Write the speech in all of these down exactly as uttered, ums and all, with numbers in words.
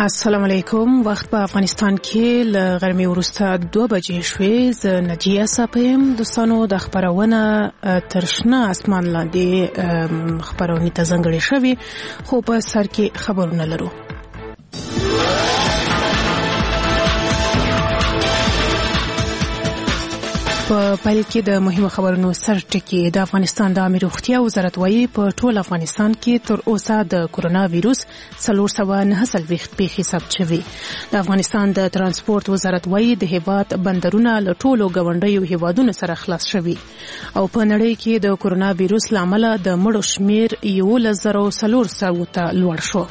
السلام علیکم. وخت په افغانستان کې ل غرمې وروسته دوه بجې شوې. ز نجیه صاحب دوستانو د خبرونه ترشنه اسمان لاندې خبرونه ته ځنګړې شوې خو په سر کې خبرونه لرو. په پیل کې د مهمو خبرونو سر ټکی د افغانستان د عامه روغتیا وزارت وايي په ټول افغانستان کې تر اوسه د کورونا وایروس څلور سوه نهه څلوېښت پیښې ثبت شوې. د افغانستان د ترانسپورت وزارت وايي د هیواد بندرونه له ټولو ګاونډیو هیوادونو سره خلاص شوي او په نړۍ کې د کورونا وایروس لامل د مړو شمیر یولس زره څلور سوه ته لوړ شو.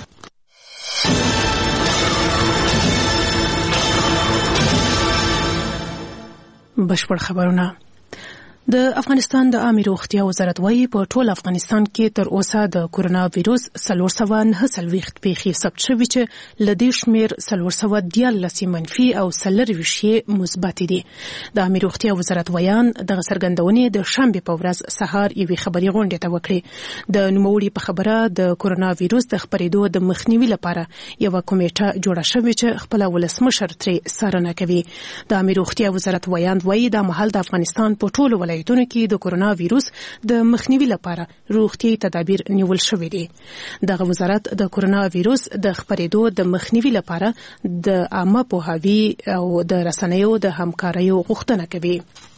بشپړ خبرونه. د افغانستان د عامه روغتیا وزارت وايي په ټول افغانستان کې تر اوسه د کورونا وایروس څلور سوه نهه څلوېښت پیښې ثبت شوي چې له دې شمیر څلور سوه دیارلس منفي او څلرویشت مثبت دي. د عامه روغتیا وزارت ویان دغه څرګندونې د شنبې په ورځ سهار یوې خبري غونډې ته وکړې. د نوموړي په خبره د کورونا وایروس د خپرېدو د مخنیوي لپاره یو کمیټه جوړه شوې چې خپل ولسمشر ترې څارنه کوي. د عامه روغتیا وزارت ویان وايي د مهال د افغانستان په ټولو ولایتونو کې د کورونا وایروس د مخنیوي لپاره روغتي تدابیر نیول شوې دي. دغه وزارت د کورونا وایروس د خپرېدو د مخنیوي لپاره د عامه پوهاوي او د رسنیو د همکاریو غوښتنه کوي.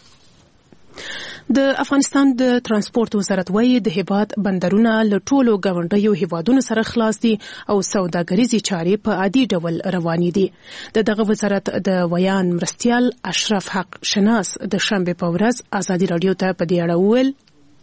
د افغانستان د ترانسپورت وزارت وايي د هیواد بندرونه له ټولو ګاونډیو هیوادونو سره خلاص دي او سوداګریزي چارې په عادي ډول روانې دي. د دغه وزارت د ویان مرستیال اشرف حق شناس د شنبې په ورځ ازادي رادیو ته په دې اړه وویل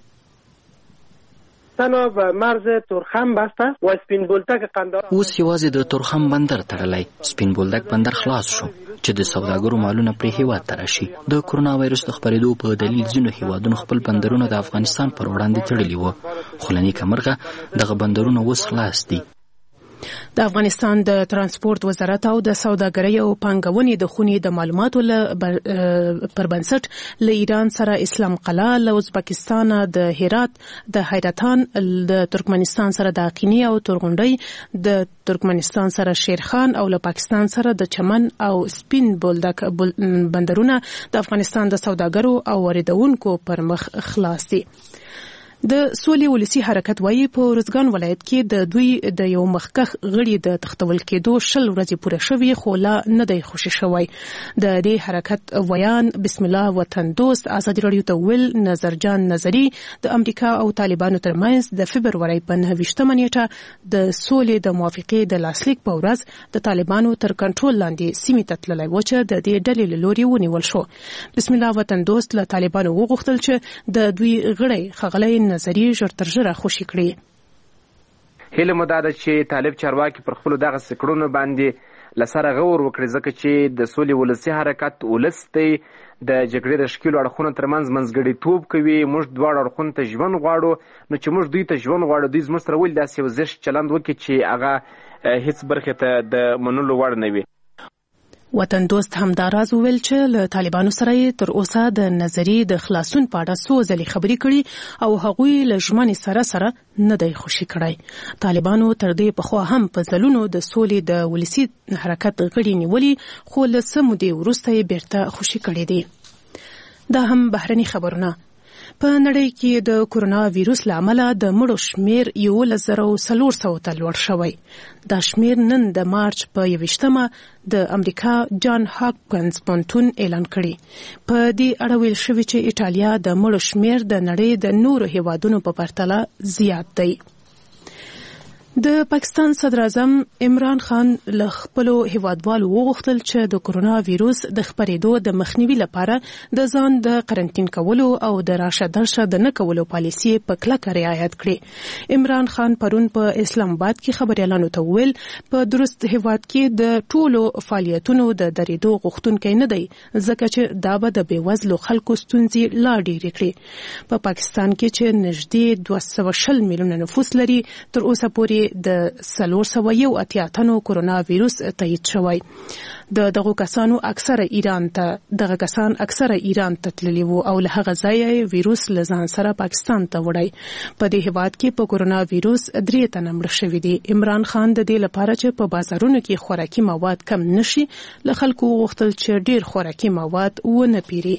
به مرز تورخم بسته و سپین بولدک قندهار. اوس یوازې د تورخم بندر تړلی. سپین بولدک بندر خلاص شو چې د سوداګرو مالونه پرې هیواد ته راشي. د کورونا وایروس د خپرېدو په دلیل ځینو هیوادونو خپل بندرونه د افغانستان پر وړاندې تړلي وو خو له نیکه مرغه دغه بندرونه اوس خلاص دي. د افغانستان د ترانسپورت وزارت او د سوداګرۍ او پانګونې د خونې د معلوماتو پر بنسټ له ایران سره اسلام قلعه، له ازبکستان د هرات، د حیرتان، د ترکمنستان سره د اقینی او تورغونډۍ، د ترکمنستان سره شیرخان او له پاکستان سره د چمن او سپین بولدک بندرونه د افغانستان د سوداګرو او واردونکو پر مخ خلاص دي. د سولې ولسی حرکت وايي په روزګان ولایت کې د دوی د یو مخکخ غړي د تختول کېدو شل ورځې پوره شوي خو لا نه دی خوشي شوی. د دې حرکت ویان بسم الله وطن دوست ازادي رادیو ته ویل نظرجان نظری د امریکا او طالبانو ترمنځ د فبرورۍ په نهه ویشتمه نیټه د سولې د موافقې د لاسلیک په ورځ د طالبانو تر کنټرول لاندې سیمې ته تللی و چې د دې ډلې له لوري ونیول شو. بسم الله وطن دوست له طالبانو وغوښتل چې د دوی غړي خغلی نظری ژر تر ژره خوشي کړي. هیله مو دا ده چې طالب چارواکي پر خپلو دغه سکړونو باندې له سره غور وکړي ځکه چې د سولې ولسي حرکت ولس دی د جګړې د ښکېلو اړخونو ترمنځ منځګړیتوب کوي. موږ دواړو اړخونو ته ژوند غواړو نو چې موږ دوی ته ژوند غواړو دوی زموږ سره ولې داسې یو زشت چلند وکړي چې هغه هیڅ برخې ته د منلو وړ نه وي. وطن دوست همداراز ویل چې له طالبانو سره تر اوسه د نظری د خلاصون په اړه څو ځلې خبرې کړي او هغوی له ژمنې سره سره نه دی خوشي کړی. طالبانو تر دې پخوا هم په ځلونو د سولې د ولسي حرکت غړي نیولي خو له څه مودې وروسته یې بیرته خوشي کړي دي. دا هم بهرني خبرونه. په نړۍ کې د کورونا وایروس له امله د مړو شمیر یولس زره څلور سوه ته لوړ شوی. دا شمیر نن د مارچ په یویشتمه د امریکا جان هاپکنز پوهنتون اعلان کړي. په دې اړه ویل شوي چې ایټالیا د مړو شمیر د نړۍ د نورو هیوادونو په پرتله زیات دی. د پاکستان صدر اعظم عمران خان له خپلو هیوادوالو وغوښتل چې د کورونا وایروس د خپرېدو د مخنیوي لپاره د ځان د قرنټین کولو او د راشه درشه د نه کولو پالیسي په کلکه رعایت کړي. عمران خان پرون په اسلام آباد کې خبريالانو ته وویل په درست هیواد کې د ټولو فعالیتونو د درېدو غوښتونکی نه دی ځکه چې دا به د بېوزلو خلکو ستونزې لا ډېرې کړي. په پاکستان کې چې نږدې دوه سوه شل میلیونه نفوس لري تر اوسه پورې د څلور سوه یو اتیا تنو کورونا وایروس تایید شوی. د دغه کسانو اکثره ایران ته دغه کسان اکثره ایران ته تللي وو او له هغه ځایه ویروس له ځان سره پاکستان ته وړي. په دې هیواد کې په کورونا ویروس درې تنه مړه شوي دي. عمران خان د دې لپاره چې په بازارونو کې خوراکي مواد کم نشي له خلکو غوښتل چې ډیر خوراکي مواد ونه پیري.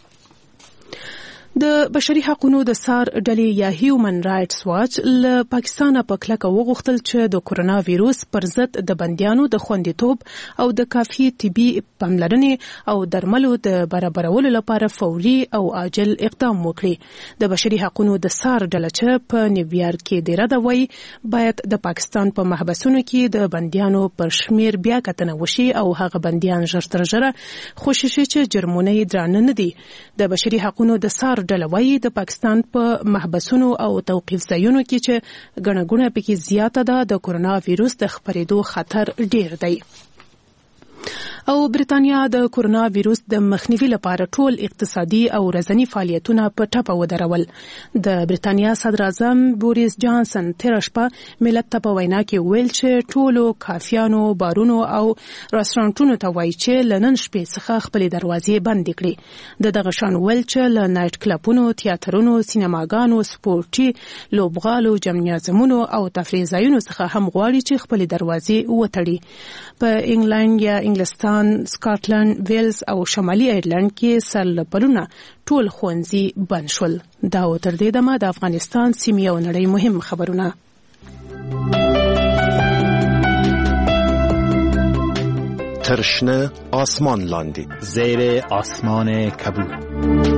د بشري حقوقو د سار ډلې یا هیومن رائټس واچ له پاکستان په کلکه وغوښتل چې د کورونا ویروس پر ضد د بندیانو د خوندیتوب او د کافي طبي پاملرنې او درملو د برابرولو لپاره فوري او عاجل اقدام وکړي. د بشري حقوقو د سار ډله چې په نیویارک کې ډیره ده وایي باید د پاکستان په محبسونو کې د بندیانو پر شمیر بیا کتنه وشي او هغه بندیان ژر تر ژره خوشی شي چې جرمونه یې درانه نه دي. د بشري حقوقو د سار ډلوي د پاکستان په محبسونو او توقيف ځایونو کې چې ګڼه ګوڼه پکې زیاته ده د کورونا ویروس د خپرېدو خطر ډیر دی. او برتانیا د کورونا ویروس د مخنیوي لپاره ټول اقتصادي او رزنی فعالیتونه په ټپه ودرول. د برتانیا صدر اعظم بوریس جانسن تیر شپه ملت ته په وینا کې ویل چې ټولو کافیانو بارونو او رستورانټونو ته وایي چې لنن شپې څخه خپل دروازې بند کړي. د دغه شان ویل چې ل نایټ کلبونو، تیاترونو، سینماګانو، سپورتي لوبغالو، جمعیتونو او تفریح ځایونو څخه هم غواړي چې خپل دروازې وتړي. په انګلند یا انګلستان، سکاټلند، ویلز او شمالي ایرلند کې سرلپلونه ټول ښوونځي بند شول. دا تر دې دمه د افغانستان سیمې او نړۍ مهم خبرونه. ترشنه آسمان لاندې زیر آسمان کبود.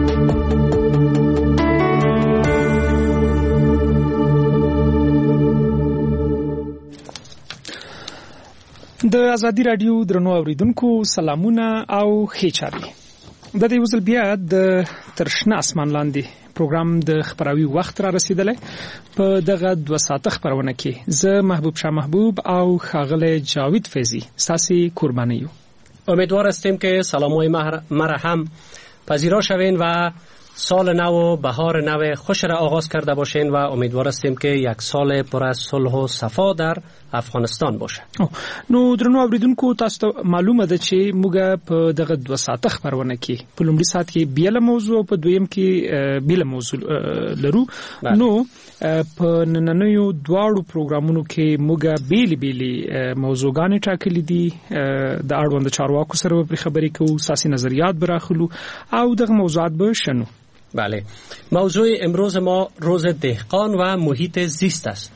د ازادي رادیو درنو اوریدونکو سلامونه او ښه چاري. د دې وزل بیا د ترشنه اسمان لاندې پروګرام د خبراوي وخت را رسیدلی. په دغه دوه ساعته خبرونه کې زه محبوب شاه محبوب او خاغله جاوید فیضی ساسی قربانی یو. امیدوار هستیم که سلامای مرا هم پذیرا شوین و سال نو و بهار نو خوش را آغاز کرده باشین و امیدوار هستیم که یک سال پر از صلح و صفا در افغانستان باشه. نو درنو اوریدونکو تاسو ته معلومه ده چې موږ په دغه دوه ساعته خبرونه کې په لومړي ساعت کې بیل موضوع او په دویم کې بیل موضوع لرو. نو په نننیو دواړو پروګرامونو کې موږ بیل بیل موضوعګانې ټاکلې دي. د اړوند چارواکو سره په خبرې کوو، سیاسي نظریات براخلو او دغه موضوعات به شنو. بله، موضوع امروز ما روز دهقان و محیط زیست است.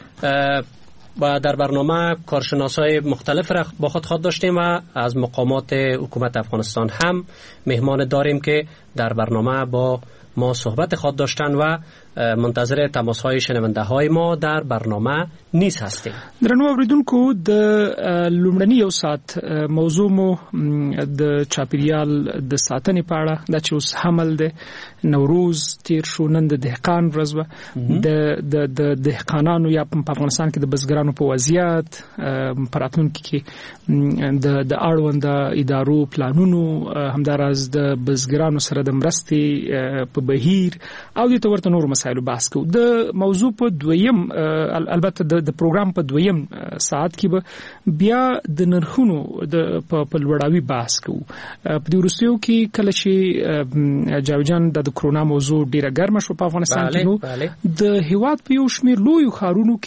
و در برنامه کارشناسای مختلف را با خود خواهد داشتیم و از مقامات حکومت افغانستان هم مهمان داریم که در برنامه با ما صحبت خواهد داشتن و منتظر تماس های شنونده های ما در برنامه نیز هستیم. درنو اوریدونکو د لومړني یو ساعت موضوع مو د چاپیریال د ساتنې په اړه د چې اوس حمل د نوروز تیر شو، نن د دهقان ورځ و. د د د دهقانانو یا په افغانستان کې د بزګرانو په وضعیت په راتلونکي کې د د اړوند ادارو پلانونو همداراز د بزګرانو سره د مرستې په بهیر او د تورته نور مسایلو بحث کوو. د موضوع په دویم البته د پروګرام په دویم ساعت کې به بیا د نرخونو د په لوړاوي بحث کوو. په دې وروستیو کې کله چې جاوجان د کرونا موضوع ډیره ګرمه شو په افغانستان کې، نو د هیواد په یو شمېر لویو ښارونو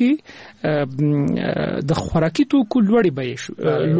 کې د خوراکي توکو لوړې بیې شو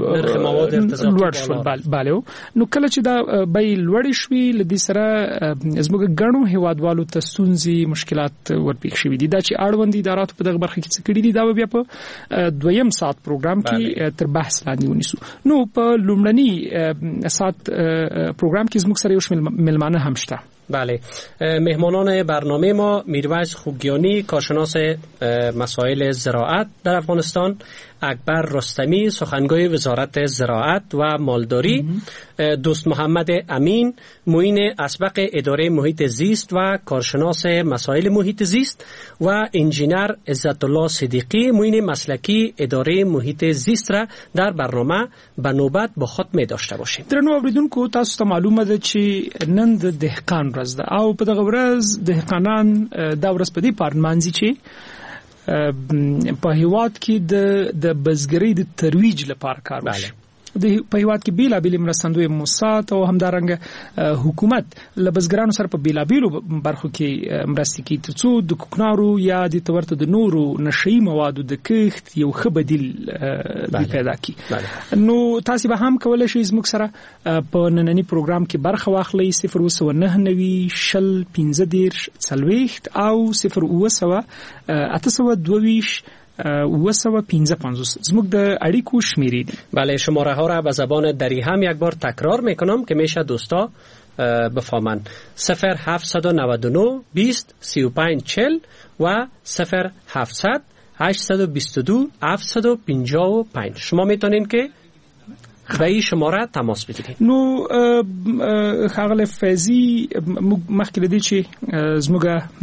لوړ شول. بالو نو کله چې دا بیې لوړې شوې له دې سره زموږ ګڼو هیوادوالو ته ستونزې مشکلات ورپېښ شوي دي. دا چې اړوند اداراتو په دغه برخه کې څه کړي دي دا به بیا په دویم ساعت پروګرام کې تر بحث لاندې ونیسو. نو په لومړني ساعت پروګرام کې زموږ سره یو شمېر مېلمانه هم شته. بله، مهمانان برنامه ما میرویس خوگیانی کارشناس مسائل زراعت در افغانستان، اکبر رستمی سخنگوی وزارت زراعت و مالداری، دوست محمد امین معین اسبق اداره محیط زیست و کارشناس مسائل محیط زیست و انجینر عزت الله صدیقی معین مسلکی اداره محیط زیست را در برنامه به نوبت با خود می داشته باشیم. درنو اوریدونکو تاسو ته معلومه ده چې نن د دهقان ورځ ده او په دغه ورځ دهقانان دا ورځ په دې پارمانځي چې په هیواد کې د د بزګرۍ د ترویج لپاره کار وشي. د په هیواد کې بیلا بیل مرستندوی موسسات او همدارنګه حکومت له بزګرانو سره په بیلا بیلو برخو کې مرستې کوي ترڅو د کوکنارو یا د تورته د نورو نشئی موادو د کښت یو ښه بدیل پیدا کړي. نو تاسو به هم کولای شئ زموږ سره په نننی پروګرام کې برخه واخلئ. صفر اوه سوه نهه نوي شل پنځه دېرش څلوېښت او صفر اوه سوه اته سوه دوه ویشت و سوه پنځه پنځوس زموږ د اړیکو شمیرې دي. بله، شماره ها را به زبان دری هم یک بار تکرار میکنم که میشه دوستا بفهمن. صفر هفتصد و نود و نه بیست سی و پنج چهل و صفر هفتصد هشتصد و بیست و دو هفتصد و پنجاه و پنج. شما میتونین که به این شماره تماس بگیرید. نو خاغل فیضی مخکې لدی چې زموږ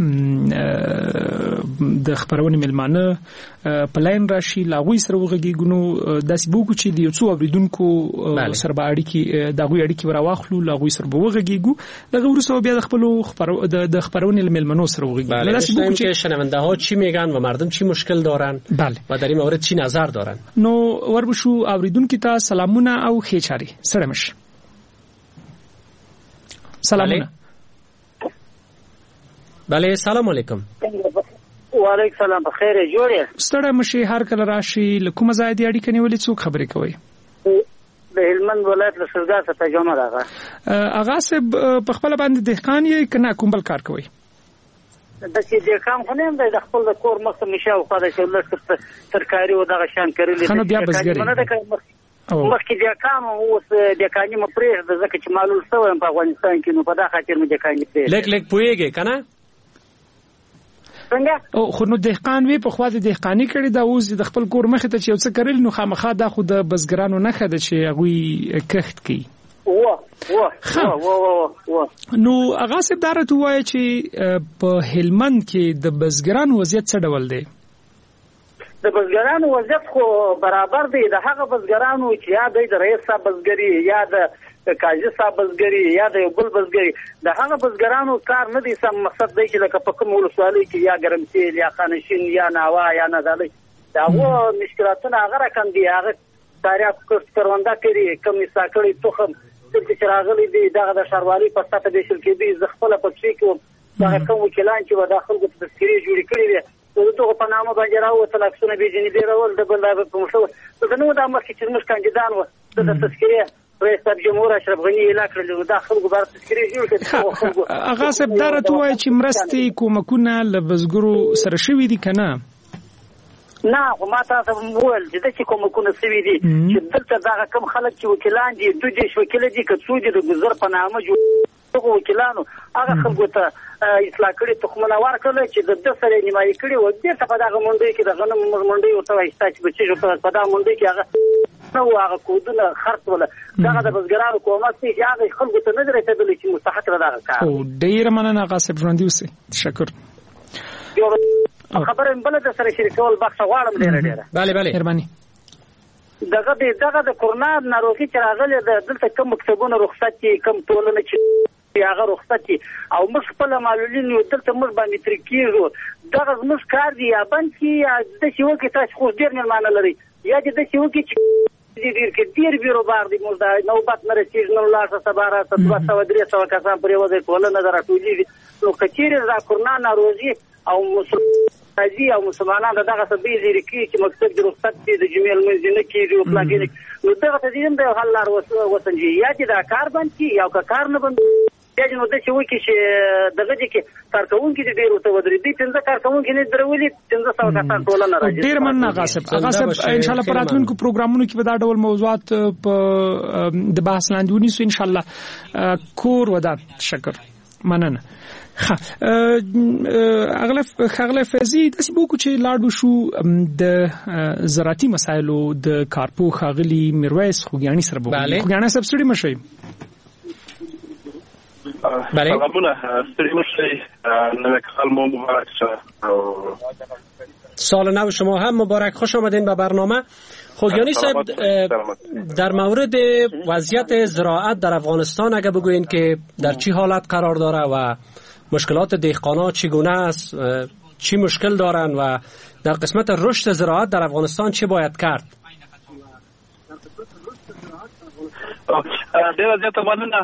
د خبرونې ملمانه په لاین راشي لاغوي سره وغږیږو. نو داسې بوګو چې د یو څو اوریدونکو سره به اړیکې دغه اړیکې راواخلو، لاغوي سره به وغږیږو، دغه وروسته بیا د خپل د خبرونې ملمنو سره وغږیږو. داسې بوګو چې شنونده ها چی میگن و مردم چی مشکل دارن و در این مورد چی نظر دارن. نو وربشو اوریدونکو ته سلامونه او خیچاری سره مش. سلامونه. بله، سلام علیکم. و علیکم سلام. بخیر جوړه ستړی مشي هر کله راشي. لکه مزه دې اړیکه نیولې څوک خبرې کوي؟ د هلمند ولایت له سرګا څخه ترجمه راغله. اغا صاحب په خپل باندې دهقان یې کنه کوم بل کار کوي؟ د چې د کام خنم د خپل د کور مخه مشه او خدای چې لږ ترکاری او دغه شان کړل. خنو بیا بزګری مخکې د کام اوس د کاني مپریخ د زکه چې معلول سوم په افغانستان کې. نو په دغه خاطر مې د کاني پریخ لیک لیک پويږي کنه څنګه او خو نو دهقان وی په خوا د دهقانی کړي دا اوس د خپل کور مخه ته چې یو څه کړل. نو خامخا دا خو د بزګرانو نه خده چې هغه کښت کوي. واه واه واه واه نو هغه څه دارته وای چې په هلمند کې د بزګرانو وضعیت څه ډول دی؟ د بزګرانو وضعیت خو برابر دی. د هغه بزګرانو چې یا د رئیس صاحب بزګری یا د قاضي صاحب بزګری یا د بل بزګری، د هغه بزګرانو کار نه دی سم. مقصد دی چې لکه په کوم ولسوالۍ کې یا ګرمسیل یا خانشین یا ناوا یا نادالي داغه مشکلاتونه هغه رقم دی. هغه تاریخ کرواندا کوي کم ساکړی توخم چې راغلي دي دغه د شاروالي په ساته د شل کې دي زغفله په شي کې دا کوم وکیلان چې و داخل کو تذکری جوړ کړی دي دغه په نامه باندې راوته لکسونه به جنې دی راول د بل په مشو د نو د امر کې چې مش کاندیدان و د تذکری رئیس جمهور اشرف غنی اعلان کړل داخل کو بار تذکری جوړ کړي. هغه سب دارته وای چې مرستې کومکونه لبزګرو سره شوې دي کنه؟ نه خو ما تاسو وویل چې د چې کومکونه سوي دي چې دلته دغه کم خلک چې وکیلان دي دوی دې وکیل دي که څو دي د گذر په نامه جوړ وکیلانو هغه خلکو ته اصلاح کړي تخمونه ورکړل چې د د سره نیمایي کړي و دې ته په دغه منډي کې د غنم منډي او ته وایستا چې بچي جو په دغه منډي کې هغه نو هغه کودونه خرڅ ولا دغه د بزګرانو کومه سي هغه خلکو ته نه درته دي چې مستحق دغه کار. او ډیر مننه غاصب ژوندۍ اوسئ. تشکر. خبره بل د سره شریکول بخښه غواړم ډیره ډیره. bale bale مهرباني. دغه دغه د کورونا ناروغي چې راغله د دلته کوم مکتبونه رخصت دي کوم ټولنه چې هغه رخصت دي او موږ خپل معلولین یو دلته موږ باندې ترکیږو دغه موږ کار دی یا باندې چې د شیو کې تاسو خو ډیر معنی لري یا د شیو کې چې ډیر کې ډیر بیروبار دي موږ د نوبت نه رسیږي نو لاس سباره ستو سو درې سو کسان پرې وځي ټولنه دراټولې نو کچېره د کورونا ناروغي او مسلمانان او مسلمانان دغه سبي لري چې مکتب د رخصت دي د جمعې المنځنه کې او پلاګینګ نو دغه تدین د حل لار وسنجي یا چې دا کار باندې یا که کار نه باندې یا نو د چې وکی چې دغه چې کارکون کې ډیر وته ودرې دي څنګه کارکون کې نه درولې څنګه څو کسان ټولنه راځي. ډیر مننه غاصب غاصب ان شاء الله پراتونکو پروګرامونو کې به دا ډول موضوعات په د بحث لاندې ونیسو ان شاء الله. کور ودا شکر مننه. اغلب اغلب فزي د سبوکو چې لاړو شو د زراعتي مسایلو د کارپو خاغلی میرویس خوګیانی سره بو خوګیانی سب سړي مشي. بله سلامونه ستړي مشي نو کال مو مبارک شه. سال نو شما هم مبارک. خوش آمدین به برنامه. خوگیانی صاحب در مورد وضعیت زراعت در افغانستان اگه بگوین که در چی حالت قرار داره و مشکلات دهقانا چگونه است، چی مشکل دارن و در قسمت رشد زراعت در افغانستان چی باید کرد؟ ډېره زیاته مننه.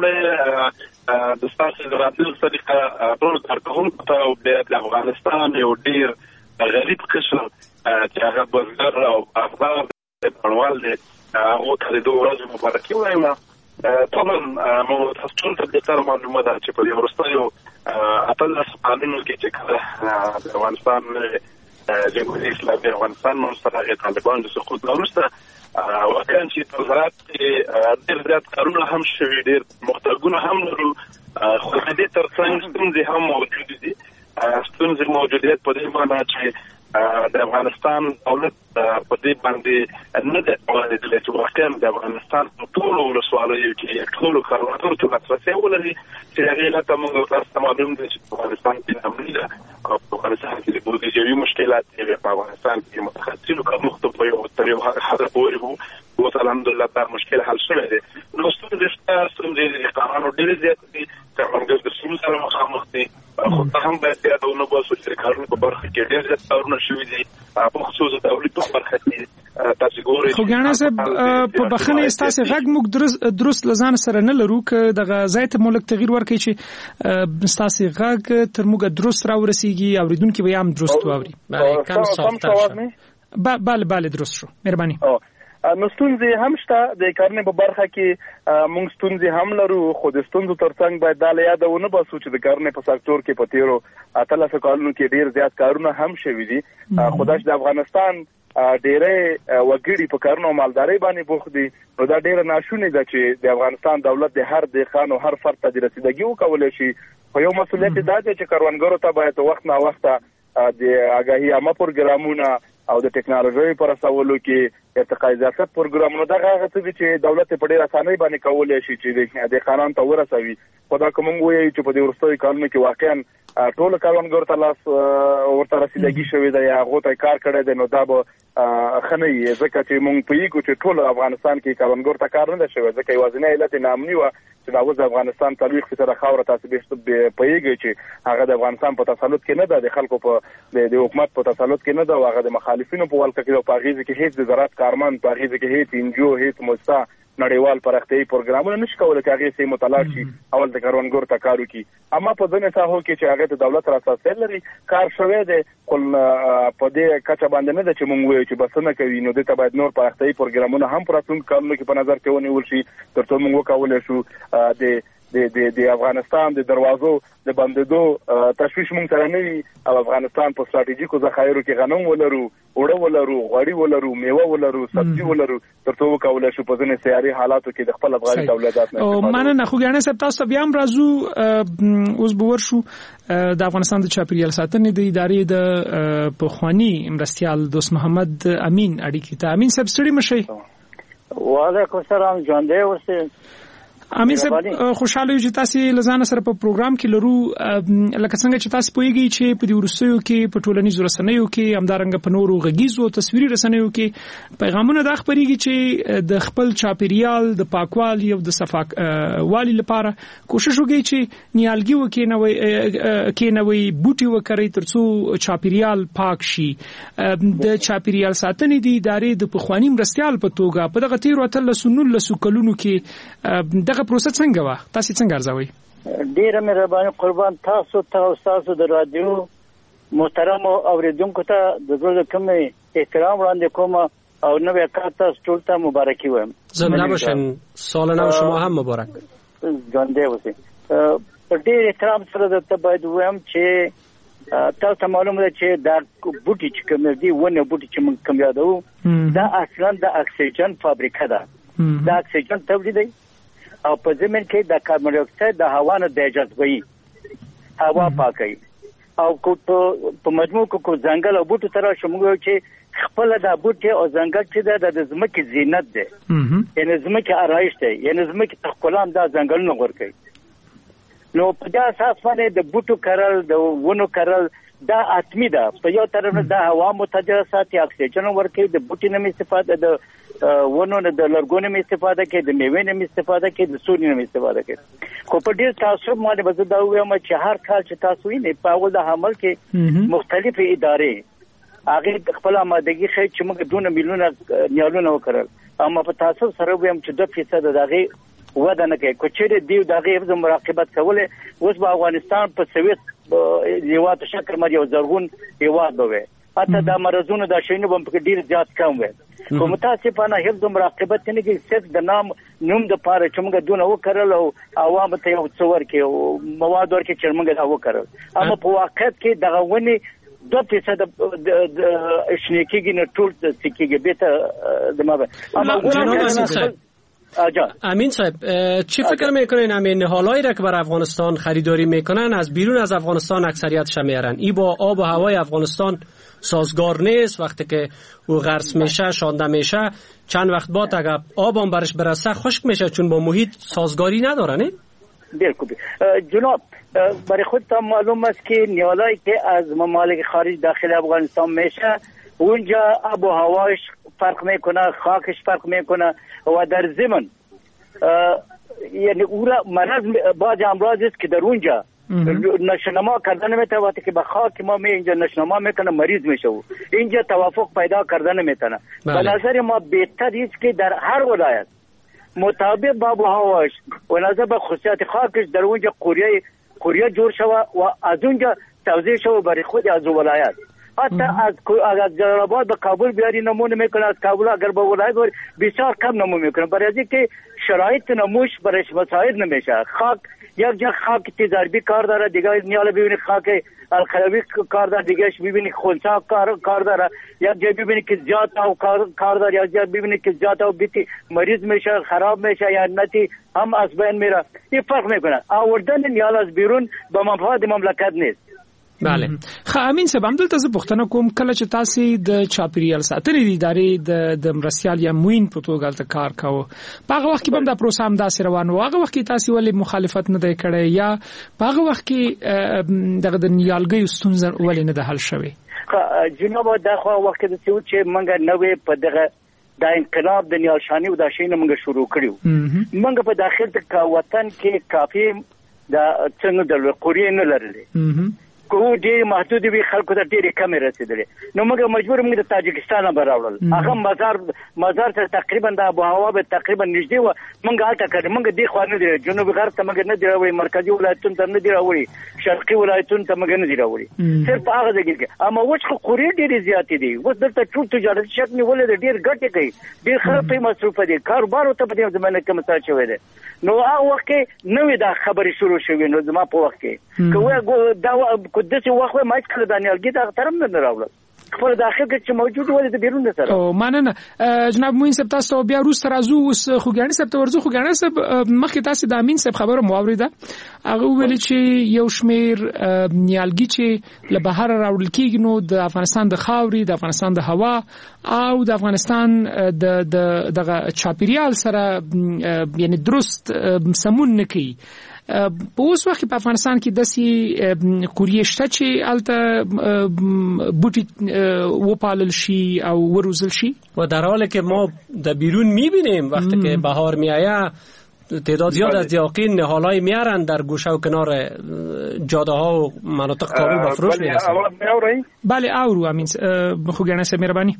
لومړی د ستاسو د راتلو طریقه ټول کارکوونکو ته او د افغانستان یو ډېر غریب قشر چې هغه بزګر او افغان بڼوال دی هغو ته د دوه ورځو مبارکي وایم. طبعا مو تاسو ټول ته د ستر معلومه ده چې په دې وروستیو اتلس کلونو کې چې کله د افغانستان جمهوریت اسلامي افغانستان منځته طالبان د سقوط وروسته واقعا چې په وزارت کې ډېر زیات کارونه هم شوي، ډېر مختلفونه هم لرو، خو د دې ترڅنګ ستونزې هم موجودې دي. ستونزې موجودیت په دې معنی چې د افغانستان دولت په دې باندې نه ده اورېدلی چې واقعا د افغانستان په ټولو ولسوالیو کې ټولو کاروبارونو ته لاسرسی ولري، چې هغې نه ته موږ تاسو ته معلوم دی چې په افغانستان کې نامني ده او په افغانستان کې د بودیجوي مشکلات دي. په افغانستان کې متخصصینو کارمختو په یو تر یو حده پورې وو، اوس الحمدلله دا مشکل حل شوی دی. نو ستونزې شته، ستونزې د قانون ډېرې زیاتې دي، کروندګر د ستونزو سره مخامخ دي، خو ته هم باید یادونه وباسو چې د کارونو په برخه کې ډېر زیات کارونه شوي دي، په خصوص د تولید په برخه کې تاسو ګورئ. خو ګاڼه صاحب په بخښنې ستاسو غږ موږ درست درست لزان سره نه لرو که دغه ځای ته مولک تغییر ورکړي چې ستاسو غږ تر موږ درست راورسیږي، اوریدونکو به هم درست واوري. بله کم ساختار شو. بله بله درست شو. مهرباني. نو ستونزې هم شته د کارنې په برخه کې، موږ ستونزې هم لرو، خو د ستونزو ترڅنګ باید دا له یاده ونه باسو چې د کارنې په سکتور کې په تیرو اتلسو کلونو کې ډېر زیات کارونه هم شوي دي. خو دا چې د افغانستان ډېری وګړي په کارونو او مالدارۍ باندې بوخت دي، نو دا ډېره ناشونې ده چې د افغانستان دولت د هر دهقان او هر فرد ته د رسیدګي وکولی شي. خو یو مسؤلیت دا دی چې کروندګرو ته باید وخت نا وخته د آګاهي عامه پروګرامونه او د ټکنالوژي پر رسولو کې ارتقاء ریاست پروګرامونه دغه هغه څه چې دولت په ډېر اسانۍ باندې کولای شي چې د قانون ته ورسوي. خدا کوم وایي چې په دې ورستوي کارونو کې واقعا ټول کارونګر ته لاس ورته رسیدګي شوی دی، هغه ته کار کړی دی، نو دا به خنه یې ځکه چې مونږ پوهیږو چې ټول افغانستان کې کارونګر ته کار نه شوی، ځکه یوازینی علت نامني و چې دا اوس افغانستان څلوېښت فیصده خاوره تاسو به پوهیږئ چې هغه د افغانستان په تسلط کې نه ده، د خلکو په د حکومت په تسلط کې نه ده، او هغه د مخالفینو په ولکه کې په هغې کې هیڅ د زراعت کارمند، په هغې کې هیڅ انجیو، هیڅ موسسه نړیوال پراختیایي پروګرامونه نشي کولی چې هغې سیمو ته لاړ شي اول د کروندګرو ته کار وکړي. اما په ځینې ساحو کې چې هغې ته دولت راساسی لري کار شوی دی، خو په دې کچه باندې نه ده چې موږ وایو چې بسنه کوي. نو دې ته باید نور پراختیایي پروګرامونه هم په راتلونکو کلونو کې په نظر کې ونیول شي تر څو موږ وکولی شو د د د د افغانستان د دروازو د بندېدو تشویش مونږ سره نه وي، او افغانستان په ستراتیژیکو ذخایرو کې غنم ولرو، اوړه ولرو، غوړي ولرو، میوه ولرو، سبزي ولرو، تر څو وکولی شو په ځینې سیاري حالاتو کې د خپل افغاني تولیدات نه استفاده. مننه. خو ګاڼه صاحب تاسو بیا هم راځو، اوس به ورشو د افغانستان د چاپیریال ساتنې د ادارې د پخواني مرستیال دوست محمد امین اړیکې ته. امین صاحب ستړي مشئ. وعلیکم السلام، ژوندی اوسئ. امین صاحب خوشاله یو چې تاسو لزانه سره په پروګرام کې لرو، لکه څنګه چې تاسو پوهیږئ چې په دې ورسېو کې په ټولنیزو رسنیو کې همدارنګه په نورو غږیزو تصویري رسنیو کې پیغامونه د خبرېږي چې د خپل چاپیریال د پاکوالي او د صفاک والی لپاره کوشش وکړي چې نیالګي وکینوي کینوي بوټي وکړي ترڅو چاپیریال پاک شي. د چاپیریال ساتنې د ادارې د پخوانی مرستیال په توګه په دغه تیر وتل سنول لسکلونو کې دغه پروسه څنګه و؟ تاسو څنګه ارزوي؟ ډیره مهرباني قربان تاسو ته او تاسو د رادیو محترم اوریدونکو ته د زړه کوم احترام وړاندې کوم او نوې کار تاسو ټول ته مبارکي وایم. زنده باشین، سال نو شما هم مبارک. ژوندی اوسئ. په ډیر احترام سره درته باید وایم چې تاسو ته معلومه ده چې دا بوټي چې کوم دي ونه بوټي چې موږ کوم یادو دا اصلا د اکسیجن فابریکه ده، دا اکسیجن تولیدوي او په زمين کې د کاربن ډای اکساید د هوا نه د جذبوي، هوا پاکي، او کو په مجموع کې کو ځنګل او بوټو تر شموږ چې خپل د بوټي او ځنګل چې د ځمکې زینت ده، یعنی ځمکې آرایش ده، یعنی ځمکې تخکلام د ځنګلونو ورکوي. نو په دې اساس باندې د بوټو کرل، د ونو کرل دا اتمی ده. په یو طرف نه د هوا متجر ساتي، اکسیجن ورکوي، د بوټي نه استفاده، د ونو نه د لرګونو نه استفاده کوي، د میوې نه استفاده کوي، د سوري نه استفاده کوي. خو په ډیر تعصب باندې به دا وایم چې هر کال چې تاسو یې په اول د حمل کې مختلفې ادارې هغه خپل آمادګي خې چې موږ دونه میلیونه نیالونه وکړل، اما په تاسو سره ویم چې دوه فیصد دغه وده نه کوي. کو چیرې دیو دغه حفظ مراقبت کوله اوس به افغانستان په سویت هیواد شکل مری او زرغون هیواد به حتی د مرزونو د شینو بم په ډیر زیات کم وي. کوم متاسفانه حفظ مراقبت نه کې صرف د نام نوم د پاره چې موږ دونه وکړل او عوام ته یو څور کې او مواد ورکې چې موږ دا وکړل. اما په واقعیت کې دغه ونی دو فیصد د شنیکیږي نه ټول سکیږي به ته د ما اما امین صاحب چی فکر میکنین همین نهالایی را که بر افغانستان خریداری میکنن از بیرون از افغانستان اکثریتش میارن ای با آب و هوای افغانستان سازگار نیست؟ وقتی که او غرس میشه شانده میشه چند وقت بعد اگر آب هم برش برسه خشک میشه چون با محیط سازگاری نداره نه؟ بالکل جناب برای خودتان معلوم است که نهالایی که از ممالک خارج داخل افغانستان میشه اونجا آب و هوایش فرق میکنه، خاکش فرق میکنه و در ضمن یعنی اورا مرض بعض امراض است که در اونجا نشنما کردن میتونه. وقتی که به خاک ما می اینجا نشنما میکنه مریض میشه و اینجا توافق پیدا کردن میتونه. به نظر ما بهتر است که در هر ولایت مطابق با آب و هواش و نظر به خصوصیات خاکش در اونجا قریه قریه جور شوه و از اونجا توزیع شوه برای خود از ولایت. حتی از از جلال‌آباد به کابل بیاری نمونه میکنه، از کابل اگر به ولایت بری بسیار کم نمونه میکنه برای اینکه شرایط نموش برایش مساعد نمیشه. خاک یک جا خاک تجاربی کار داره، دیگه نیاله ببینید خاک الخلوی کار داره، دیگهش ببینید خونسا کار کار داره، یک جا ببینید که زیاد او کار کار داره، یک جا ببینید که زیاد او بیتی مریض میشه خراب میشه یا نتی هم از بین میره. این فرق میکنه. آوردن نیال از بیرون به منفعت مملکت نیست. بله. خو امین صاحب هم دلته زه پوښتنه کوم کله چې تاسو د چاپیریال ساتنې د ادارې د د مرستیال یا موین په توګه دلته کار کاوه په هغه وخت کې هم دا پروسه هم داسې روان و. هغه وخت کې تاسو ولې مخالفت نه دی کړی یا په هغه وخت کې دغه د نیالګیو ستونزه ولې نه ده حل شوې؟ جناب دا خو وخت د څه چې موږ نوې په دغه د انقلاب د نیالشاني او د شینه موږ شروع کړیو. موږ په داخل د وطن کې کافي د څنګه د قریه نه لرلې کو ډېر محدود وی خلکو ته ډېر کم رسیدلې. نو موږ مجبور موږ د تاجکستان نه براوړل. هغه مزار مزار ته تقریبا د ابو هوا به تقریبا نږدې و. موږ هلته کړ موږ دې خو نه دی جنوب غرب ته موږ نه دی راوړی، مرکزی ولایتونو ته نه دی راوړی، شرقي ولایتونو ته موږ نه دی راوړی. صرف هغه ځای کې اما وڅ خو قریه ډېر زیات دي. وڅ دلته ټول تجارت شک نیولې ډېر ګټه کوي، ډېر خلک په مصروف دي، کاروبار ته په دې زمانه کې مثال شوی دی. نو هغه وخت نوې دا خبرې شروع شوې. نو زما په وخت کې کوه دا کو دسه وخت ما کله دانیالګي دا ترم نه راوړل خپل داخل کې چې موجود ولې د بیرون سره. او مننه جناب موین صاحب تاسو بیا روس راځو اوس خوګانی صاحب ته ورځو. خوګانی صاحب مخکې تاسو د امین صاحب خبره مو اوریده، هغه ویل چې یو شمیر نیالګي چې له بهر راوړل کیږي نو د افغانستان د خاوري، د افغانستان د هوا او د افغانستان د دغه چاپیریال سره یعنی درست سمون نه کوي. په اوس وخت په افغانستان کې داسې کوریه شته چې الته بوټي وپالل شي او وروزل شي و در حالی که ما در بیرون میبینیم وقتی که بهار میآید تعداد زیاد از یاقین نهالای میارن در گوشه و کنار جاده ها و مناطق تابو به فروش میرسن. بله اورو امین خوګانی صاحب مهرباني.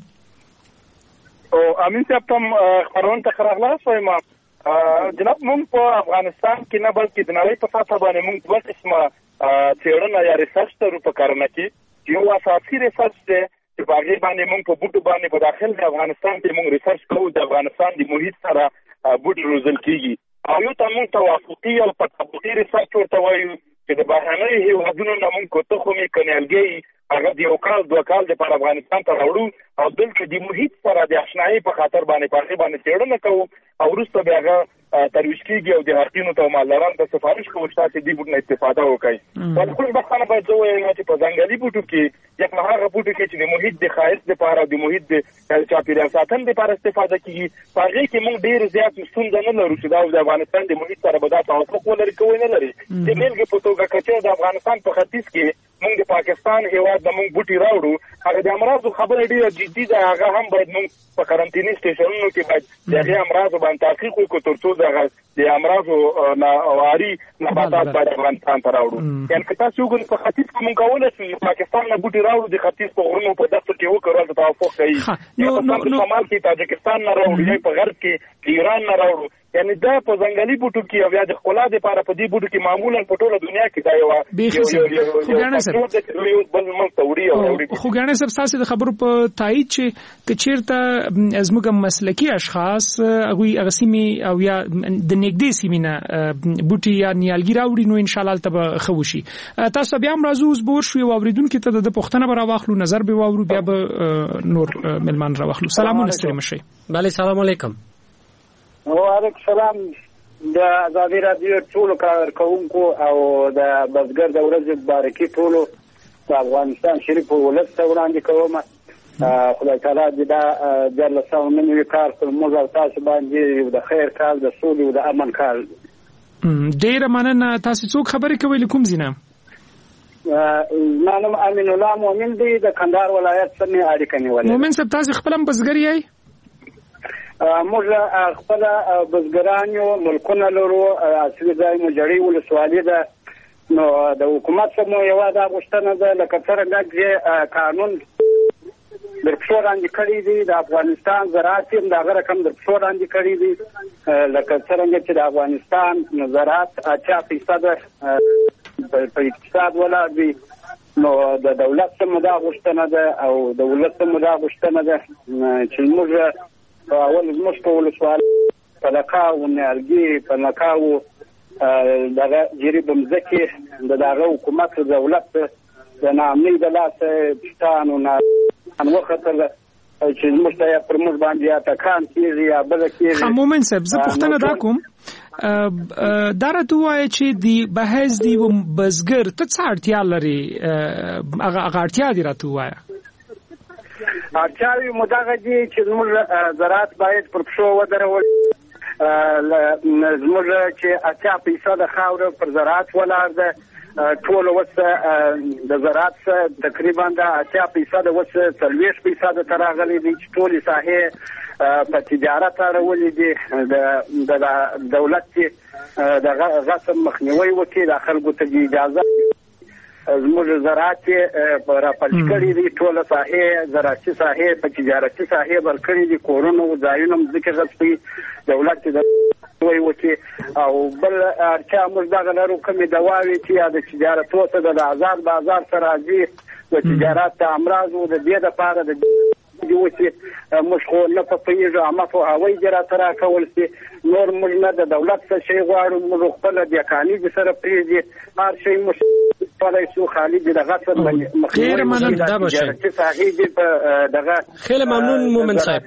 او امین صاحب تم خبرون ته خراغلاس وایم جناب مونږ په افغانستان کې نه بلکې د نړۍ په سطح باندې مونږ دوه قسمه څېړنه یا ریسرچ ته په کارونه کې یو اساسي ریسرچ دی چې په هغې باندې مونږ په بوټو باندې په داخل د افغانستان کې مونږ ریسرچ کوو د افغانستان د محیط سره بوټي روزل کېږي او یو ته مونږ توافقي او په تطبیقي ریسرچ ورته وایو چې د بهرنیو هېوادونو نه مونږ کوته خو مې کنیالګۍ هغه د یو کال دوه کال دپاره افغانستان ته راوړو او دلته د محیط سره د اشنایۍ په خاطر باندې په هغې باندې څېړنه کوو او وروسته بیا هغه ترویج کېږي او د حقینو ته او مالدارانو ته سفارش کوو چې تاسې دې بوټ نه استفاده وکړئ. په خوشبختانه باید زه ووایم چې په ځنګلي بوټو کې یک له هغه بوټو کې چې د محیط د ښایست دپاره او د محیط د چاپېریال ساتنې دپاره استفاده کېږي په هغې کې موږ ډېر زیات ستونزه نه لرو چې دا د افغانستان د محیط سره به دا توافق ولري که ونه لري. د بېلګې په توګه که چېرې د افغانستان په ختیځ کې موږ د پاکستان هیواد د موږ بوټي راوړو هغه د امراضو خبره ډیره جدي ده هغه هم باید موږ په کارانتیني سټیشنونو کې باید د هغې امراضو باندې تحقیق وکړو تر څو دغه د امراضو ناواري نباتات باید افغانستان ته راوړو یعنې که تاسو وګورئ په ختیځ کې موږ کولی شو پاکستان نه بوټي راوړو د ختیځ په غرونو په دښتو کې وکړو هلته توافق کوي یا په شمال کې تاجکستان نه راوړو یا په غرب کې ایران نه راوړو یعنی دا په ځنګلي بوټو کې او یا د ښکلا دپاره په دې بوټو کې معمولا په ټوله دنیا کې دا یوه بل ملک ته وړي او راوړي خو ګاڼې صاحب ستاسې د خبرو په تایید چې که چېرته زموږ مسلکي اشخاص هغوی هغه سیمې او یا د نږدې سیمې نه بوټي یا نیالګي راوړي نو انشاءالله هلته به ښه وشي تاسو بیا هم راځو اوس به ورشو یو اورېدونکي ته د پوښتنه به راواخلو نظر به واورو بیا به نور مېلمان راواخلو سلامونه ستړي مه شئ بله سلام علیکم وعلیکم سلام د ازادي راډیو ټولو کارکوونکو او د بزګر د ورځې مبارکي ټولو د افغانستان شریف ولس ته وړاندې کوم خدای تعالی دې دا دیارلسم نوي کال پر موږ او تاسو باندې د خیر کال د سولې او د امن کال ډېره مننه تاسو څوک خبرې کوئ له کوم ځای نه زما نوم امین الله مومن دی د کندهار ولایت څخه مې اړیکه نیولې مومن صاحب تاسو خپل هم بزګر یې موږ خپل بزګران یو ملکونه لرو اصلي ځای مو جړۍ ولسوالي ده نو د حکومت څخه مو یوه دا غوښتنه ده لکه څرنګه چې قانون در پښو لاندې کړی دی د افغانستان زراعت هم د هغه رقم در پښو لاندې کړی دی لکه څرنګه چې د افغانستان زراعت اتیا فیصده په اقتصاد ولاړ دی نو د دولت څخه دا غوښتنه ده او د ولس څخه دا غوښتنه ده چې موږ اول زموږ په ولسوالۍ په لکاو نیالګي په لکاو دغه جریب مځکې د دغه حکومت دولت د ناامنۍ د لاسه پښتانو نه وختل چې زموږ ته پر موږ باندې یا ټکان کېږي یا بله کېږي مومن صاحب زه پوښتنه دا کوم دا راته ووایه چې د بحث د یوه بزګر ته څه اړتیا لري هغه اړتیا دې راته ووایه اړتیاوې مو دغه دي چې زموږ زراعت باید پر پښو ودرول زموږ چې اتیا فیصده خاوره پر زراعت ولاړ ده ټول اوس د زراعت تقریبا د اتیا فیصده اوس څلوېښت فیصده ته راغلی دي چې ټولې ساحې په تجارت اړولې دي د دولت چې د غصب مخنیوی وکړي د خلکو ته اجازه زموږ زراعت راپلش کړي دي ټوله ساحې زراعتي ساحې په تجارتي ساحې ورکړي دي کورونه او ځایونه مځکې غصبوي دولت چې د وی وکړي او بل اړتیا موږ دغه لرو کومې دواوې چې یا د تجارت وسه د آزاد بازار ته راځي د تجارت د امراضو د دې دپاره د وسي موږ خو نه په پوهېږو عامه پوهاوی دې راته راکول شي نور موږ نه د دولت څه شی غواړو موږ خپله بیاکاني دې سره پرېږدي هر شی موږ کولی شو خالي دې د غصب خیلی ممنون دا باشه خیلی ممنون مومن صاحب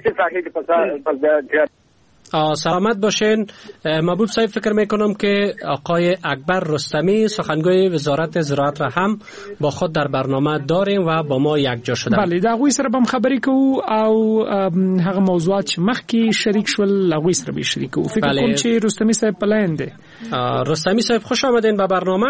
سلامت باشین. محبوب صاحب فکر میکنم که آقای اکبر رستمی سخنگوی وزارت زراعت را هم با خود در برنامه داریم و با ما یک جا شدن. بله دا غوی سره بم خبرې کوو او هغه موضوعات چې مخکې شریک شول هغوی سره به شریک کوو. فکر بله. کوم چې رستمی صاحب پلاین دی. رستمی صاحب خوش آمدین به برنامه.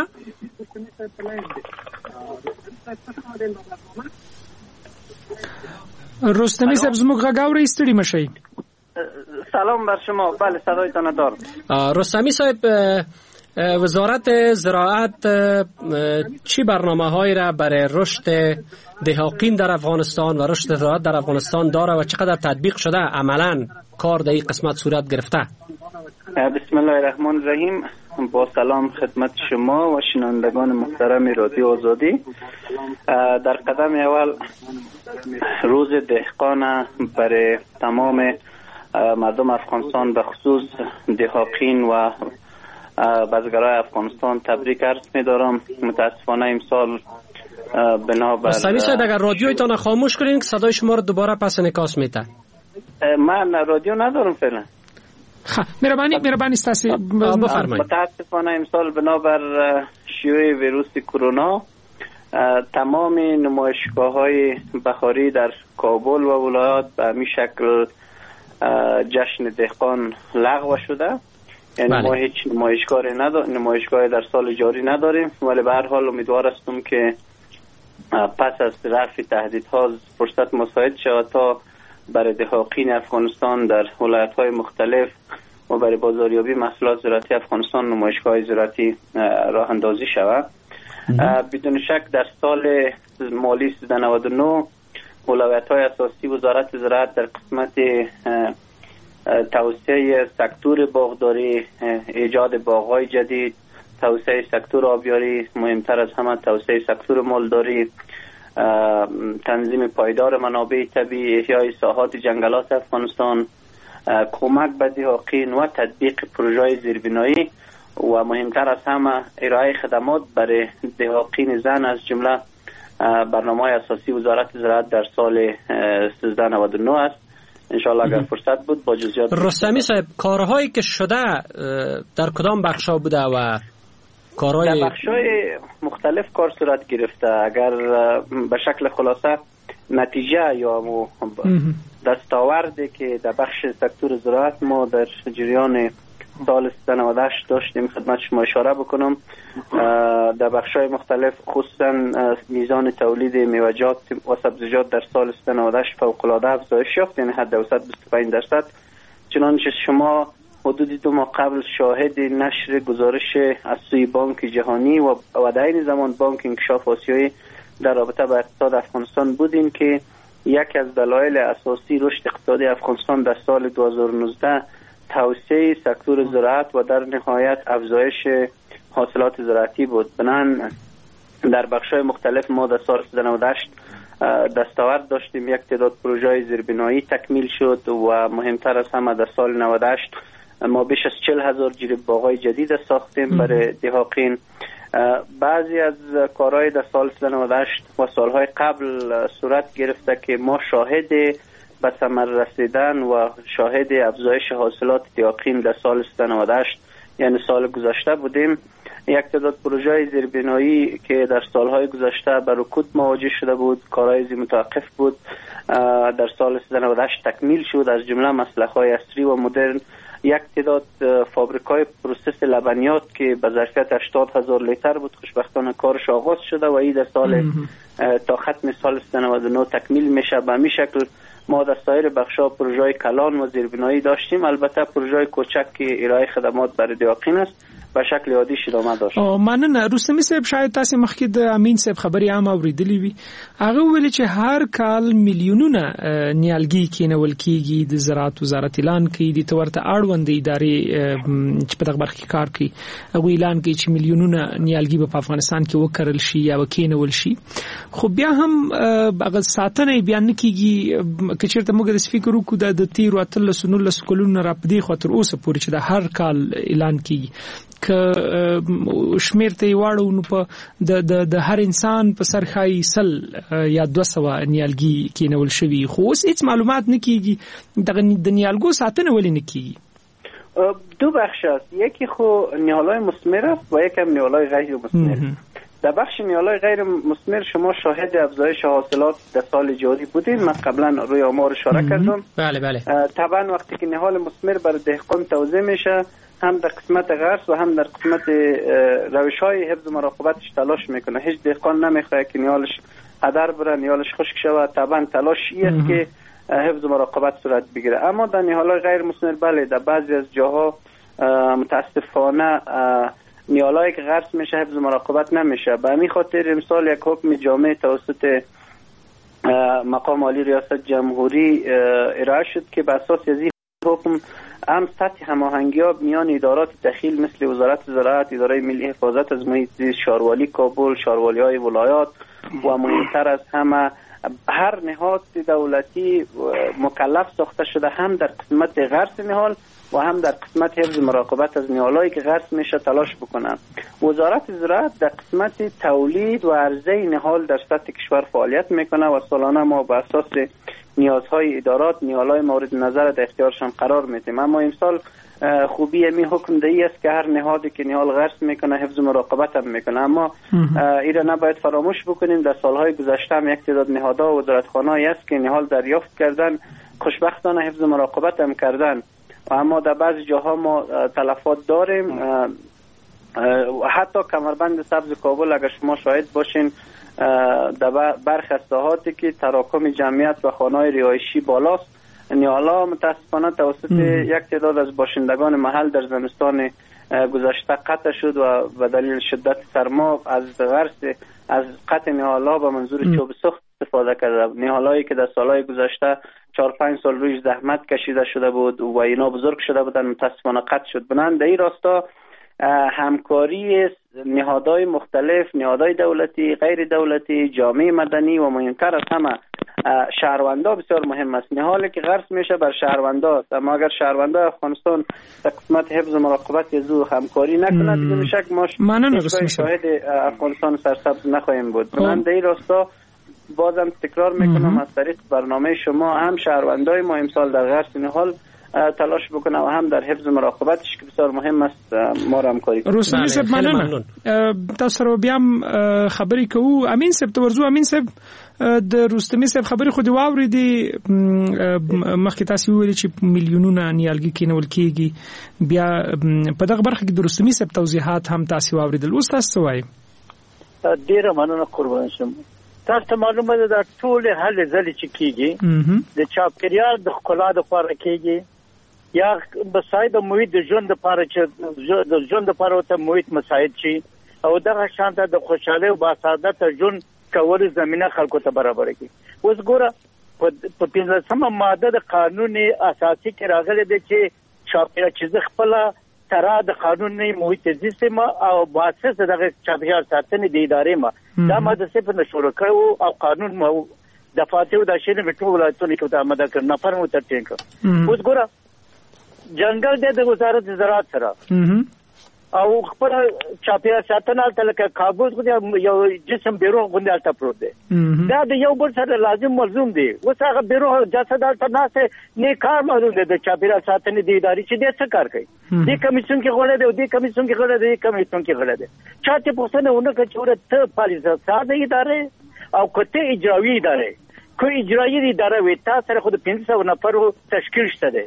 رستمی صاحب زموږ غږ اورئ ستړي مشئ. سلام بر شما. بله صدایتان دارم. رستمی صاحب وزارت زراعت چی برنامه هایی را برای رشد دهاقین در افغانستان و رشد زراعت در افغانستان داره و چقدر تطبیق شده عملا کار در این قسمت صورت گرفته؟ بسم الله الرحمن الرحیم. با سلام خدمت شما و شنوندگان محترم رادیو آزادی. در قدم اول روز دهقان برای تمام مردم افغانستان به خصوص دهاقین و بزگرای افغانستان تبریک عرض می دارم. متاسفانه امسال بنابر رستمی صاحب اگر رادیویتان خاموش کنین که صدای شما رو دوباره پس انعکاس میده. من رادیو ندارم فعلا. مهربانی مهربانی استاسی بفرمایید. متاسفانه امسال بنابر شیوع ویروس کرونا تمام نمایشگاه‌های بهاری در کابل و ولایات به همین شکل جشن دهقان لغو شده. یعنی بله. ما هیچ نمایشگاهی نداریم، نمایشگاهی در سال جاری نداریم، ولی به هر حال امیدوار هستم که پس از رفع تهدیدها فرصت مساعد شود تا برای دهاقین افغانستان در ولایت‌های مختلف و برای بازاریابی محصولات زراعتی افغانستان نمایشگاه زراعتی راه اندازی شود. بدون شک در سال مالی سیزده نود و نه اولویت‌های اساسی وزارت زراعت در قسمت توسعه سکتور باغداری، ایجاد باغ‌های جدید، توسعه سکتور آبیاری، مهمتر از همه توسعه سکتور مالداری، تنظیم پایدار منابع طبیعی، احیای ساحات جنگلات افغانستان، کمک به دهاقین و تطبیق پروژه زیربنایی و مهمتر از همه ارائه خدمات برای دهاقین زن از جمله برنامه اساسی وزارت زراعت در سال سیزده نود و نه است. انشاءالله اگر فرصت بود با جزئیات. رستمی صاحب، کارهایی که شده در کدام بخشا بوده و کارهای در بخشای مختلف کار صورت گرفته؟ اگر به شکل خلاصه نتیجه یا دستاوردی که در بخش سکتور زراعت ما در جریان سال سیزده نود و هشت داشتیم خدمت شما اشاره بکنم. در بخشای مختلف خصوصا میزان تولید میوه‌جات و سبزیجات در سال سیزده نود و هشت فوق العاده افزایش یافت، یعنی حد اوسط بیست و پنج درصد. چنانچه شما حدود دو ماه قبل شاهد نشر گزارش از سوی بانک جهانی و و در این زمان بانک انکشاف آسیایی در رابطه با اقتصاد افغانستان بودیم که یک از دلایل اساسی رشد اقتصادی افغانستان در سال دو هزار و نوزده توسعه سکتور زراعت و در نهایت افزایش حاصلات زراعتی بود. بنابراین در بخش‌های مختلف ما در سال سیزده نود و هشت دستاورد داشتیم. یک تعداد پروژه‌های زیربنایی تکمیل شد و مهمتر از همه در سال نود و هشت ما بیش از چهل هزار جریب باغ‌های جدید ساختیم برای دهاقین. بعضی از کارهای در سال سیزده نود و هشت و سالهای قبل صورت گرفته که ما شاهد به ثمر رسیدن و شاهد افزایش حاصلات دهاقین در سال سیزده نود و هشت یعنی سال گذشته بودیم. یک تعداد پروژه زیربنایی که در سالهای گذشته بر رکود مواجه شده بود، کارهای زی متوقف بود، در سال سیزده نود و هشت تکمیل شد. از جمله مسلخ‌های عصری و مدرن، یک تعداد فابریکای پروسس لبنیات که به ظرفیت هشتاد هزار لیتر بود خوشبختانه کارش آغاز شده و این در سال تا ختم سال سیزده نود و نه تکمیل میشه. به همین شکل ما در سایر بخش‌ها پروژه کلان و زیربنایی داشتیم. البته پروژه کوچک که ارائه خدمات برای دهاقین است به شکل عادی ادامه داشت. مننه. رستمی صاحب، شاید تاسو مخکې د امین صاحب خبري عام اوریدلې وي. هغه ویل چې هر کال میلیونونه نیالګي کېنول کیږي. د زراعت وزارت اعلان کوي د تورته اړوند ادارې چې په دغه برخه کې کار کوي هغه اعلان کوي چې میلیونونه نیالګي په افغانستان کې وکړل شي یا وکینول شي، خو بیا هم هغه ساتنه بیان نه کیږي. که چیرته موږ د فکر وکړو د تیر وتل سنول سکولونو را پدې خاطر اوسه پورې چې د هر کال اعلان کیږي که شمیر ته واړو نو په د د د هر انسان په سر خای سل یا دوه سوه نیالګي کېنول شوی، خو اوس هیڅ معلومات نه کیږي. دغه د نیالګو ساتنه ولې نه کیږي؟ دو بخش است، یکی خو نیالای مثمر است و یکم نیالای غیر مثمر. در بخش نیالای غیر مثمر شما شاهد افزایش حاصلات در سال جاری بودین. من قبلا روی آمار اشاره کردم. بله بله. طبعا وقتی که نهال مثمر بر دهقان توزیع میشه هم در قسمت غرس و هم در قسمت روش‌های حفظ و مراقبتش تلاش میکنه. هیچ دهقان نمیخواد که نیالش هدر بره، نیالش خشک شود. طبعا تلاش این است که حفظ و مراقبت صورت بگیره. اما در نیالای غیر مثمر بله در بعضی از جاها متاسفانه نیالایی که غرس میشه حفظ و مراقبت نمیشه. به همین خاطر امسال یک حکم جامع توسط مقام عالی ریاست جمهوری ارائه شد که بر اساس از این حکم هم سطح هماهنگی میان ادارات دخیل مثل وزارت زراعت، اداره ملی حفاظت از محیط زیست، شاروالی کابل، شاروالی های ولایات و مهمتر از همه هر نهاد دولتی مکلف ساخته شده هم در قسمت غرس نهال و هم در قسمت حفظ مراقبت از نهالایی که غرس میشه تلاش بکنن. وزارت زراعت در قسمت تولید و عرضه نهال در سطح کشور فعالیت میکنه و سالانه ما به اساس نیازهای ادارات نیالای مورد نظر در اختیارشان قرار میدیم. اما امسال خوبی می حکم دهی است که هر نهادی که نهال غرس میکنه حفظ و مراقبت هم میکنه. اما ایره نباید فراموش بکنیم در سالهای گذشته هم یک تعداد نهادها و وزارتخانه‌ای است که نهال دریافت کردن، خوشبختانه حفظ و مراقبت هم کردن. اما در بعضی جاها ما تلفات داریم. حتی کمربند سبز کابل اگر شما شاهد باشین در برخی ساحاتی که تراکم جمعیت و خانه‌های رهایشی بالاست، نیالا متاسفانه توسط یک تعداد از باشندگان محل در زمستان گذشته قطع شد و به دلیل شدت سرما از غرس از قطع نیالا به منظور چوب سوخت استفاده کرده. نیالایی که در سالهای گذشته چهار پنج سال رویش زحمت کشیده شده بود و اینا بزرگ شده بودن، متاسفانه قطع شد. بنابراین در این راستا همکاری نهادهای مختلف، نهادهای دولتی، غیر دولتی، جامعه مدنی و مهمتر از همه شهروندا بسیار مهم است. نهالی که غرس میشه بر شهروندا است، اما اگر شهروندا افغانستان در قسمت حفظ و مراقبت زو همکاری نکنه دیگه میشک ما شاهد افغانستان سرسبز نخواهیم بود. من در این راستا بازم تکرار میکنم از طریق برنامه شما هم شهروندای ما امسال در غرس نهال تلاش بکنه و هم در حفظ مراقبتش که بسیار مهم است ما را همکاری کنیم. رستمی صاحب مننه. تاسو را بیا خبرې کوو. امین صاحب تورزو امین صاحب د رستمی صاحب خبرې خو دی واورېدې، مخکې تاسو ویل چې میلیونونه نیالګي کینول کیږي، بیا په دغه برخه کې د رستمی صاحب توضیحات هم تاسو واورېدل. اوس تاسو وایي ډیره مننه قربان شم. تاسو ته معلومه ده دا ټول هلې ځلې چې کیږي د چاپیریال د ښکلا لپاره کیږي یا بساید محیط د ژوند لپاره چې د ژوند لپاره ته محیط مساعد شي او دغه شانته د خوشاله او باسعادت ژوند کولو زمينه خلکو ته برابر کړي. اوس ګوره په پنځمه ماده د قانون اساسي کې راغلي دی چې چاپیریال چې خپل ترا د قانوني محیط زیست ما او باسس دغه چاپیریال ساتنې د ادارې ما دا ماده څه په نشور کړو او قانون مو د فاتحو د شین په ټول ولایتونو کې د آمده کړ نفر مو ترټین کړ. اوس ګوره جنگل د وزارت زراعت سره او خپل چاپیریال ساتنه تلکه کابوس غو یو جسم بیرو غوندال ته پروت دی. دا د یو بل سره لازم ملزوم دی. اوس هغه بیرو جسد ته ناسه نه کار معلوم دی د چاپیریال ساتنې د ادارې چې د څه کار کوي. د کمیسیون کې غوړه دی او د کمیسیون کې غوړه دی کمیسیون کې غوړه دی. چاته پوښتنه ونه کوي چې ته پالیسه ساده ادارې او کته اجرایی ادارې کوئی اجرایی اداره وي تاسو سره خود پنځه سوه نفر تشکیل شته دی.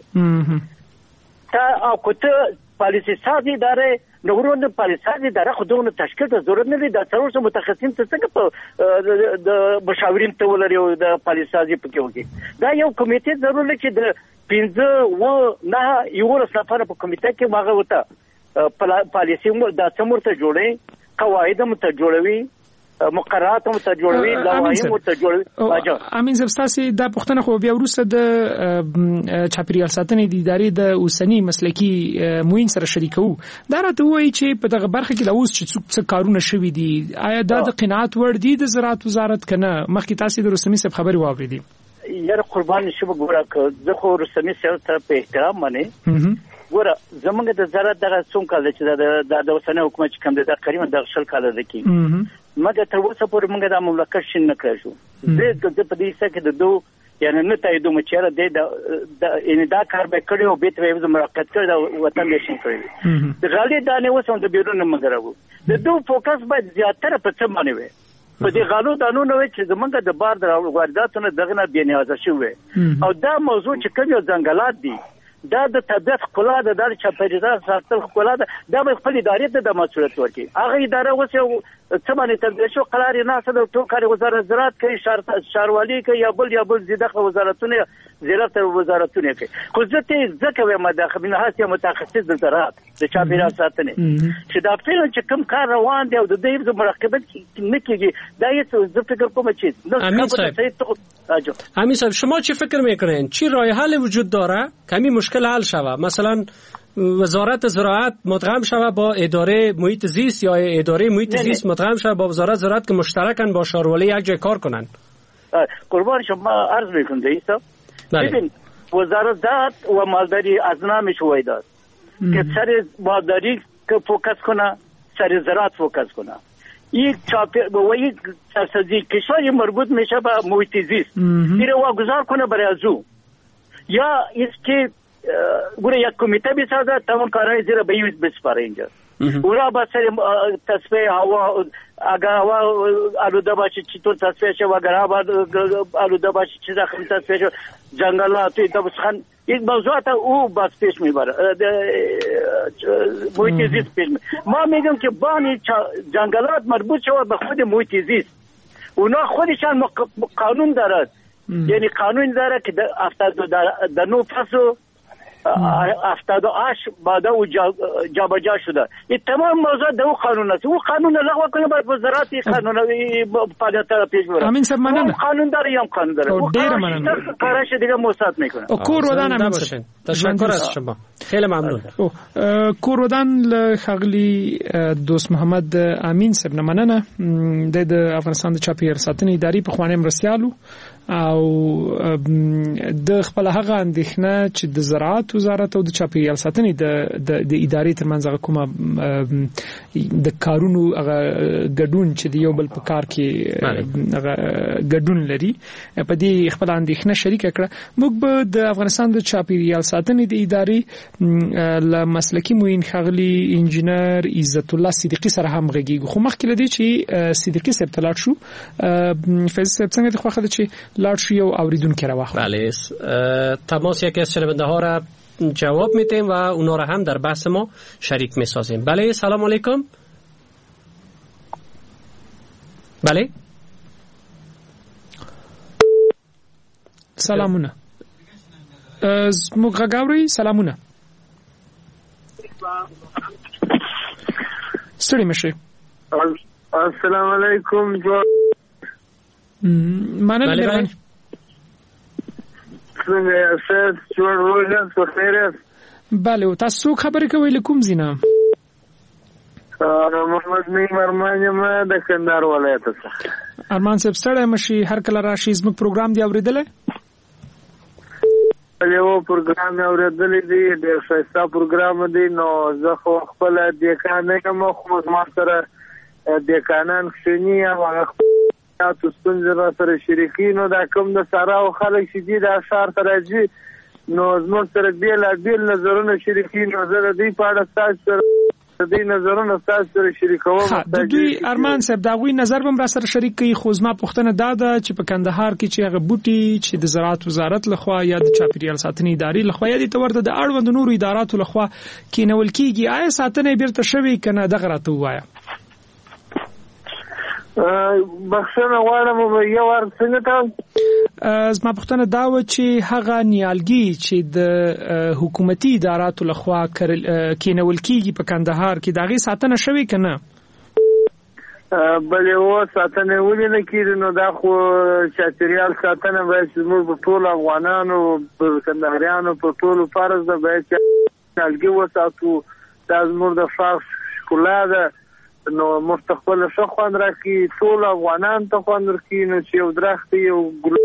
تا او کته پالیسي سازي اداره نورونه پالیسي سازي اداره خودونه تشکیل ته ضرورت نه لري. د څلور متخصصین څه څنګه په د مشاورین ته ولري او د پالیسي سازي پکې وږي. دا یو کمیټه ضرورت لري چې د پنځه و نه یو نفر په کمیټه کې واغه وته پالیسي مو د څمور ته جوړي، قواعد مو ته جوړوي، مقررات مو ته جوړوي، لوایح مو ته جوړوي. امین زب تاسو د پښتنه خو بیا وروسته د چاپیریال ساتنې د ادارې د اوسنی مسلکی موین سره شریکو. دا راته وایي چې په دغه برخه کې د اوس چې څه کارونه شوي دي آیا دا د قناعت وړ دي د زراعت وزارت کنه؟ مخکې تاسو د رستمی صاحب خبري واورېدې. یاره قربان شم ګوره که زه خو رستمی صاحب ته په احترام منې ګوره زمونږ د زراعت دغه څوم کال چې د د اوسنی حکومت چې کوم دی دا تقریبا د شل کال ده کې مګر تر اوسه پورې موږ د مملکت شین نه کړو. زه په دې څه کې د دو یعنی نه تایید مو چیرې د ان دا کار به کړو او به ته مراقبت کړو وطن دې شین کړی. د غالي دانه وسوم د بیرون نه مګرو د دو فوکس باید زیاتره په څه باندې وي په دې غالو دانو نه وي چې زمونږ د بار د وارداتونو دغه نه بنیازه شوی او دا موضوع چې کوم یو ځنګلات دي دا د طبيعت خلا د دار چاپیریال ساتل خلا دا به خپل ادارې ته د مسؤلیت ورکړي. هغه اداره اوس یو څه باندې تدبیر شو قرار نه سره د ټول کار وزارت زراعت کوي، شاروالي کوي یا بل یا بل زیاده وزارتونه زراعت وزارتونه کوي. خو ځکه ځکه وایم د خبرونه هڅه متخصص د زراعت د چاپیریال ساتنې چې دا فعلا چې کوم کار روان دی او د دې مراقبت نه کیږي دا یې زه فکر کوم چې امین صاحب امین صاحب شما چه فکر میکنین چی راه حل وجود داره کمی مشکل حل شوه؟ مثلا وزارت زراعت مدغم شوه با اداره محیط زیست یا اداره محیط زیست مدغم شوه با وزارت زراعت که مشترکاً با شاروالي یک جای کار کنن. قربان شما عرض میکنم دیسا ببین وزارت زراعت و مالداری از نامش وای داد که سر مالداری که فوکس کنه سر زراعت فوکس کنه. یک چاپی و یک سازی کشوری مربوط میشه به محیط زیست میره واگذار کنه برای ازو یا اسکی گوره یک کمیته بسازه تمام کارهای زیر به یوز بسپاره اینجا اورا با سر تصفیه هوا اگر هوا آلوده باشه چطور تصفیه شه و اگر هوا آلوده باشه چی داخل تصفیه شه جنگلات دبسخان یک موضوعات او باز پیش میبره محیط زیست پیش میبره. ما میگم که بانی جنگلات مربوط شود به خود محیط زیست اونا خودشان قانون دارد، یعنی قانون داره که در نو فصل هفتاد و هشت بعد او جابجا شده. این تمام موضوع در او قانون است. او قانون لغو کنه باید وزارت قانون فعالیت را پیش بره. امین صاحب مننه. قانون داره یا قانون داره. او ډیر مننه. کارش دیگه موثق میکنه. کور ودان امین صاحب. تشکر از شما. خیلی ممنون. کور ودان خغلی دوست محمد امین صاحب مننه. د افغانستان د چاپیریال ساتنې ادارې په خوانې مرسیالو او د خپل هغه اندېښنه چې د زراعت وزارت او د چاپیریال ساتنې د د ادارې ترمنځ هغه کومه د کارونو هغه ګډون چې د یو بل په کار کې هغه ګډون لري په دې خپل اندېښنه شریک کړه. موږ به د افغانستان د چاپیریال ساتنې د ادارې له مسلکي معین خغلی انجینر عزت الله صدیقی سره هم غږیږو. خو مخکې لدی چې صدیقی صاحب تلاړ شو فیض صاحب څنګه د خوخه چې لاړ شو یو اوریدونکو راوخ. بله تماس یکی از شنونده ها را جواب میدیم و اونا را هم در بحث ما شریک میسازیم. بله سلام علیکم. بله سلامونه زموږ غاوري سلامونه ستړي مشه. السلام علیکم. مننه مهرباني. څنګه یاست؟ جوړ روزه په خیر. بله تاسو خبرې کوئ له کوم ځای نه؟ محمد نعیم ارمان یم د کندهار ولایت څخه. ارمان صاحب ستړی مشي هر کله راشي زموږ پروګرام دی اوریدلې؟ یو پروګرام اوریدلې دی ډېر ښایسته پروګرام دی. نو زه خو خپل د کانه کوم خو ما سره د کانان خشنی هغه تاسو څنګه سره شریکینو دا کوم د سارا او خلک چې دي د اشار ترځي نو زموږ سره بیل بیل نظرونه شریکینو زه د دې په اړه تاسو د دې نظرونه تاسو سره شریکوم. د دوی ارمان صاحب دا غوي نظر به را سره شریک کوي. خو زما پوښتنه دا ده چې په کندهار کې چې هغه بوټي چې د زراعت وزارت لخوا یا د چاپیریال ساتنې ادارې لخوا یا د تورته د اړوند نورو اداراتو لخوا کینول کیږي آیا ساتنه بیرته شوی کنه دغه راته وایا؟ بخښنه غواړم یو ور څنګه تاسو زما پوښتنه دا و چې هغه نیالګي چې د حکومتي اداراتو لخوا کینول کیږي په کندهار کې دغه ساتنه شوی کنه؟ بلې و ساتنه ولې نه کیږي؟ نو دا خو چاپیریال ساتنه باید زموږ په ټول افغانانو په کندهاریانو په ټول فرض ده باید نیالګي وساتو. دا زموږ د فرض ښکلا ده. نو مستقبل څه خوان راکې ټول افغانان ته خوان ورکې نو چې یو درخت یو ګل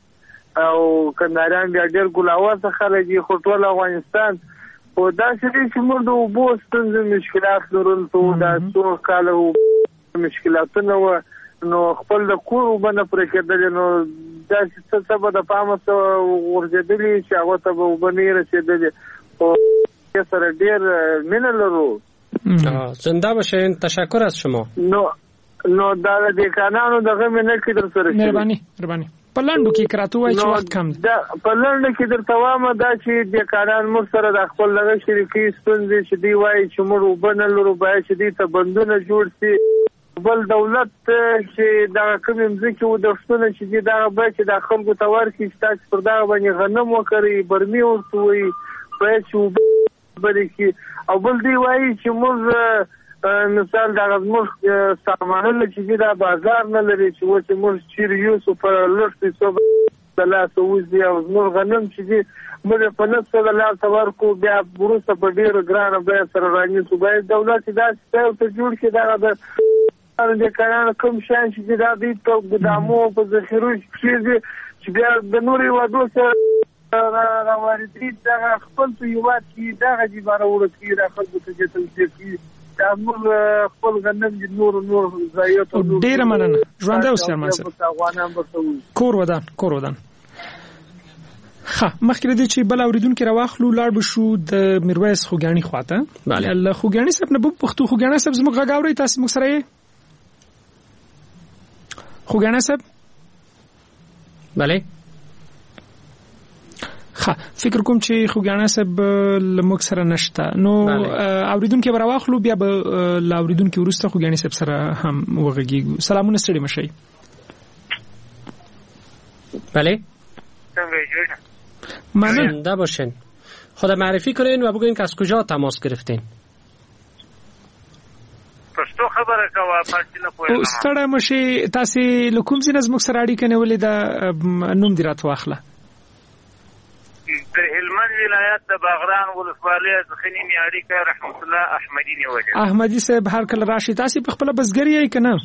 او کندهاریان بیا ډېر ګلاوه څخه لګي خو ټول افغانستان او دا چې موږ د اوبو ستونزې مشکلات لرل ته دا څو کاله مشکلاتونه و نو خپل د کور وبنه پرې کېدل نو دا چې څه به د پامه ورځېدلې چې هغه ته به وبنې رسېدلې او سره ډېر مینه لرو. زنده باشین. تشکر از شما. نو نو دا د کانانو دغه منه کې در سره مهرباني مهرباني په لاندو کې کراتو وای چې وخت کم دا په لاندو کې درته وامه دا چې د کانان مر سره د خپل لغه شریکي ستونزې چې دی وای چې موږ وبنل لرو باید چې دې ته بندونه جوړ شي. بل دولت چې دا کوم ځکه و د ستونه چې دا به چې د خلکو تور کې تاسو پر دا باندې غنم وکړي برمي ورسوي باید چې بلکې او بل دی وایي چې موږ مثال دا موږ سامان چې دا بازار نه لري چې و چې موږ چیر یو سپر لړتي څو د لاس وځي او موږ غنم چې موږ په نفس د لاس ورکو بیا وروسته په ډیر ګرانه به سره راځي چې باید دولت دا څه جوړ کړي دا د د کارانو کوم شان چې دا د ګدامو په ذخیرو کې چې بیا د نوري وادو سره راوړي دا خپل په یو وخت کې دا غوړه ورته را خلکو ته چې تل دا موږ خپل غنم د نور نور ځایات ډیر مننه ژوند اوسه ماسه کور ودان کور ودان. ها مخکې دې چې بل اوریدونکو راوخلو لاړ بشو د میرویس خوګانی خواته. بله الله خوګانی صاحب نه پښتو خوګانی صاحب زموږ غاوري تاسو موږ سره یې خوګانی صاحب. بله ها فکر کوم چې خوګاڼه صاحب لمک سره نشته نو اوریدونکو به راوخلو بیا به لاوریدونکو ورسته خوګاڼه صاحب سره هم وغږیږو. سلامونه ستړي مشي. بله څنګه ممنون. زنده باشین. خود معرفی کنین و بگوین که از کجا تماس گرفتین. پښتو خبره کوه پاتې نه پوهیږم. او ستړی مشي تاسو له کوم ځای نه زموږ سره اړیکه نیولې ده نوم دې راته واخله. د هلمند ولایت د باغران ولسوالۍ څخه نیمه اړیکه رحمت الله احمدی نیولې. احمدی صاحب هر کله راشي تاسو په خپل بزګری یې کنه؟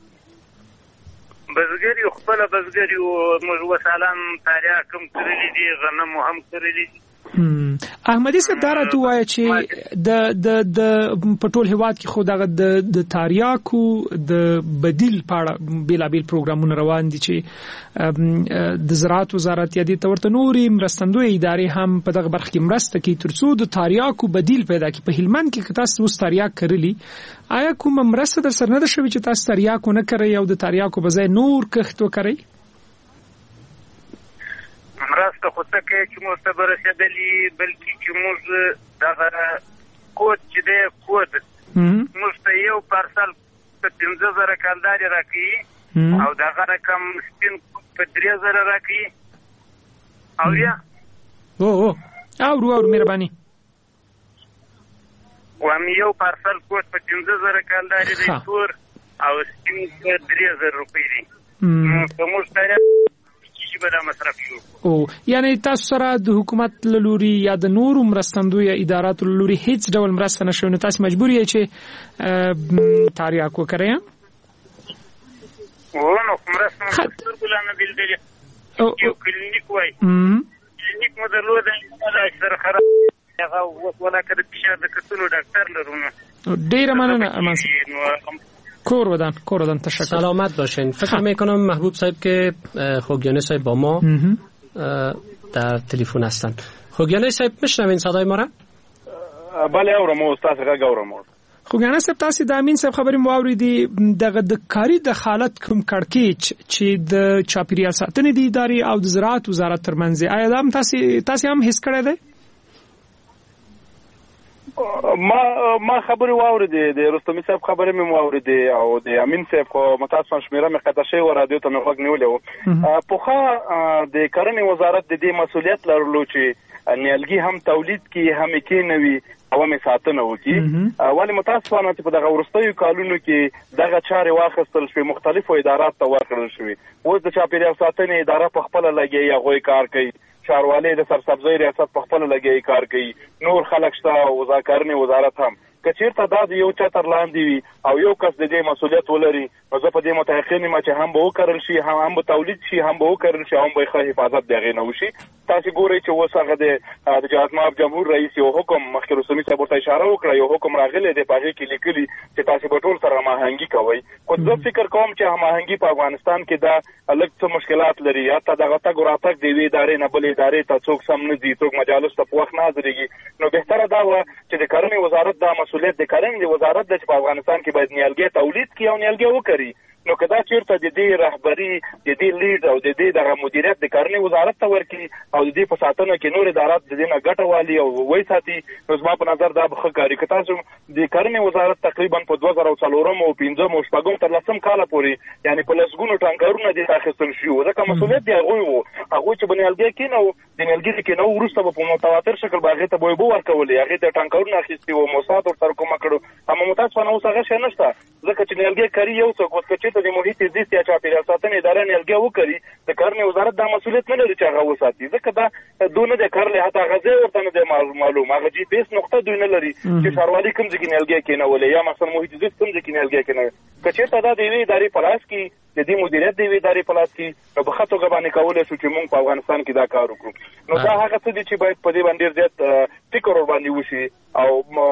بزګری خپل بزګری او موږ وسالان تاریخ کم کړی دي غنم هم کړی دي. احمدی صاحب دا راته وایي چې د د د پټول هواد کې خو دغه د د تاریاکو د بدیل پاړه بیلابیل پروګرامونه روان دي چې د زراعت وزارت یا د تورته نوري مرستندوی ادارې هم په دغه برخه کې مرسته کوي ترڅو د تاریاکو بدیل پیدا کړي. په هلمند کې تاسو اوس تاریاک کړلی آیا کوم مرسته در سره نه ده شوې چې تاسو تاریاکو نه کوي او د تاریاکو بځای نور کښت وکړي؟ مرسته خو څه کې چې موږ ته برسېدلې بلکې چې موږ دغه کوټ چې دی کوټ موږ ته یو پارسل په پنځه زره کلدارې راکوي او دغه رقم سپین په درې زره راکوي او یا او او اورو اورو مهرباني وایم یو پارسل کوټ په پنځه زره کلدارې دی تور او سپین په درې زره روپۍ دی نو موږ ته او یعنی تاسو سره د حکومت لوري یا د نورو مرستندوی اداراتو لوري هیڅ ډول مرسته نشو نو تاسو مجبور یې چې تاریاک وکړئ. او نو مرسته مستر ګلانه بلدل یو کلینیک وای کلینیک مو درلود دا سره خراب هغه ولا کړ چې د کتلو ډاکټر لرونه. ډیر مننه امان کور ودان کور ودان تشکر. سلامت باشین. فکر میکنم محبوب صاحب که خوگیانه صاحب با ما در تلفن هستن. خوگیانه صاحب میشنوین صدای ما را؟ بله اورم استاد غږ اورم. خوگیانه صاحب تاسو د امین صاحب خبرې مو اوریدي دغه د کاری د حالت کوم کړکېچ چې د چاپیریال ساتنې د ادارې او د زراعت وزارت ترمنځ آیا دا تاسو تاسو هم هیڅ کړی دی؟ ما ما خبرې واوریدې د رستمی صاحب خبرې مې واوریدې او د امین صاحب خو متاسفانه شمیره مې قطع شوی و رادیو ته مې غوږ نیولی و. پخوا د کرنې وزارت د دې مسؤلیت لرلو چې نیالګي هم تولید کړي هم یې کینوي او هم یې ساتنه وکړي. ولې متاسفانه چې په دغه وروستیو کالونو کې دغه چارې واخیستل شوې مختلفو اداراتو ته ورکړل شوې. اوس د چاپیریال ساتنې اداره په خپله لګیا هغوی کار کوي. چاروالی د سرسبزۍ ریاست په خپله لګیا کار کوي. نور خلک شته وزارت وزارت هم که چیرته دا د یو چا تر لاندې وي او یو کس د دې مسؤلیت ولري نو زه په دې متحقین یم چې هم به وکرل شي هم به تولید شي هم به وکرل شي هم به ښه حفاظت د هغې نه وشي. تاسو ګورئ چې اوس هغه د جهاد مآب جمهور رئیس یو حکم مخکې رستمي صاحب ورته اشاره وکړه یو حکم راغلی دی په هغې کې لیکلي چې تاسو به ټول سره هماهنګي کوئ. خو زه فکر کوم چې هماهنګي په افغانستان کې دا لږ څه مشکلات لري. حتی دغه تګ راتګ د یوې ادارې نه بلې ادارې ته څوک سم نه ځي څوک مجالس ته په وخت نه حاضرېږي. نو بهتره دا وه چې د کرنې وزارت دا مسؤلیت د کرنې د وزارت د چې په افغانستان کې باید نیالګي تولید کړي او نیالګي وکړي. نو که دا چیرته د دې رهبري د دې لیډ او د دې دغه مدیریت د کرنې وزارت ته ورکړي او د دې په ساتنه کې نور ادارات د دې نه ګټه والي او وساتي نو زما په نظر دا به ښه کاري. که تاسو د کرنې وزارت تقریبا په دوه زره څلورم او پنځم او شپږم تر لسم کاله پورې یعنې په لسګونو ټانکرونه دې ته اخیستل شوي وو ځکه مسؤلیت د هغوی وو. هغوی چې به نیالګي کېنو د نیالګي د کېنو وروسته به په متواتر شکل به هغې ته به اوبه ورکولې هغې ته ټانکرونه اخیستي وو موساد ورسره کومه کړو. اما متاسفانه اوس هغه شی نشته ځکه چې نیالګي کري یو څوک اوس که چېرته د محیط زیست یا چاپیریال ساتنې اداره نیالګي وکړي د کرنې وزارت دا مسؤلیت نه لري چې هغه وساتي ځکه دا دوی نه دی کرلی حتی هغه ځای ورته نه دی معلوم هغه جی پی ایس نقطه دوی نه لري چې ښاروالي کوم ځای کې نیالګي کېنولې یا مثلا محیط زیست کوم ځای کې نیالګي کېنولې. که چېرته دا د یوې ادارې په لاس کې د دې مدیریت د یوې ادارې په لاس کې نو په ښه توګه باندې کولی شو چې موږ په افغانستان کې دا کار وکړو. نو دا هغه څه دي چې باید په دې باندې ډېر زیات فکر ورباندې وشي او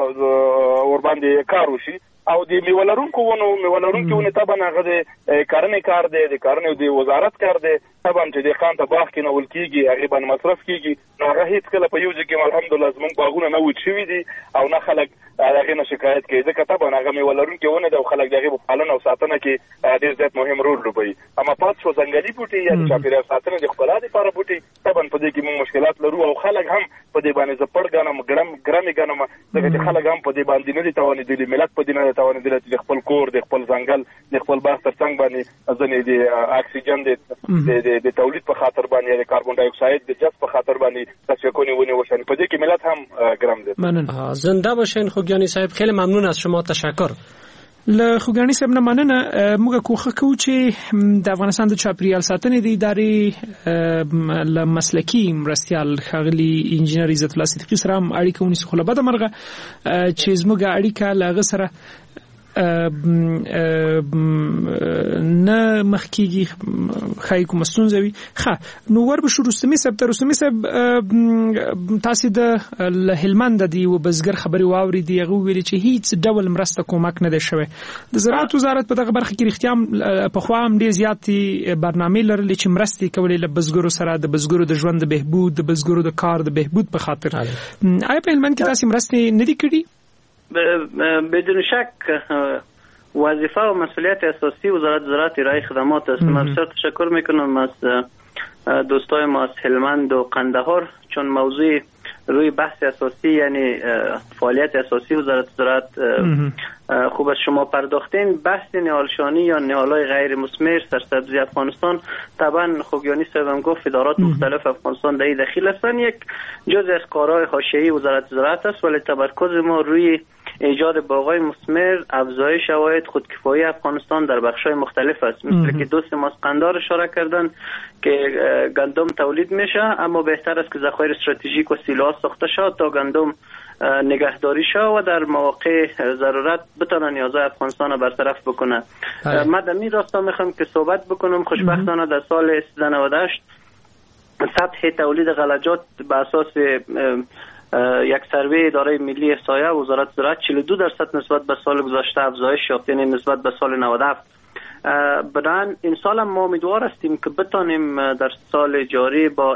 ورباندې کار وشي. او د میوه لرونکو ونو میوه لرونکي ونې طبعا هغه د کرنې کار دی د کرنې د وزارت کار دی طبعا چې دهقان ته باغ کېنول کېږي هغې باندې مصرف کېږي نو هغه هېڅ کله په یو ځای کې الحمدلله زموږ باغونه نه وچ شوي دي او نه خلک هغې نه شکایت کوي ځکه طبعا هغه میوه لرونکي ونې ده او خلک د هغې په پالنه او ساتنه کې ډېر زیات مهم رول لوبوي. اما پات شو ځنګلي بوټي یا د چاپېریال ساتنې د ښکلا دپاره بوټي طبعا په دې کې موږ مشکلات لرو او خلک هم په دې باندې زه پړ ګڼم ګرم ګرمې ګڼم ځکه چې خلک هم په دې باندې نه دي توانېدلي ملت په دې نه دی توانیدل چې د خپل کور د خپل ځنګل د خپل باغ ترڅنګ باندې ځنې د اکسیجن د د تولید په خاطر باندې د کاربن ډای اکساید د جذب په خاطر باندې تشکونی ونی وشن په دې کې ملت هم ګرم دي. ممنون. زنده باشین خوگیانی صاحب، خیلی ممنون از شما. تشکر. له خوګانی صاحب نه مننه. موږ کوخه کوو چې د افغانستان د چاپیریال ساتنې د ادارې له مسلکی مرستیال ښاغلي انجینر عزت الله صدیقي سره هم اړیکه ونیسو، خو له بده مرغه چې زموږ اړیکه له هغه سره نه مخکېږي، خای کوم ستونزه وي. ښه، نو ور به شو رستمي صاحب ته. رستمي صاحب، تاسو د هلمند د یو بزګر خبري واورېدې، هغه ویلي چې هیڅ ډول مرسته کومک نه دی شوی. د زراعت وزارت په دغه برخه کې رښتیا په خوا هم ډېر زیاتې برنامې لرلې چې مرستې کولې له بزګرو سره، د بزګرو د ژوند د بهبود، د بزګرو د کار د بهبود په خاطر. آیا په هلمند کې تاسو مرستې نه دي کړې؟ بدون شک وظیفه و مسئولیت اساسی وزارت زراعت ارائه خدمات است. من بسیار تشکر میکنم از دوستای ما از هلمند و قندهار، چون موضوع روی بحث اساسی یعنی فعالیت اساسی وزارت زراعت خوب از شما پرداختین. بحث نهالشانی یا نهالای غیر مثمر سرسبزی افغانستان، طبعا خوگیانی صاحبم گفت ادارات مختلف افغانستان در این دخیل هستند. یک جزء از کارهای حاشیه‌ای وزارت زراعت است، ولی تمرکز ما روی ایجاد باغ‌های مثمر، افزایش شواهد خودکفایی افغانستان در بخش‌های مختلف است. مثل که دوست ما از قندهار اشاره کردن که گندم تولید میشه، اما بهتر است که ذخایر استراتژیک و سیلوها ساخته شود تا گندم نگهداری شود و در مواقع ضرورت بتونه نیازهای افغانستان را برطرف بکنه. من در این راستا میخوام که صحبت بکنم. خوشبختانه در سال سیزده نود و هشت سطح تولید غلجات به اساس یک سروی اداره ملی احصایه وزارت زراعت چهل و دو درصد نسبت به سال گذشته افزایش یافت، یعنی نسبت به سال نود و هفت. بنابراین این سال هم ما امیدوار هستیم که بتانیم در سال جاری با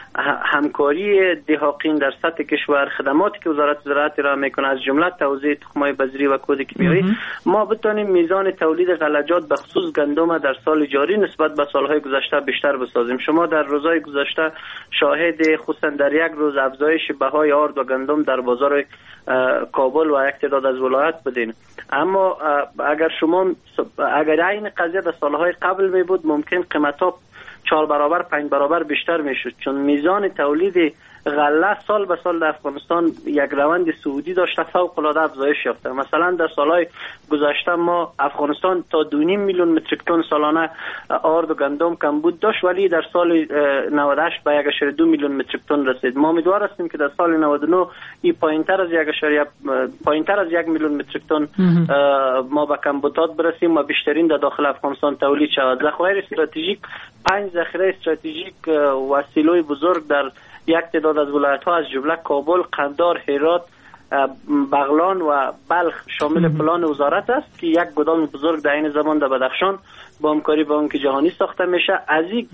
همکاری دهاقین در سطح کشور، خدماتی که وزارت زراعت را میکنه از جمله توزیع تخم‌های بذری و کود کیمیایی، ما بتانیم میزان تولید غلجات به خصوص گندم در سال جاری نسبت به سالهای گذشته بیشتر بسازیم. شما در روزهای گذشته شاهد خصوصا در یک روز افزایش بهای آرد و گندم در بازار کابل و یک تعداد از ولایات بدین. اما اگر شما اگر این قضیه در سالهای قبل می بود، ممکن قیمت‌ها چهار برابر پنج برابر بیشتر میشد، چون میزان تولید غله سال به سال در افغانستان یک روند صعودی داشته، فوق العاده افزایش یافته. مثلا در سالهای گذشته ما افغانستان تا دو و نیم میلیون متریک تن سالانه آرد و گندم کمبود داشت، ولی در سال نود و هشت به یک و دو میلیون متریک تن رسید. ما امیدوار هستیم که در سال نود و نه این پایینتر از یک پایینتر از یک میلیون متریک تن ما به کمبودات برسیم و بیشترین در داخل افغانستان تولید شود. ذخایر استراتژیک، پنج ذخیره استراتژیک و سیلوی بزرگ در یک تعداد از ولایت‌ها از جمله کابل، قندهار، هرات، بغلان و بلخ شامل پلان وزارت است که یک گودام بزرگ در این زمان در بدخشان با همکاری با بانک جهانی ساخته میشه. از این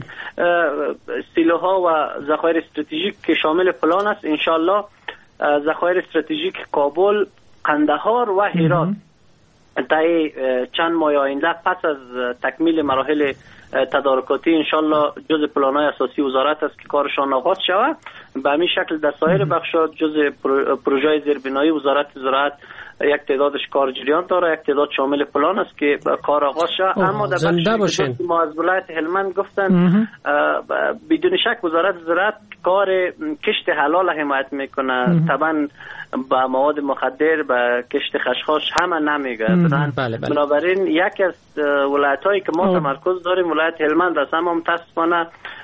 سیلوها و ذخایر استراتژیک که شامل پلان است، انشالله ذخایر استراتژیک کابل، قندهار و هرات تا چند ماه آینده پس از تکمیل مراحل تدارکاتی انشالله جز پلان‌های اساسی وزارت است که کارشان آغاز شود. به همین شکل در سایر بخشات جز پروژه زیربنایی وزارت زراعت یک تعدادش کار جریان داره، یک تعداد شامل پلان است که کار آغاز شد. اما در بخش ما از ولایت هلمند گفتن بدون شک وزارت زراعت کار کشت حلال حمایت میکنه. طبعا با مواد مخدر با کشت خشخاش همه نمیگه. بنابراین یکی از ولایت‌هایی که ما تمرکز داریم ولایت هلمند است، اما متاسفانه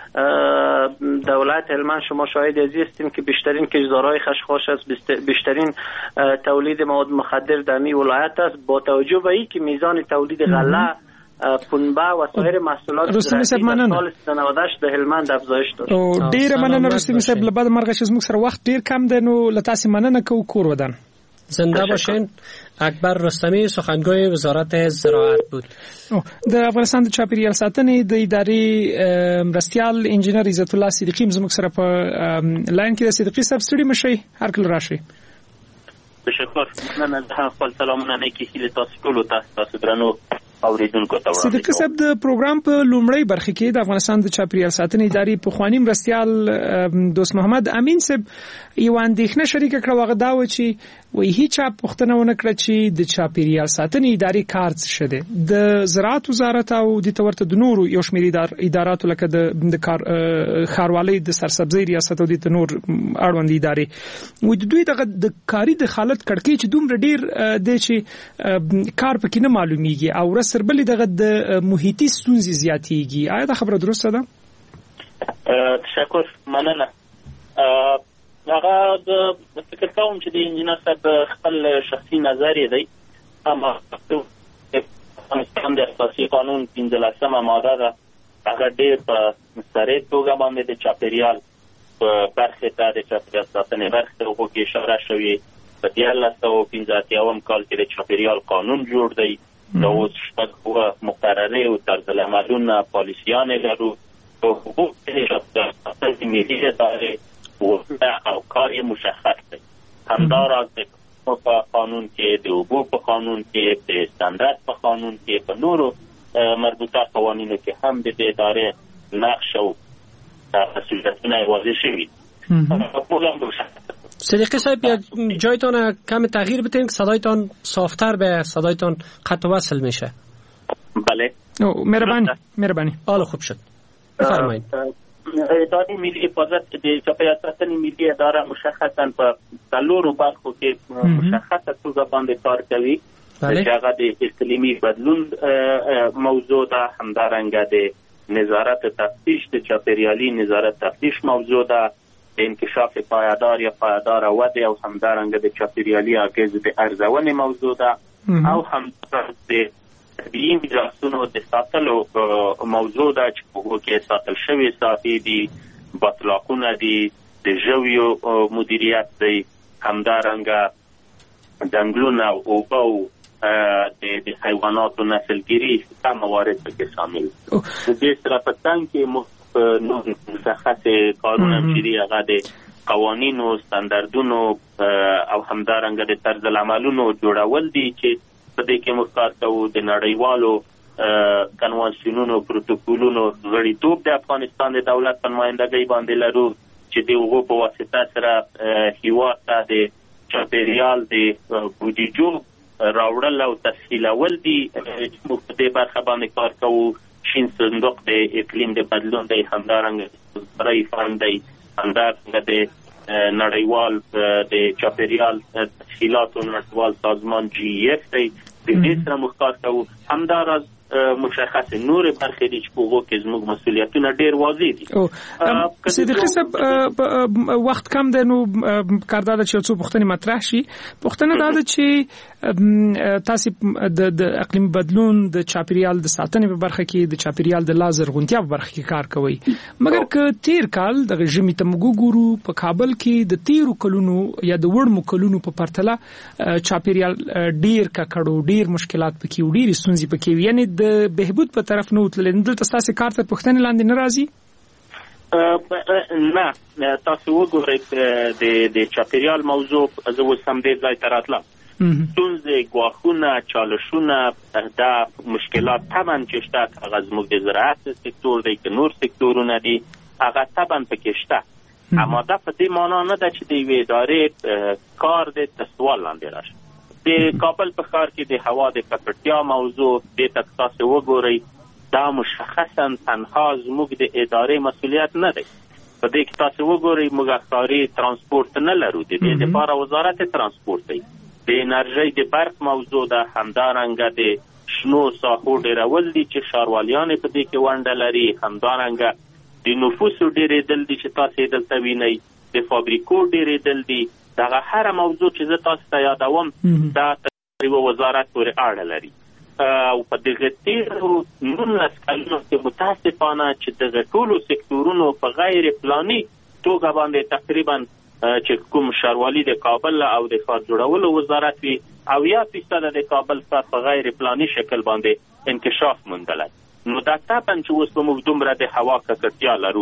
در ولایت هلمند شما شاهد ازی هستیم که بیشترین کشتزارهای خشخاش است، بیشترین تولید مواد مخدر در این ولایت است، با توجه به اینکه میزان تولید غله، پنبه و سایر محصولات زراعتی در سال نود و هشت د هلمند افزایش داشت. او ډیر مننه رستمی صاحب، لبد مرغه چې موږ سره وخت ډیر کم دی، نو لتاسې مننه کوو. کور ودان زنده باشین. اکبر رستمی سخنگوی وزارت زراعت بود. د افغانستان د چاپیریال ساتنې د ادارې مرستیال انجینر عزت الله صدیقي زموږ سره په لاین کې د صدیقي صاحب ستړي مشي هر کله راشي. تشکر. من از خپل سلامونه نیکی هیله تاسو ټول ته تاسو درنو اوریدونکو ته وړاندې. صدیق صاحب د پروګرام په لومړی برخه کې د افغانستان د چاپیریال ساتنې ادارې په خواني مرستيال دوست محمد امین صاحب یو اندېښنه شریکه کړه، هغه دا و چې وایي هیڅ پوښتنه ونه کړه چې د چاپیریال ساتنې ادارې کار څه شته. د زراعت وزارت او د تورته د نورو یو شمېر ادار اداراتو لکه د کار خاروالۍ د سرسبزۍ ریاست او د نور اړوند ادارې و د دوی د کاری د حالت کړکې چې دومره ډیر د چې کار پکې نه معلومیږي او رسربلې دغه د محیطي ستونزې زیاتېږي. آیا دا خبره درسته ده؟ تشکر، مننه. هغه د فکر کوم چې د انجینر صاحب خپل شخصي نظر دی، اما افغانستان د اساسي قانون پنځلسمه ماده ده، هغه ډېر په مسترد توګه باندې د چاپیریال په برخې ته د چاپیریال ساتنې برخې ته هغو کې اشاره شوې. په دیارلس سوه پنځه اتیاوم کال کې د چاپیریال قانون جوړ دی، د اوس شپږ اووه مقررې او طرزالعملونه پالیسیانې لرو. په حقوق کې د چاپیریال ساتنې ملي ادارې او کار یې مشخص دی. همداراز د په قانون کې، د اوبو په قانون کې، د استاندارد په قانون کې، په نورو مربوطه قوانینو کې هم د دې ادارې نقش او مسئولیتونه واضح شوي. صدیقی صاحب جایتان کم تغییر بدین که صدایتان صافتر به صدایتان قطع وصل میشه. بله مهربانی مهربانی حالا خوب شد. بفرمایید. اداره ملی حفاظت د چاپیریال ساتنې ملي اداره مشخصا په څلورو برخو کې مشخصه توګه باندې کار کوي، چې هغه د اقلیمي بدلون موضوع ده، همدارنګه د نظارت تفتیش د چاپیریالي نظارت تفتیش موضوع ده، د انکشاف پایدار یا پایدار ودې او همدارنګه د چاپیریالي اغیزو د ارزونې موضوع ده، او همدارنګه د طبیعي میراثونو د ساتلو موضوع ده چې په هغو کې ساتل شوي ساحې دي، باطلاقونه دي، د ژویو مدیریت دی، همدارنګه ځنګلونه او اوبه او د حیواناتو نسلګري دا موارد پکې شامل دي. د دې سره په څنګ کې نور مشخص کارونه چې دي هغه د قوانینو، ستاندردونو او همدارنګه د طرزالعملونو جوړول دي چې په دې کې موږ کار کوو. د نړیوالو کنوانسیونونو، پروتوکولونو غړیتوب د افغانستان د دولت په نمایندګۍ باندې لرو چې د هغو په واسطه سره هیواد ته د چاپیریال د بودیجو راوړل او تسهیلول دي. موږ په دې برخه باندې کار کوو. شین صندوق د اقلیم د بدلون دی، همدارنګه برای فند دی، همدارنګه د نړیوال د چاپیریال تسهیلاتو نړیوال سازمان جی ایف دی، د دې سره موږ کار کوو. همداراز مشخص نور برخې دي چې په هغو کې زموږ مسؤلیتونه ډېر واضح دي. صدیقي صاحب وخت کم دی، نو کار دا ده چې یو څو پوښتنې مطرح شي. پوښتنه دا ده چې تاسې د اقلیم بدلون د چاپیریال د ساتنې په برخه کې د چاپیریال د لا زرغونتیا په برخه کې کار کوئ، مګر که تیر کال د ژمي ته موږ وګورو په کابل کې د تیرو کلونو یا د وړمو کلونو په پرتله چاپیریال ډېر ککړ او ډېر مشکلات پکې او ډېرې ستونزې پکې وي، یعنې د بهبود په طرف نه وتلل. دلته تاسو کار ته پوښتنه لاندې نه راځي؟ نه، تاسو وګورئ د د چاپیریال موضوع زه اوس هم دې ځای ته راتلم. ستونزې، ګواښونه، چالشونه، دا مشکلات طبعا چې شته، هغه زموږ د زراعت سکتور دی که نور سکتورونه دي، هغه طبعا پکې شته. اما دا په دې معنا نه ده چې د یوې ادارې کار دی د سوال لاندې راشي. د کابل په ښار کې د هوا د ککړتیا موضوع دې ته تاسو وګورئ، دا مشخصا تنها زموږ د ادارې مسؤلیت نه دی. په دې کې تاسو وګورئ موږ ښاري ترانسپورت نه لرو، د دې لپاره وزارت ترانسپورت دی. د انرژۍ د برق موضوع ده، همدارنګه د شنو ساحو ډیرول دي چې ښاروالیان په دې کې ونډه لري، همدارنګه د نفوسو ډیرېدل دي چې تاسو یې دلته وینئ، د فابریکو ډیرېدل دي. دغه هر موضوع چې زه تاسو ته یادوم دا تقریبا وزارت پورې اړه لري. او په دغه تیرو نولس کلونو کې متاسفانه چې دغه ټولو سکتورونو په غیر پلاني توګه باندې تقریبا چې کوم ښاروالي د کابل او د ښار جوړولو وزارت وي، اویا فیصده د کابل ښار په غیر پلاني شکل باندې انکشاف موندلی. نو دا طبعا چې اوس به موږ دومره د هوا ککړتیا لرو،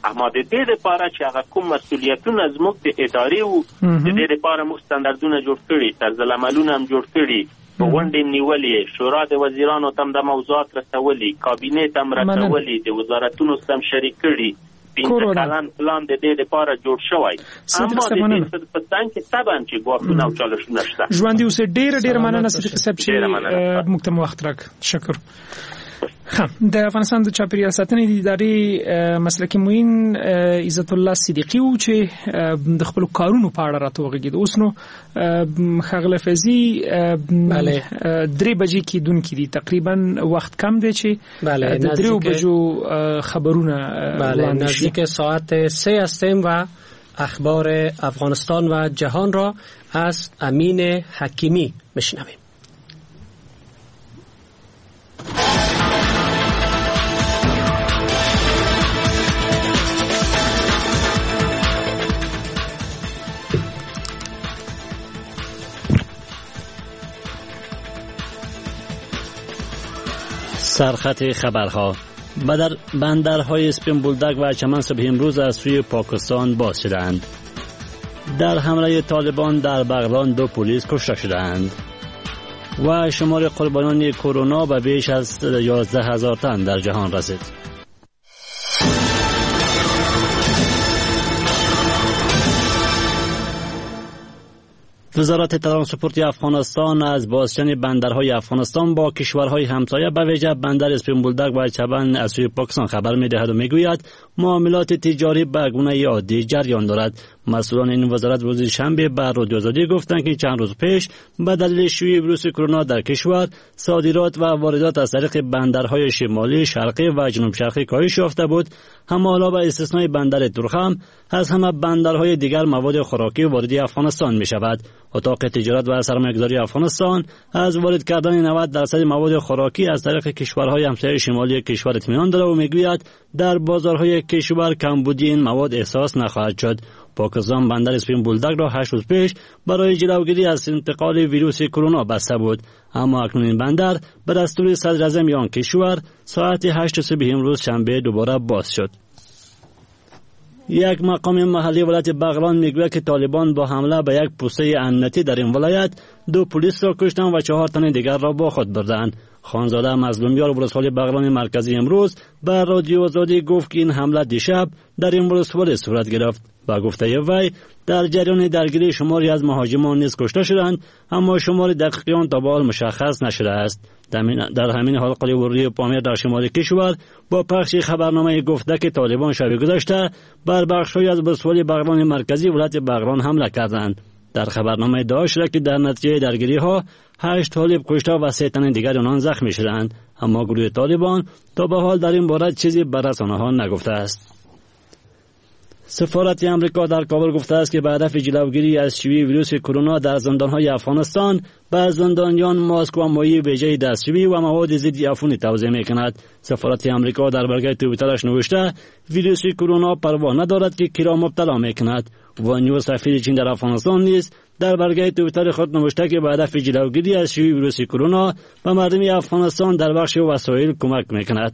اما د دې لپاره چې هغه کوم مسؤلیتونه زموږ د ادارې وو د دې لپاره موږ ستاندردونه جوړ کړي، طرزالعملونه هم جوړ کړي، غونډې نیولې، شورا د وزیرانو ته هم د موضوعات رسولي، کابینې ته هم رسولي، د وزارتونو سره هم شریک کړي، پنځه کلن پلان د دې لپاره جوړ شوی. اما د دې په څنګ کې طبعا چې ګواښونه او چالشونه شته. ژوندي اوسئ. ډېر ډېر مننه صدیق صاحب چې موږ ته وخت راکړ. شکر. د افغانستان د چاپیریال ساتنې د ادارې مسلکي معین عزت الله صدیقي و چې د خپل کارونو په اړه راته وغږېد. اوس نو ښاغلی فیضي درې بجې کېدونکي دي، تقریبا وخت کم دی چې د دریو بجو خبرونه بله نزدیک ساعت سه هستیم و اخبار افغانستان و جهان را از امین حکیمی بشنویم. سرخط خبرها. بدر بندرهای اسپین بولدک و چمن صبح امروز از سوی پاکستان باز شدند. در حمله طالبان در بغلان دو پلیس کشته شدند و شمار قربانیان کرونا به بیش از یازده هزار تن در جهان رسید. وزارت ترانسپورت افغانستان از بازشن بندرهای افغانستان با کشورهای همسایه به ویژه بندر اسپین بولدک و چمن از سوی پاکستان خبر می‌دهد و می‌گوید معاملات تجاری به گونه عادی جریان دارد. مسئولان این وزارت روز شنبه به رادیو آزادی گفتند که چند روز پیش به دلیل شیوع ویروس کرونا در کشور صادرات و واردات از طریق بندرهای شمالی، شرقی و جنوب شرقی کاهش یافته بود. اما حالا به استثنای بندر تورخم از همه بندرهای دیگر مواد خوراکی وارد افغانستان می شود. اتاق تجارت و سرمایه‌گذاری افغانستان از وارد کردن نود درصد مواد خوراکی از طریق کشورهای همسایه شمالی کشور اطمینان دارد و میگوید در بازارهای کشور کمبودی این مواد احساس نخواهد شد. پاکستان بندر اسپین بولدک را هشت روز پیش برای جلوگیری از انتقال ویروس کرونا بسته بود، اما اکنون این بندر به دستور صدر اعظم آن کشور ساعت هشت صبح امروز شنبه دوباره باز شد. یک مقام محلی ولایت بغلان میگوید که طالبان با حمله به یک پوسته امنیتی در این ولایت دو پلیس را کشتند و چهار تن دیگر را با خود بردند. خانزاده مظلومیار ولسوالی بغلان مرکزی امروز به رادیو آزادی گفت که این حمله دیشب در این ولسوالی صورت گرفت. با گفته وی در جریان درگیری شماری از مهاجمان نیز کشته شدند، اما شمار دقیق آن تا به حال مشخص نشده است. در همین حال قلی وری پامیر در شمال کشور با پخش خبرنامه گفته که طالبان شب گذشته بر بخش‌های از ولسوالی بغلان مرکزی ولایت بغلان حمله کردند. در خبرنامه ادعا شده که در نتیجه درگیری‌ها هشت طالب کشته و سه تن دیگر آنان زخمی شدند، اما گروه طالبان تا به حال در این باره چیزی به رسانه‌ها نگفته است. سفارت امریکا در کابل گفته است که به هدف جلوگیری از شیوع ویروس کرونا در زندان‌های افغانستان به زندانیان ماسک و مایع ویژه دستشویی و مواد ضد عفونی توزیع می‌کند. سفارت امریکا در برگه توییترش نوشته ویروس کرونا پروا ندارد که کی را مبتلا می‌کند. و نیو سفیر چین در افغانستان نیز در برگه توییتر خود نوشته که به هدف جلوگیری از شیوع ویروس کرونا به مردم افغانستان در بخش وسایل کمک می‌کند.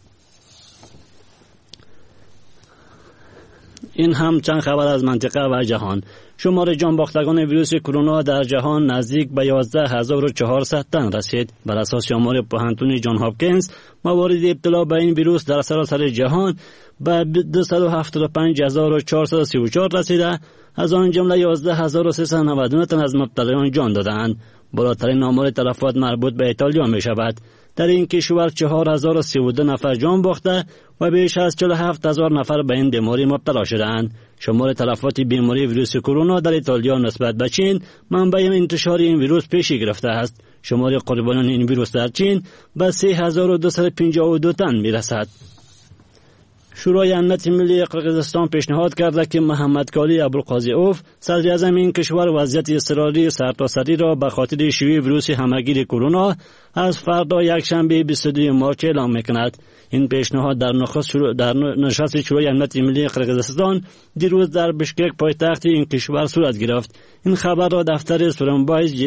این هم چند خبر از منطقه و جهان. شمار جانباختگان ویروس کرونا در جهان نزدیک به یازده هزار و چهارصد تن رسید. بر اساس آمار پوهنتون جان هاپکینز موارد ابتلا به این ویروس در سراسر جهان به دویست و هفتاد و پنج هزار و چهارصد و سی و چهار رسیده، از آن جمله یازده هزار و سیصد و نود و نه تن از مبتلایان جان دادند. بالاترین آمار تلفات مربوط به ایتالیا می شود. در این کشور چهار هزار و سی و دو نفر جان باخته و بیش از چهل و هفت هزار نفر به این بیماری مبتلا شدند. شمار تلفات بیماری ویروس کرونا در ایتالیا نسبت به چین منبع انتشار این ویروس پیشی گرفته است. شمار قربانیان این ویروس در چین به سه هزار و دویست و پنجاه و دو تن میرسد. شورای امنیت ملی قرقیزستان پیشنهاد کرده که محمد کالی ابوالقاضی اوف صدر اعظم این کشور وضعیت اضطراری سرتاسری را به خاطر شیوع ویروس همهگیر کرونا از فردا یکشنبه بیست و دو مارچ اعلام میکند. این پیشنهاد در نخست شروع در نشست شورای امنیت ملی قرقیزستان دیروز در بشکک پایتخت این کشور صورت گرفت. این خبر را دفتر سورنبای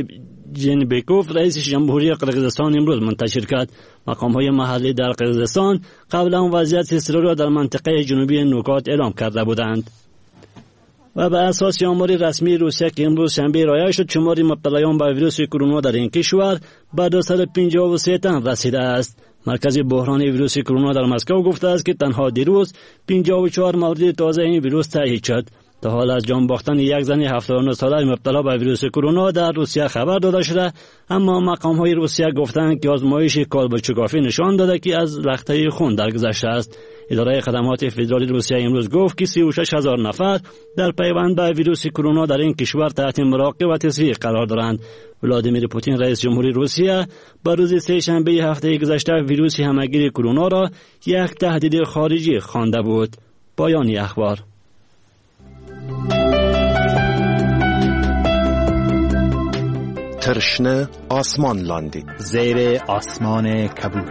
جینبکوف رئیس جمهوری قرقیزستان امروز منتشر کرد. مقام‌های محلی در قرقیزستان قبلا وضعیت اضطراری را در منطقه جنوبی نوکات اعلام کرده بودند. و به اساس آمار رسمی روسیه که امروز شنبه ارائه شد، شمار مبتلایان به ویروس کرونا در این کشور به دویست و پنجاه و سه تن رسیده است. مرکز بحران ویروس کرونا در مسکو گفته است که تنها دیروز پنجاه و چهار مورد تازه این ویروس تایید شد. تا حال از جان باختن یک زن هفتاد و نه ساله مبتلا به ویروس کرونا در روسیه خبر داده شده، اما مقام‌های روسیه گفتند که آزمایش کالبوچکافی نشان داده که از لخته خون درگذشته است. اداره خدمات فدرالی روسیه امروز گفت که سی و شش هزار نفر در پیوند به ویروس کرونا در این کشور تحت مراقبت و تصفیه قرار دارند. ولادیمیر پوتین رئیس جمهوری روسیه بر روز سه شنبه هفته گذشته ویروس همگیر کرونا را یک تهدید خارجی خوانده بود. پایان اخبار. ترشنه آسمان لاندی زیر آسمان کبود.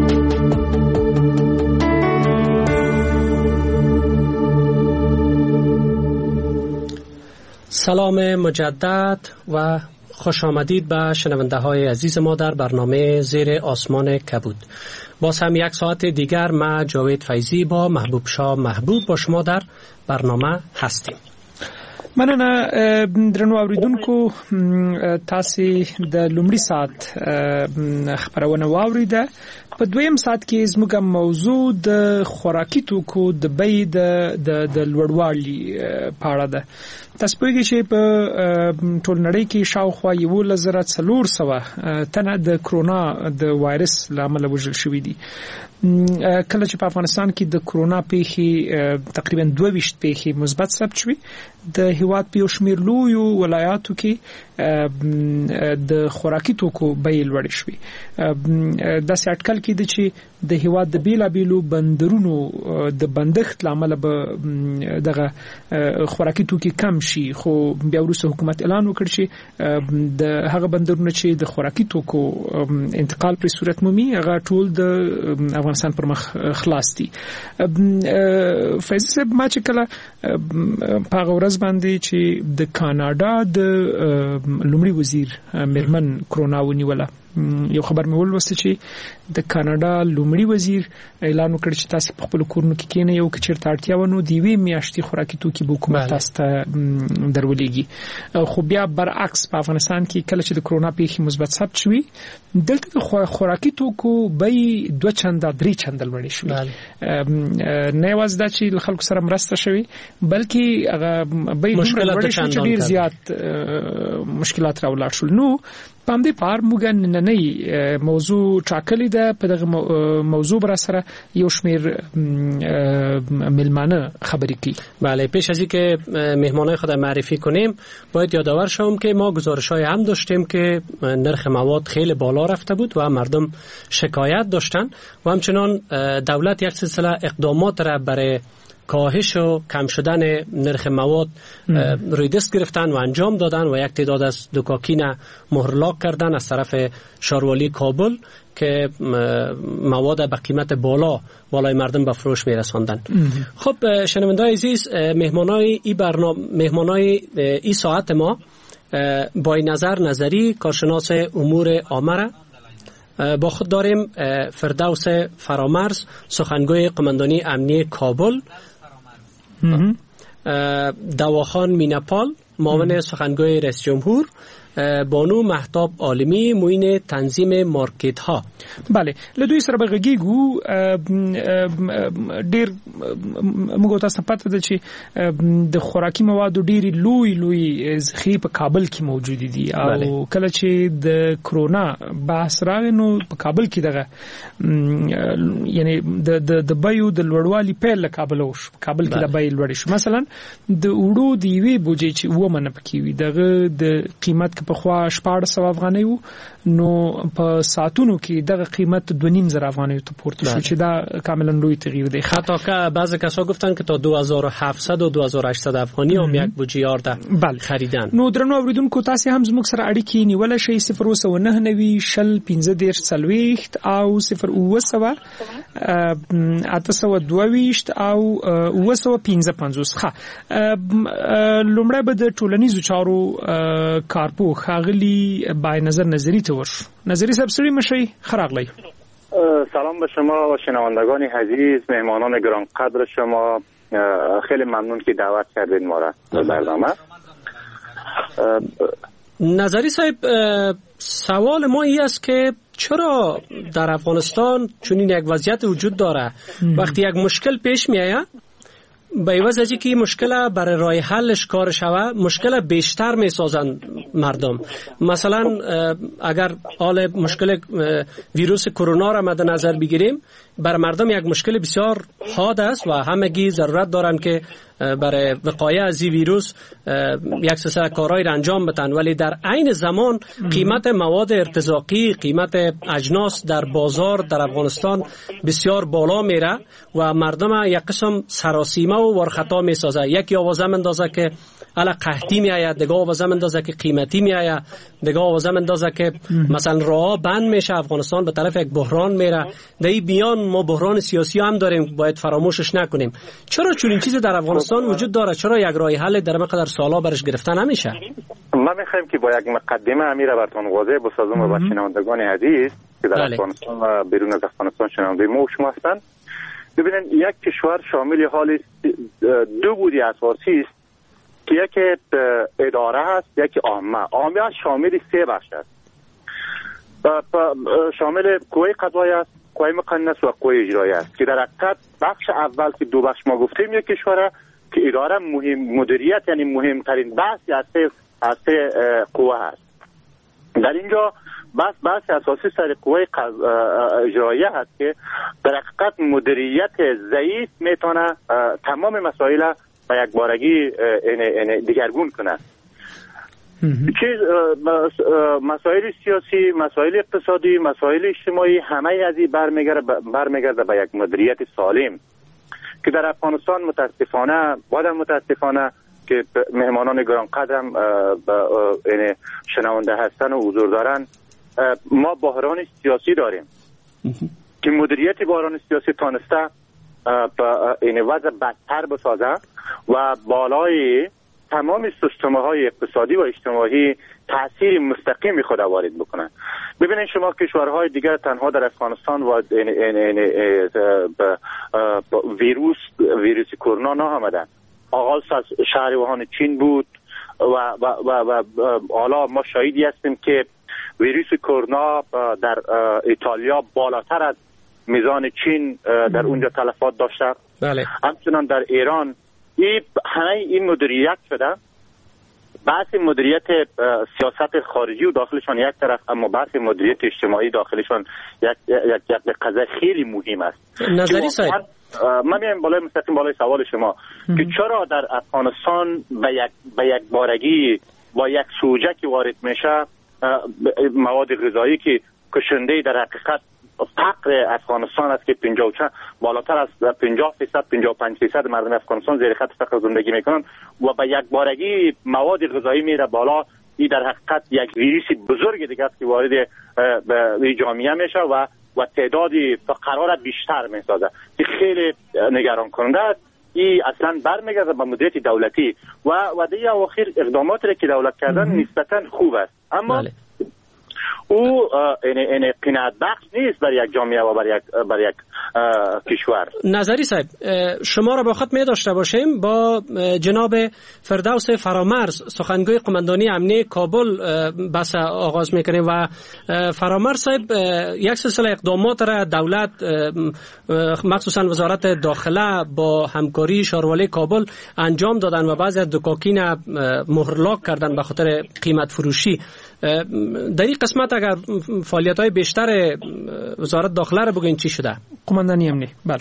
سلام مجدد و خوش آمدید به شنونده های عزیز ما در برنامه زیر آسمان کبود. باز هم یک ساعت دیگر ما جاوید فیضی با محبوب شاه محبوب با شما در برنامه هستیم. مننه درنو اوریدونکو، تاسو د لومړي ساعت خبرونه واوریده. په دویم ساعت کې زموږ موضوع د خوراکي توکو د بیې د د لوړوالي په اړه ده. تاسو پوهیږئ چې په ټول نړۍ کې شاوخوا یولس زره څلور سوه تنه د کرونا د وایرس له امله وژل شوي دي. کله چې په افغانستان کې د کرونا پیښې تقریبا دوه ویشت پیښې مثبت ثبت شوي، د هیواد په یو شمېر لویو ولایاتو کې د خوراکي توکو بیې لوړې شوي. داسې اټکل کېده چې د هیواد د بیلابیلو بندرونو د بندښت له امله به دغه خوراکي توکي کم شي، خو بیا وروسته حکومت اعلان وکړ چې د هغه بندرونه چې د خوراکي توکو انتقال پر صورت مومي هغه ټول د افغانستان پر مخ خلاص دي. فیض صاحب، ما چې کله په هغه ورځ باندې چې د کاناډا د لومړي وزیر میرمن کرونا ونیوله، یو خبر مې ولوسته چې د کاناډا لومړي وزیر اعلان وکړ چې تاسو په خپل کورونو کې کېنئ او که چېرته اړتیا ونه د یوې میاشتې خوراکي توکي به حکومت تاسو ته درولېږي. خو بیا برعکس په افغانستان کې کله چې د کرونا پیښې مثبت ثبت شوي، دلته د خوراکي توکو بیې دوه چنده درې چنده لوړې شوې. نه یوازې دا چې له خلکو سره مرسته شوې، بلکې هغه بیې دومره لوړې شوې چې ډېر زیات مشکلات راولاړ شول. نو په همدې پار موږ نننۍ موضوع ټاکلې ده. په دغه موضوع بر سره یو شمیر مهمانه خبرې کوي. بله، پیش از اینکه مهمانای خود معرفی کنیم باید یادآور شوم که ما گزارش‌های هم داشتیم که نرخ مواد خیلی بالا رفته بود و مردم شکایت داشتن و همچنان دولت یک سلسله اقدامات را برای کاهش و کم شدن نرخ مواد روی دست گرفتن و انجام دادن و یک تعداد از دکاکین مهرلاک کردن از طرف شاروالی کابل که مواد به قیمت بالا بالای مردم به فروش میرساندن. خب شنونده‌های عزیز، مهمانای این برنامه، مهمانای این ساعت ما با نظر نظری کارشناس امور عامه با خود داریم فردوس فرامرز، سخنگوی قماندانی امنیه کابل، دواخان مینپال، معاون سخنگوی رئیس جمهور، بانو مهتاب عالمی، معین تنظیم مارکت ها. بله، له دوی سره بغږیږو. ډیر موږ تاسو پته ده چې د خوراکي موادو ډیری لوی لوی ذخیرې په کابل کې موجود دي او کله چې د کرونا بحث راغی نو په کابل کې دغه یعنی د د د بیو د لوړوالي پیل له کابل وشو. کابل کې د بیې لوړې شو. مثلا د وړو د یوې بوجې چې ومنه پکې وي دغه د قیمت په خوا شپږ سوه افغانۍ وو، نو په ساعتونو کې دغه قیمت دوه نیم زره افغانۍ ته پورته شو چې دا کاملا لوی تغییر دی. حتی که بعضی کسا گفتن که تا دو هزار و هفتصد و دو هزار و هشتصد افغانی هم یک بوجه یارده خریدن. نو درنو اوریدونکو، تاسو هم زموږ سره اړیکې نیول شئ صفر اووه سوه نهه نوي شل پنځه دېرش څلوېښت او صفر اووه سوه اته سوه دوه ویشت او اووه سوه پنځه پنځوس. ښه، لومړی به د ټولنیزو چارو کارپوه خاغلی بای نظر نظری ته ورشو. نظری صاحب سړي مشي خراغلی. سلام به شما و شنوندگان عزیز، مهمانان گرانقدر شما، خیلی ممنون که دعوت کردید ما را به برنامه. نظری صاحب، سوال ما این است که چرا در افغانستان چنین یک وضعیت وجود داره وقتی یک مشکل پیش می آید به عوض از اینکه مشکل برای راه حلش کار شوه مشکل بیشتر می سازن مردم. مثلا اگر حال مشکل ویروس کرونا را مد نظر بگیریم، بر مردم یک مشکل بسیار حاد است و همگی ضرورت دارن که برای وقایه از این ویروس یک سلسله کارهای را انجام بدن، ولی در عین زمان قیمت مواد ارتزاقی، قیمت اجناس در بازار در افغانستان بسیار بالا میره و مردم یک قسم سراسیمه و ورخطا میسازه. یکی آوازه مندازه که الا قحطی می آید، دیگه آوازه مندازه که قیمتی می آید، دیگه آوازه مندازه که مثلا راه بند میشه، افغانستان به طرف یک بحران میره. در این بیان ما بحران سیاسی هم داریم، باید فراموشش نکنیم. چرا چنین چیزی در افغانستان وجود داره؟ چرا یک راه حل در مقدار سالا برش گرفته نمیشه؟ ما میخوایم که با یک مقدمه امیر براتون واضح بسازم و با شنوندگان عزیز که در افغانستان و بیرون از افغانستان شنونده ما و شما هستند. ببینید، یک کشور شامل حال دو بودی اساسی است که یکی اداره هست، یکی عامه. عامه شامل سه بخش است، شامل قوه قضاییه است، قوه مقننه و قوه اجراییه است که در حقیقت بخش اول که دو بخش ما گفتیم یک کشوره که اداره مهم مدیریت یعنی مهمترین بحث از سه از سه قوه هست. در اینجا بحث بحث اساسی سر قوه اجراییه هست که در حقیقت مدیریت ضعیف میتونه تمام مسائل به یک بارگی دیگرگون کنه. چیز مسائل سیاسی، مسائل اقتصادی، مسائل اجتماعی همه از این برمیگرده برمیگرده به یک مدیریت سالم که در افغانستان متاسفانه بادم متاسفانه که مهمانان گرانقدرم یعنی شنونده هستن و حضور دارن، ما بحران سیاسی داریم که مدیریت بحران سیاسی تانسته این وضع بدتر بسازه و بالای تمام سیستم‌های اقتصادی و اجتماعی تأثیر مستقیم خود وارد بکنن. ببینید شما کشورهای دیگر تنها در افغانستان و این این این ویروس ویروس کرونا نه آمدن. آغاز از شهر ووهان چین بود و و و حالا ما شاهدی هستیم که ویروس کرونا در ایتالیا بالاتر از میزان چین در اونجا تلفات داشته. بله. همچنان در ایران این همه این مدیریت شده. بحث مدیریت سیاست خارجی و داخلشان یک طرف، اما بحث مدیریت اجتماعی داخلشان یک یک یک قضیه خیلی مهم است. نظری صاحب، من میام بالای مستقیم بالای سوال شما که چرا در افغانستان به یک به یک بارگی با یک سوژه که وارد میشه مواد غذایی که کشنده در حقیقت فقر افغانستان است که پنجاه و چند بالاتر از پنجاه درصد پنجاه و پنج درصد مردم افغانستان زیر خط فقر زندگی میکنن و به یک بارگی مواد غذایی میره بالا، این در حقیقت یک ویروس بزرگ دیگه است که وارد به جامعه میشه و و تعداد فقرا را بیشتر میسازه که خیلی نگران کننده است. این اصلا برمیگرده به مدیریت دولتی و و دیگه اخیر اقداماتی را که دولت کردن نسبتا خوب است، اما بله. او این قناعت بخش نیست برای یک جامعه و برای یک برای یک کشور. نظری صاحب، شما را با خود می داشته باشیم با جناب فردوس فرامرز، سخنگوی قماندانی امنیه کابل بحث آغاز میکنیم و فرامرز صاحب یک سلسله اقدامات را دولت مخصوصا وزارت داخله با همکاری شاروالی کابل انجام دادن و بعضی از دکاکین مهرلاک کردن به خاطر قیمت فروشی. در این قسمت اگر فعالیت‌های بیشتر وزارت داخله رو بگوین چی شده؟ قماندانی امنی. بله.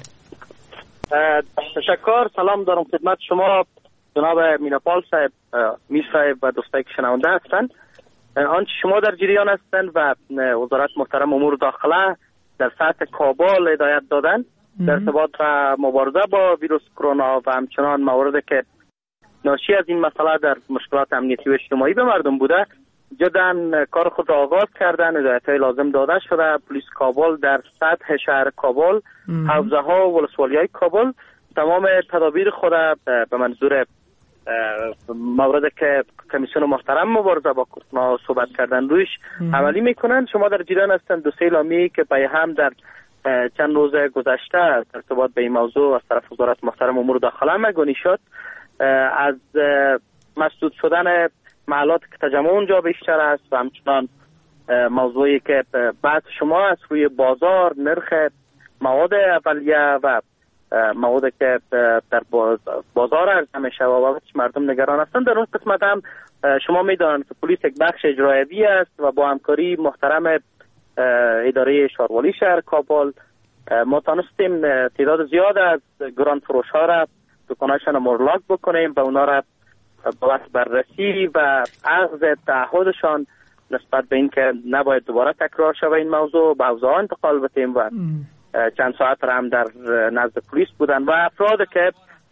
تشکر. سلام دارم خدمت شما جناب میناپال صاحب، میر صاحب و دوستایی که شنونده هستند. آنچه شما در جریان هستند و وزارت محترم امور داخله در سطح کابل هدایت دادن در ارتباط و مبارزه با ویروس کرونا و همچنان مواردی که ناشی از این مسئله در مشکلات امنیتی و اجتماعی به مردم بوده، جدا کار خود را آغاز کردن. هدایت‌های لازم داده شده. پلیس کابل در سطح شهر کابل، حوزه ها و ولسوالی‌های کابل تمام تدابیر خود به منظور مورد که کمیسیون محترم مبارزه با کرونا صحبت کردن رویش عملی میکنن. شما در جریان هستن دو سه اعلامیه‌ای که پای هم در چند روز گذشته در ارتباط به این موضوع از طرف وزارت محترم امور داخله مگانی شد، از مسدود شدن محلات که تجمع اونجا بیشتر است و همچنان موضوعی که بعد شما از روی بازار نرخ مواد اولیه و مواد که در بازار عرضه میشه و مردم نگران هستند. در اون قسمت هم شما میدانید که پلیس یک بخش اجرایی است و با همکاری محترم اداره شاروالی شهر کابل ما تانستیم تعداد زیاد از گران فروش ها را دکانهاشان مرلاک بکنیم و اونا را با بررسی و اخذ تعهدشان نسبت به اینکه نباید دوباره تکرار شود این موضوع به حوزه ها انتقال بدیم و چند ساعت را هم در نزد پلیس بودن و افراد که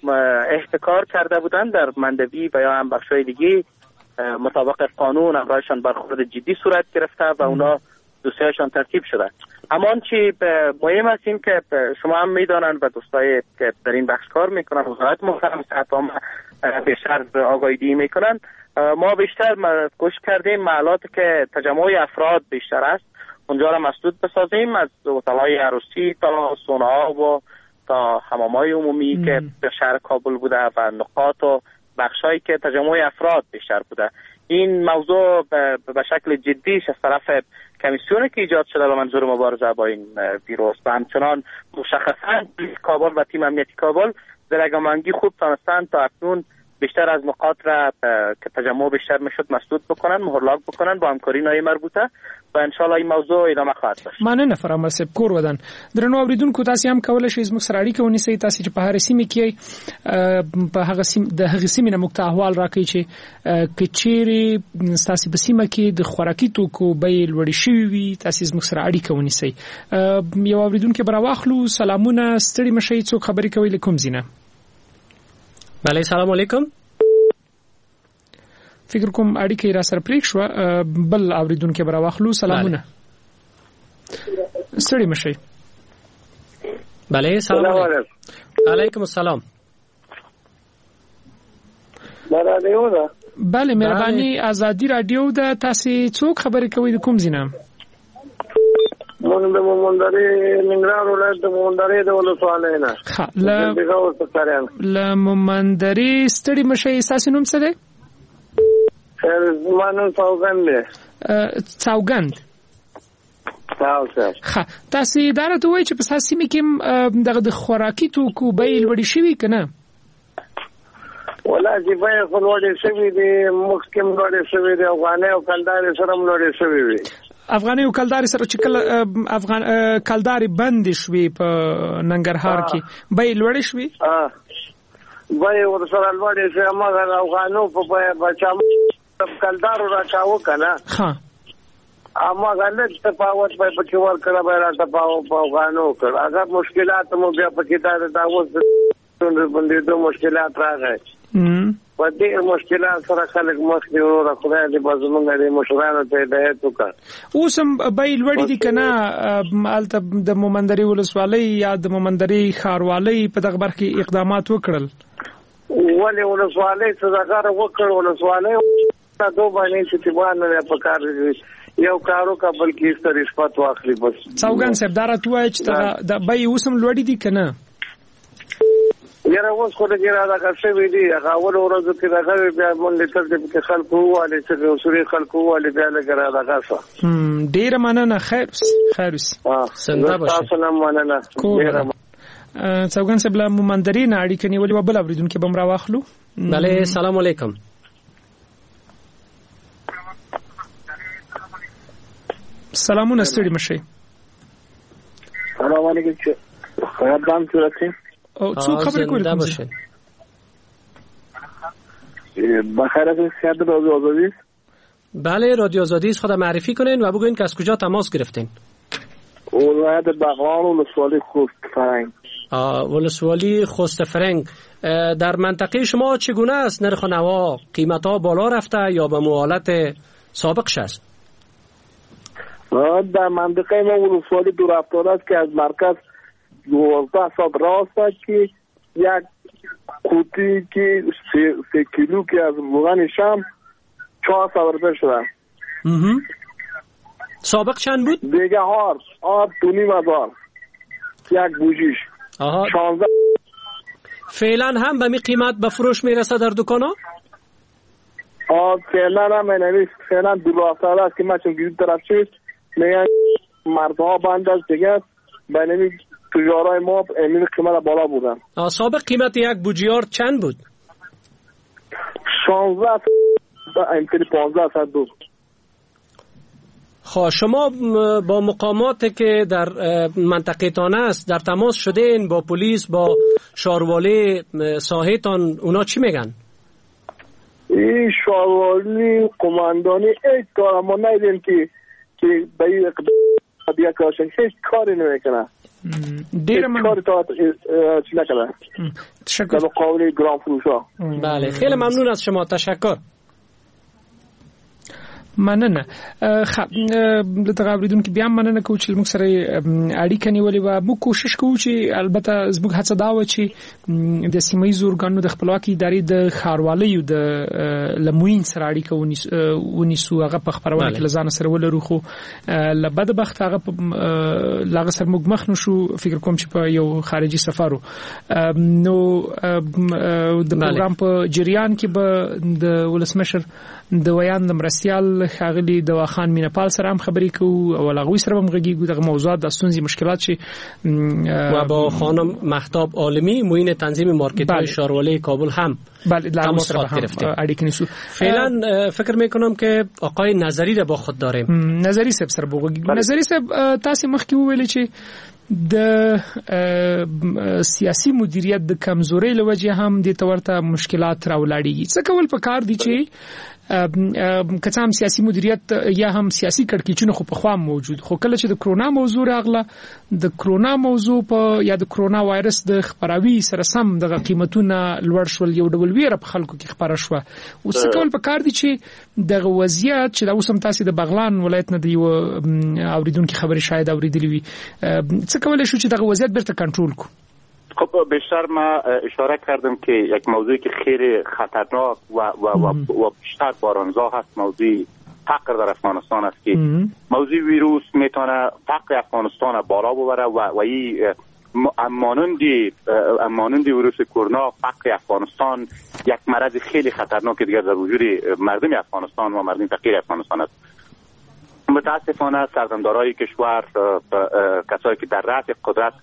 احتکار کرده بودن در مندوی و یا هم بخشای دیگه مطابق قانون امرایشان برخورد جدی صورت گرفته و اونا دوسیهاشان ترتیب شده. اما چی مهم است این که شما هم میدانند و دوستای که در این بخش کار میکنن وزارت محترم صحت عامه بیشتر آگاهی میکنن، ما بیشتر کوشش کردیم محلات که تجمع افراد بیشتر است اونجا را مسدود بسازیم، از هتل‌های عروسی تا سونا و تا حمام‌های عمومی که در شهر کابل بوده و نقاط و بخشایی که تجمع افراد بیشتر بوده. این موضوع به شکل جدیش از طرف کمیسیونی که ایجاد شده به منظور مبارزه با این ویروس و همچنان مشخصا پلیس کابل و تیم امنیتی کابل در اگامنگی خوب تانستند تا اکنون بیشتر از نقاط را که تجمع بیشتر میشد مسدود بکنن، مهرلاک بکنن با همکاری نای مربوطه و ان شاء الله این موضوع ادامه خواهد داشت. مننه فرامرسب کور ودان درنو اوریدونکو تاسو هم کولای شئ زموږ سره اړیکه ونیسئ تاسو چې په هر سیمه کې په هغه سیمه د هغه سیمه نه مکته احوال راکړي چې کچيري تاسو په سیمه کې د خوراکي توکو بیې لوړې شوي وي تاسو زموږ سره اړیکه ونیسئ. یو اوریدونکو براواخلو سلامونه ستړي مشي څوک خبرې کوي لیکم زینه. بله سلام علیکم. فکر کوم اړیکه را سره پریک شو بل اوریدونکو براواخلو سلامونه. ستړي مشي. بله سلام علیکم. علیکم السلام. رادیو بله مهرباني ازادي رادیو د تاسو څوک خبرې کوي د کوم زینه؟ مونږ د مومندري ننګرهار ولایت د مومندري د ولسوالۍ نه. ښه ل ل مومندري ستړي مشي تاسو نوم څه دی؟ زمانو څوګند دی. څوګند. تاسو ښه تاسو دا راته وایئ چې په تاسو سیمه کې دغه د خوراکي توکو بیې لوړې شوي که نه؟ ولا چې بیې خو لوړې شوي دي، موږ کې هم لوړې شوي دي، افغانۍ او کلدارې سره هم لوړې شوي وي. افغانۍ او کلدارې سره چې کله افغان کلدارې بندې شوې په ننګرهار کې بیې لوړې شوې؟ بیې ورسره لوړې شوې، مګر افغانو په بیې بچا کلدارو راکاوه که نه ښه اما غلط تفاوت به پکې ورکړه به را تفاوت په افغانو کړ. اگر مشکلات مو بیا پکې دا دا اوس باندې د مشکلات راغی په دې مشکلات سره خلک مخ دی ورو خدای دې بازمنګ دې مشرانو ته هدایت وکړ. اوس هم بیې لوړې دي که نه؟ هلته د مومندري ولسوالۍ یا د مومندري ښاروالۍ په دغه برخه کې اقدامات وکړل؟ ولې ولسوالۍ څه دغه وکړ؟ ولسوالۍ دو باندې چې تبان نه پکار دي یو کارو کا بلکې ستر رشوت واخلي بس. څوګند صاحب دا راته وایي چې د بیې اوس هم لوړې دي که نه؟ یاره اوس خو دغه راځه شوي دي هغه اول ورځو کې دغه بیا مونږ تر دې کې خلکو وواله چې اصولي خلکو وواله بیا لګ راځه ښه. ډېره مننه. خیر خیر سنده باشه. تاسو نه مننه. څوګند صاحب له مومندري نه اړیکه نیولې و بل اوریدونکو به هم راواخلو. بله سلام علیکم. سلامونه ستړي مشي. سلام علیکم. خیر دام چورته او څوک خبرې کوي؟ بخیر از سیاد رادیو آزادی. بله رادیو آزادی است. خود معرفی کنین و بگوین که از کجا تماس گرفتین. ولایت بغلان ولسوالی خوست فرنگ. ولسوالی خوست فرنگ. در منطقه شما چگونه است نرخ نوا؟ قیمت ها بالا رفته یا به حالت سابقش است؟ در منطقه ما ولسوالی دو رفتار است که از مرکز دوازده ساعت راست است که یک قوطی که سه, سه کیلو که از روغن شام چهار سال روپیه شده. سابق چند بود؟ دیگه هار آب دو نیم هزار یک بوجیش. آها. شانزده. فعلا هم به می قیمت به فروش میرسه در دکان ها؟ آه فعلا هم اینه فعلا دو هفتاده است که ما چون گیرید طرف چیست میگن مردها بند است دیگه بینمی تجارای ما امین قیمت بالا بودن. آه سابق قیمت یک بوجیار چند بود؟ شانزده امتلی پانزده ست بود. خب شما با مقاماتی که در منطقه تان است در تماس شدین با پلیس با شاروالی ساحه تان اونا چی میگن؟ این شاروالی قماندانی ایک کار ما نیدیم که که به این اقدام کارشن هیچ کاری نمیکنه. دیر من کاری تا چی نکنه تشکر در مقابل گران فروش ها. بله خیلی ممنون از شما. تشکر. مننه. خب د غوړیدون کې بیا مننه کوم چې موږ سره اړیکه نیولې و موږ کوشش کوو چې البته زموږ هڅه دا و چې د سیمایي اورګانونو د خپلواکي ادارې د ښاروالۍ د لموین سره اړیکه ونیسو هغه په خبرونه کې لزان سره ولرو خو لبد بخت هغه لاغه سره موږ مخ نشو فکر کوم چې په یو خارجي سفرو نو د پروګرام په جریان کې به د ولسمشر د ویان د مرسیال خاغلی دواخان مینپال سره هم خبرې کوو او لغوی سره هم غږیږو دغه موضوعات د ستونزې مشکلات شي و با خانم مهتاب عالمی معین تنظیم مارکت‌های شاروالی کابل هم بله تماس گرفتیم اړیکې نیسو. فعلا فکر میکنم که آقای نظری را با خود داریم. نظری صاحب سره بوګو نظری صاحب تاسو مخکې وویل چې د سیاسي مدیریت د کمزورۍ لوجه هم د تورته مشکلات راولاړيږي. څه کول پکار دي چې کڅام سیاسي مدیریت یا هم سیاسي کړکېچونه خو په خوا موجود خو کله چې د کرونا موضوع راغله د کرونا موضوع په یا د کرونا وایرس د خبراوي سره سم د قیمتونو لوړ شول یو ډول ویره په خلکو کې خبره شو او څه کول پکار دي چې د وضعیت چې د اوسم تاسو د بغلان ولایت نه دی اوریدونکو خبري شاید اوریدلی وي څه کولای شو چې د وضعیت برته کنټرول کو؟ خب بیشتر ما اشاره کردم که یک موضوعی که خیلی خطرناک و و و, و بیشتر بارانزا هست موضوع فقر در افغانستان است که موضوع ویروس میتونه فقر افغانستان بالا ببره و و این مانندی مانندی ویروس کرونا فقر افغانستان یک مرض خیلی خطرناک دیگر در وجود مردم افغانستان و مردم فقیر افغانستان است. متاسفانه سردمدارای کشور کسایی که در رأس قدرت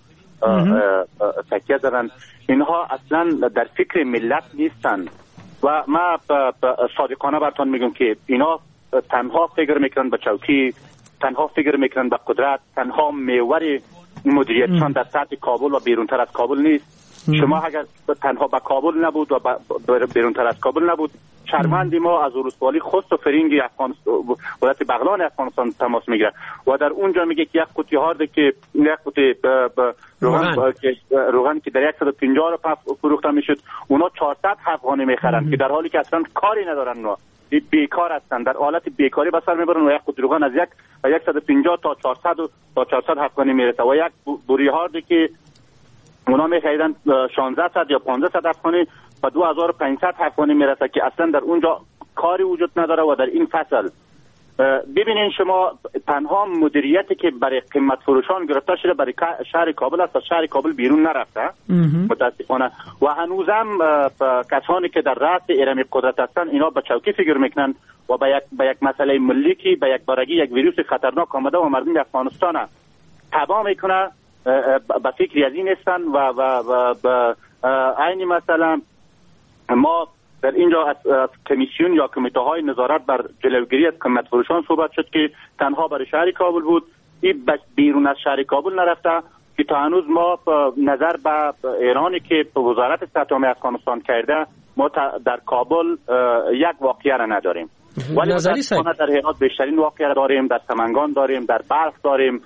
تکیه دارن اینها اصلا در فکر ملت نیستن و ما صادقانه براتون میگم که اینا تنها فکر میکنن به چوکی، تنها فکر میکنن به قدرت، تنها محور مدیریتشان در سطح کابل و بیرونتر از کابل نیست. شما اگر تنها به کابل نبود و بیرونتر از کابل نبود شرمندی ما از ولسوالی خوست و فرینگ افغانستان ولایت بغلان افغانستان تماس میگیره و در اونجا میگه که یک قوطی هارد که یک قوطی روغن روغن که در صد و پنجاه روپیه فروخته میشد اونا چهارصد افغانی میخرن که در حالی که اصلا کاری ندارن اونا بیکار هستن در حالت بیکاری به سر میبرن و یک قوطی روغن از یک صد و پنجاه تا چهارصد تا چهارصد افغانی میرسه و یک بوری هارد که اونا میخریدن شانزده صد یا پانزده صد افغانی و دو هزار و پانصد افغانی میرسه که اصلا در اونجا کاری وجود نداره و در این فصل ببینین شما تنها مدیریتی که برای قیمت فروشان گرفته شده برای شهر کابل است و شهر کابل بیرون نرفته متاسفانه و هنوزم کسانی که در رأس ارم قدرت هستن اینا به چوکی فکر میکنن و به یک به یک مسئله ملی که به یک بارگی یک ویروس خطرناک آمده و مردم افغانستان تباه میکنه به فکری از این نیستن و و و به عین مثلا ما در اینجا از, از کمیسیون یا کمیته های نظارت بر جلوگیری از قیمت فروشان صحبت شد که تنها برای شهر کابل بود، این بیرون از شهر کابل نرفته که تا هنوز ما نظر به ایرانی که وزارت استحکام افغانستان کرده ما در کابل یک واقعه را نداریم ولی ما در هرات بیشترین واقعه را داریم، در سمنگان داریم، در بلخ داریم.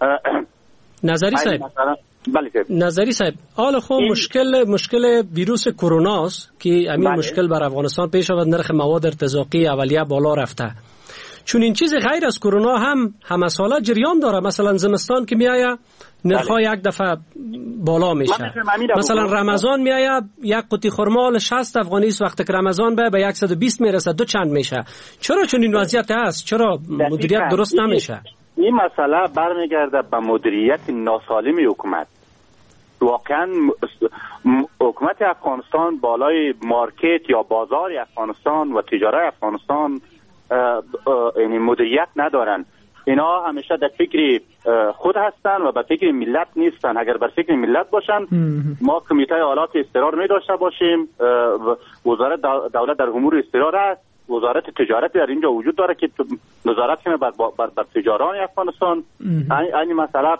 نظری صاحب نظری صاحب حالا خب مشکل مشکل ویروس کرونا است که همین مشکل بر افغانستان پیش آمد. نرخ مواد ارتزاقی اولیه بالا رفته. چون این چیز غیر از کرونا هم همه ساله جریان داره. مثلا زمستان که میآید نرخ‌ها یک دفعه بالا میشه. مثلا رمضان میآید یک قوطی خرما شصت افغانی است، وقتی که رمضان به به صد و بیست میرسه دو چند میشه. چرا چون این وضعیت هست؟ چرا مدیریت درست نمیشه؟ این مسئله برمیگرده به مدیریت ناسالم حکومت. واقعا حکومت افغانستان بالای مارکت یا بازار افغانستان و تجارت افغانستان یعنی مدیریت ندارن. اینا همیشه در فکر خود هستن و به فکر ملت نیستن. اگر بر فکر ملت باشن ما کمیته حالات اضطرار می داشته باشیم. وزارت دولت در امور اضطرار است. وزارت تجارت در اینجا وجود داره که نظارت کنه بر, بر, بر تجاران افغانستان. این مسئله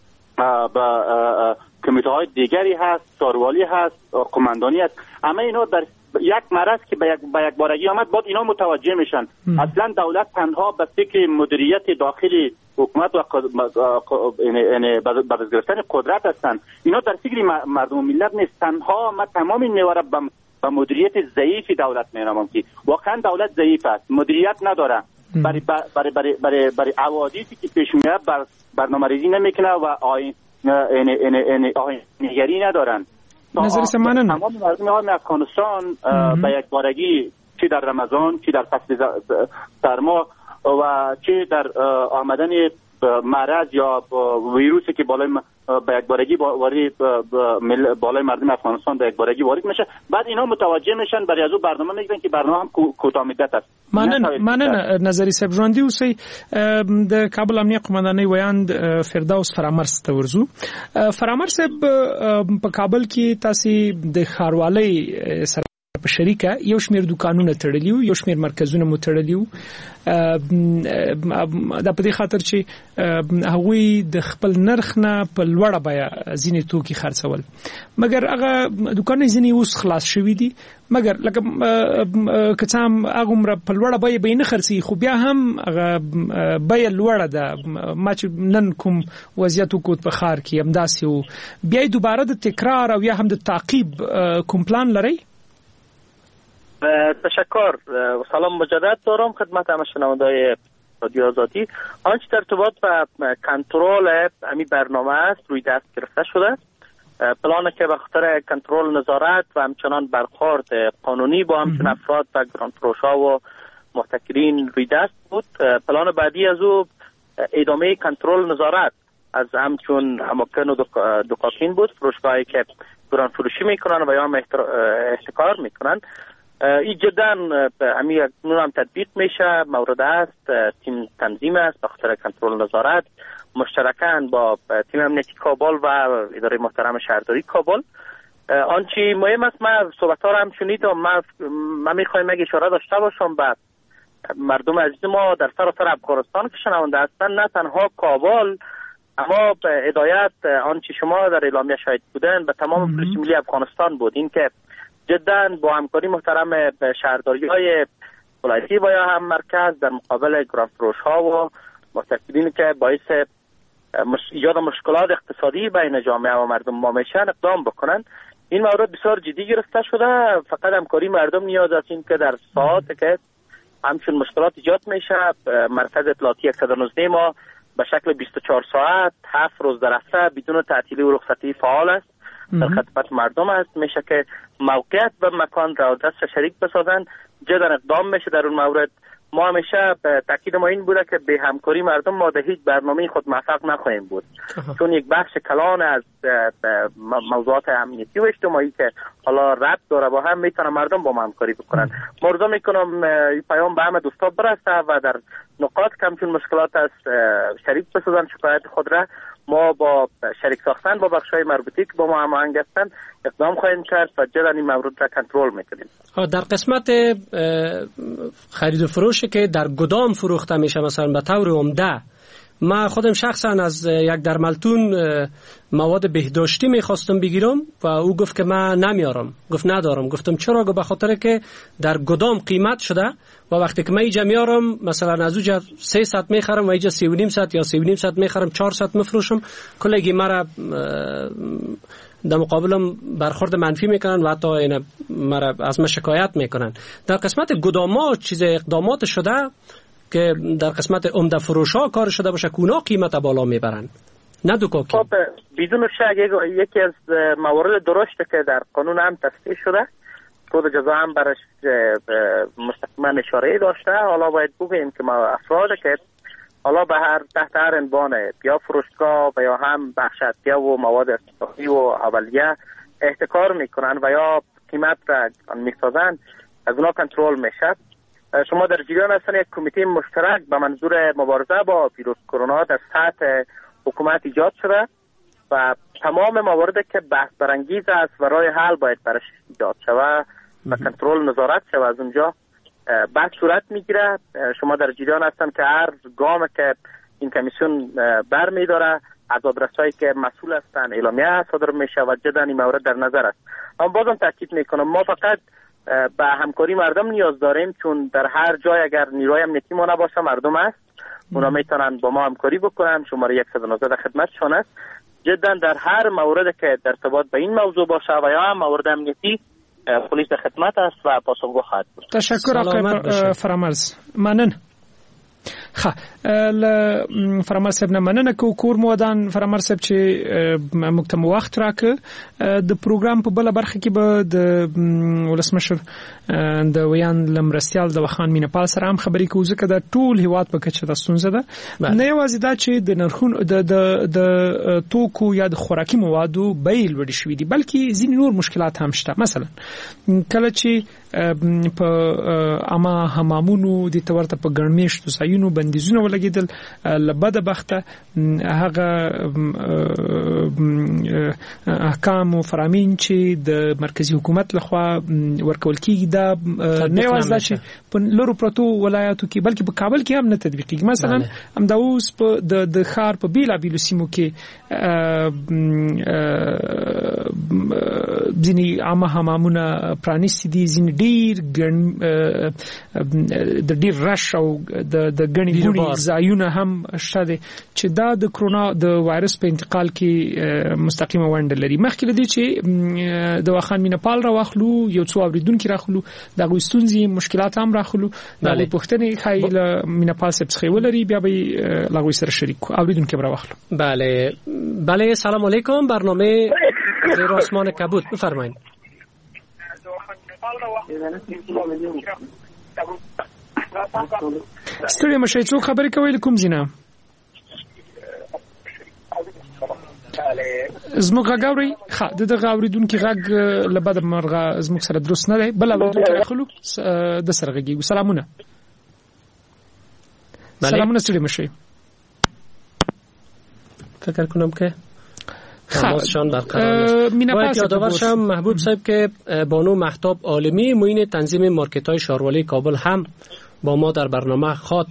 با کمیته های دیگری هست، ساروالی هست، قماندانی هست. اما اینا در یک مرض که به یک به یک بارگی آمد بعد اینا متوجه میشن. اصلا دولت تنها به فکر مدیریت داخلی حکومت و یعنی باز گرفتن قدرت هستند. اینا در فکر مردم ملت نیست. تنها ما تمام این میواره به مدیریت ضعیف دولت میرم که واقعا دولت ضعیف است، مدیریت نداره. برای برای برای برای برای حوادثی که پیش میاد بر برنامه‌ریزی نمیکنه و آیین یعنی یعنی آیین‌نگری ندارن. نظر سمانن تمام مردم افغانستان به یک بارگی چه در رمضان چه در فصل سرما و چه در آمدن مرض یا ویروسی که بالای به یک بارگی وارد بالای مردم افغانستان به یک بارگی وارد میشه، بعد اینا متوجه میشن برای از او برنامه میگیرن که برنامه هم کوتاه مدت است. منن منن نظری صاحب ژوندي اوسئ د کابل امنیه قومندانۍ ویاند فردوس فرامرز ته ورځو. فرامرز صاحب په کابل کې تاسو د ښاروالۍ سره په شریکه یو شمیر دکانونه تړلیو، یو شمیر مرکزونه مو تړلیو. دا په دې خاطر چې هغوی د خپل نرخ نه په لوړه بیه ځینې توکي خرڅول، مګر هغه دکانونه ځینې اوس خلاص شوي دي. مګر لکه که څه هم هغه عمره په لوړه بیه به یې نه خرڅي، خو بیا هم هغه بیه لوړه ده. ما چې نن کوم وضعیت وکړ په ښار کې همداسې و، بیا یې دوباره د تکرار او یا هم د تعقیب کوم پلان لرئ؟ تشکر و سلام مجدد دارم خدمت همه شنونده‌های رادیو آزادی. آنچه در ارتباط با کنترل همین برنامه است روی دست گرفته شده. پلان که به خاطر کنترل نظارت و همچنان برخورد قانونی با همچون افراد و گرانفروش‌ها و محتکرین روی دست بود. پلان بعدی از او ادامه کنترل نظارت از همچون اماکن و دکاکین بود، فروشگاهی که گرانفروشی میکنن و یا هم احتکار میکنن. این جدا همین هم تطبیق میشه. مورد است تیم تنظیم است به خاطر کنترل نظارت مشترکاً با تیم امنیتی کابل و اداره محترم شهرداری کابل. آنچه مهم است، من صحبت ها رو هم شنیدم، من من میخوایم یک اشاره داشته باشم به مردم عزیز ما در سراسر افغانستان که شنونده هستند، نه تنها کابل اما به هدایت آنچه شما در اعلامیه شاهد بودن به تمام پلیس ملی افغانستان بود، این که جدا با همکاری محترم شهرداری‌های ولایتی و یا هم مرکز در مقابل گرانفروش ها و محتکرین که باعث ایجاد مشکلات اقتصادی بین جامعه و مردم ما میشن اقدام بکنن. این مورد بسیار جدی گرفته شده. فقط همکاری مردم نیاز است این که در ساعت که همچون مشکلات ایجاد میشه، مرکز اطلاعاتی صد و نوزده ما به شکل بیست و چهار ساعت هفت روز در هفته بدون تعطیلی و رخصتی فعال است، در خدمت مردم است. میشه که موقعیت به مکان را دست شریک بسازن، جدا اقدام میشه در اون مورد. ما همیشه تاکید ما این بوده که به همکاری مردم ما در هیچ برنامه خود موفق نخواهیم بود، چون یک بخش کلان از موضوعات امنیتی و اجتماعی که حالا ربط داره با هم میتونه مردم با ما همکاری بکنن. مرضا میکنم این پیام به همه دوستا برسه و در نقاط که همچون مشکلات است شریک بسازن شکایت خود را. ما با شریک ساختن با بخش‌های مربوطه که با ما هماهنگ هستند اقدام خواهیم کرد و جدا این مورد را کنترل میکنیم. در قسمت خرید و فروشی که در گدام فروخته میشه، مثلا به طور عمده، ما خودم شخصا از یک درملتون مواد بهداشتی میخواستم بگیرم و او گفت که من نمیارم، گفت ندارم. گفتم چرا؟ گفت به خاطر که در گدام قیمت شده و وقتی که من اینجا میارم مثلا از اونجا سیصد میخرم و اینجا سی و نیم صد یا سی و نیم صد میخرم، چهارصد میفروشم. کلگی مرا در مقابلم برخورد منفی میکنن و حتی این مرا از من شکایت میکنن. در قسمت گدامات چیز اقدامات شده که در قسمت عمده فروش ها کار شده باشه که اونا قیمت بالا میبرن، نه دوکاکی. خب بدون شک یکی از موارد درسته که در قانون هم تصریح شده، کد جزا هم برش مستقیما اشاره داشته. حالا باید بگیم که ما افراد که حالا به هر تحت هر عنوان یا فروشگاه و یا هم بخشتگی و مواد افتتاحی و اولیه احتکار میکنن و یا قیمت را میسازن، از اونا کنترل میشه. شما در جریان هستن یک کمیته مشترک به منظور مبارزه با ویروس کرونا در سطح حکومت ایجاد شده و تمام مواردی که بحث برانگیز است و راه حل باید برش ایجاد شود و کنترل نظارت شود از اونجا بعد صورت میگیره. شما در جریان هستن که هر گام که این کمیسیون بر میداره از آدرسایی که مسئول هستن اعلامیه صادر میشه و جدا این مورد در نظر است. اما بازم تاکید میکنم ما فقط به همکاری مردم نیاز داریم، چون در هر جای اگر نیروی امنیتی ما نباشه مردم است، اونا میتونن با ما همکاری بکنن. شماره صد و نوزده در خدمتشون است. جدا در هر مورد که در ارتباط به این موضوع باشه و یا هم مورد امنیتی پلیس در خدمت است و پاسخگو خواهد بود. تشکر آقای فرامرز. ممنون. خا ل فرامرز صاحب نه مننه کو کور مودان فرامرز صاحب چې مکتم وخت راکه د پروګرام په بل برخه کې به د ولسمشر د ویان لمرستیال د وخان مینپال سره هم خبرې کوو ځکه د ټول هیواد په کچه د ستونزه ده. نه یوازې دا چې د نرخونو د د توکو یا د خوراکي موادو بیل وړي شوې دي، بلکې ځینې نور مشکلات هم شته. مثلا کله چې په اما حمامونو د تورته په ګرمېشتو ځایونو بندیزونه ولګیدل، لبده بخته هغه احکام او فرامین چې د مرکزی حکومت لخوا ورکول کیږي دا نه یوازې چې په لورو پروتو ولایاتو کې بلکې په کابل کې هم نه تطبیق کیږي. مثلا همدا اوس په د ښار په بیلا بیلو سیمو کې ځینې عامه حمامونه پرانیستي دي، ځینې ډیر ګڼ د ډیر رش او د د ګڼې ګوڼې ځایونه هم شته دي چې دا د کرونا د وایرس په انتقال کې مستقیمه ونډه لري. مخکې له دې چې د واخان مینپال را واخلو یو څو اوریدونکو راخلو دغه ستونزې مشکلات هم راخلو دغه پوښتنې خایل مینپال څخه څخه ولري بیا به لغوی سره شریک اوریدونکو را واخلو. بله بله سلام علیکم. برنامه زیر آسمان کبود بفرمایید. ستړي مشه څو خبرې کوي کوم زینا زموږ غاوري خا د دغه اوریدونکو غږ لبد مرغه زموږ سره درست نه دی. بل اوریدونکو راخلو د سرغږی سلامونه سلامونه ستړي مشه. فکر کنم که تماسشان برقرار نیست. باید یادآور شم محبوب صاحب که بانو مهتاب عالمی معین تنظیم مارکت های شارولی کابل هم با ما در برنامه خاط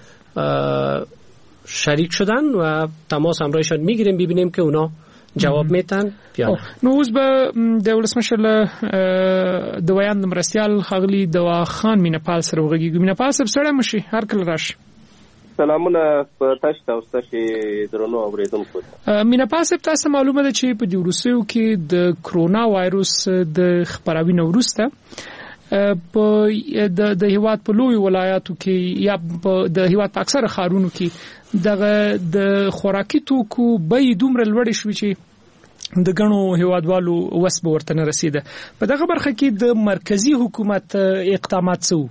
شریک شدن و تماس همراهشان میگیریم ببینیم که اونا جواب میتن یا نه. نو اوس به د ولسمشر د ویان مرستیال خغلی د واخان مینپال سره وغږیږي. مینپال سره سره مشي هر کله راش. سلامونه تاسو ته او تاسو درنو اوریدونکو. مینپال صاحب تاسو معلومه ده چې په دیورسیو کې د کرونا وایروس د خبراوي نورسته په د د هیواد په لوی ولایاتو کې یا د هیواد په اکثره ښارونو کې دغه د خوراکي توکو بیې دومره لوړې شوې چې د غنو هیوادوالو وسب ورته نه رسیده. په دغه برخه کې د مرکزی حکومت اقدامات څه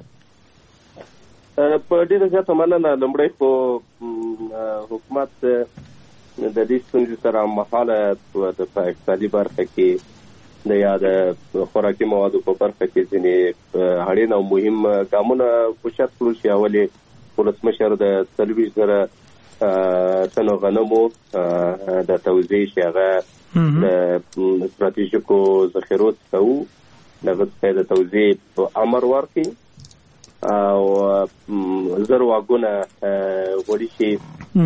په ډیره زیاته مننه. لومړی په حکومت د دې ستونزې سره مخالفت و د اقتصادي برخه کې د یاد خوراکي موادو په برخه کې ځینې اړین او مهم ګامونه پوښتنه کول شي. اولي ولسمشر د تلویزیون سره تنو غنمو د توزیع شغه د استراتیژیکو ذخیرو څخه دغه د توزیع امر ورکړي او زر واګونه وړي شي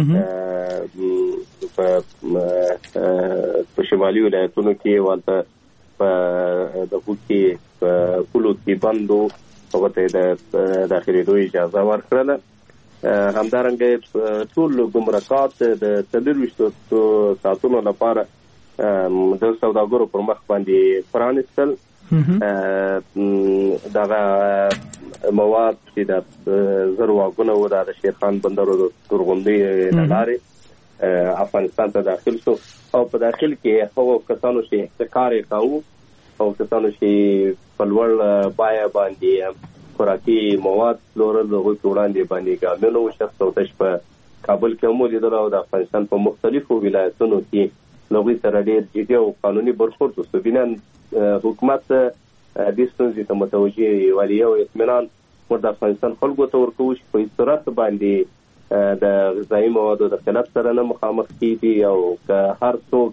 په شمالي ولایتونو کې ولته په دغه کې په کلو کې بندو هغه ته د داخلي دوی اجازه ورکړه. همدارنګه ټول ګمرکات د تلويشتو ساتونو لپاره د سوداګرو پر مخ باندې پرانستل دغه مواد چې د زر واګونه و د شیرخان بندر د تورغونډۍ له لارې افغانستان ته داخل شو او په داخل کې هغو کسانو چې احتکار یې کاوه او کسانو چې په لوړ بیه باندې خوراکي مواد پلورل د هغوی په وړاندې باندې ګامونه وشخص او تش په کابل کې هم ولیدل او د افغانستان په مختلفو ولایتونو کې له هغوی سره ډېر جدي او قانوني برخورد وشو. بنا حکومت دې ستونزې ته متوجه ولی او اطمینان موږ د افغانستان خلکو ته ورکوو چې په هېڅ صورت باندې د غذایي موادو د قلت سره نه مخامخ کیږي او که هر څوک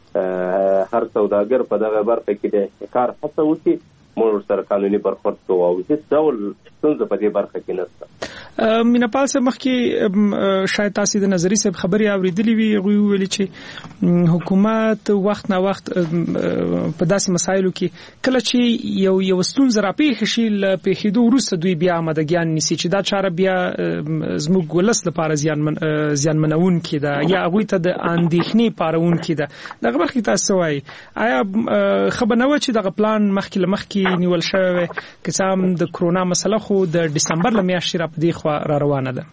هر سوداګر په دغه برخه کې د احتکار هڅه وکړي موږ سره قانوني برخورد کوو او هیڅ ډول ستونزه په دې برخه کې نشته. میناپال صاحب مخکې شاید تاسو د نظری صاحب خبري اوریدلې وي غوي ویلي چې حکومت وخت نه وخت په داسې مسایلو کې کله چې یو یو ستونزه راپېښ شي ل پیښېدو وروسته دوی بیا آمادګیان نیسي چې دا چاره بیا زموږ ولس لپاره زیان زیانمنون کې ده یا هغوی ته د اندېښنې پارون کې ده. دغه وخت تاسو وایي آیا خبر نه و چې دغه پلان مخکې له مخکې نیول شوی که څه هم د کرونا مسله خو د دسمبر له میاشتې را پدې خوا را روانه ده؟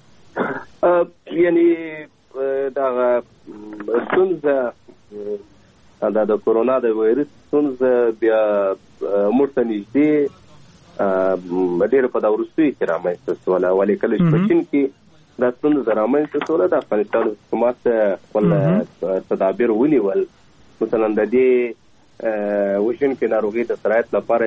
یعنی دغه ستونزه دا د کرونا د وایرس ستونزه بیا موږ ته نږدې ډېره په دا وروستیو کې رامنځته شوله ولې کله چې په چین کې دا ستونزه رامنځته شوله د افغانستان حکومت خپل تدابیر ونیول. مثلا د دې وژونکې ناروغۍ د سرایت لپاره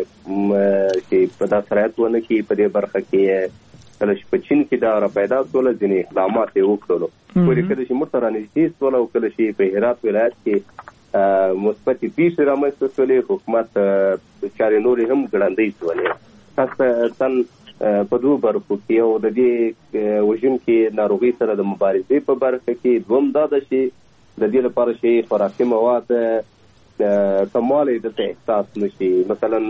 چې په دا سرایت ونه کړي په دې برخه کې کله چې په چین کې دا را پیدا شوله ځینې اقدامات یې وکړلو ولې کله چې موږ ته رانږدې شوله او کله چې په هرات ولایت کې مثبتې پیښې رامنځته شولې حکومت چارې نورې هم ګړندۍ شولې خاصتاً په دوو برخو کې او د دې وژونکې ناروغۍ سره د مبارزې په برخه کې دوم دا ده چې د دې لپاره چې خوراکي مواد کموالی دلته احساس نشي. مثلا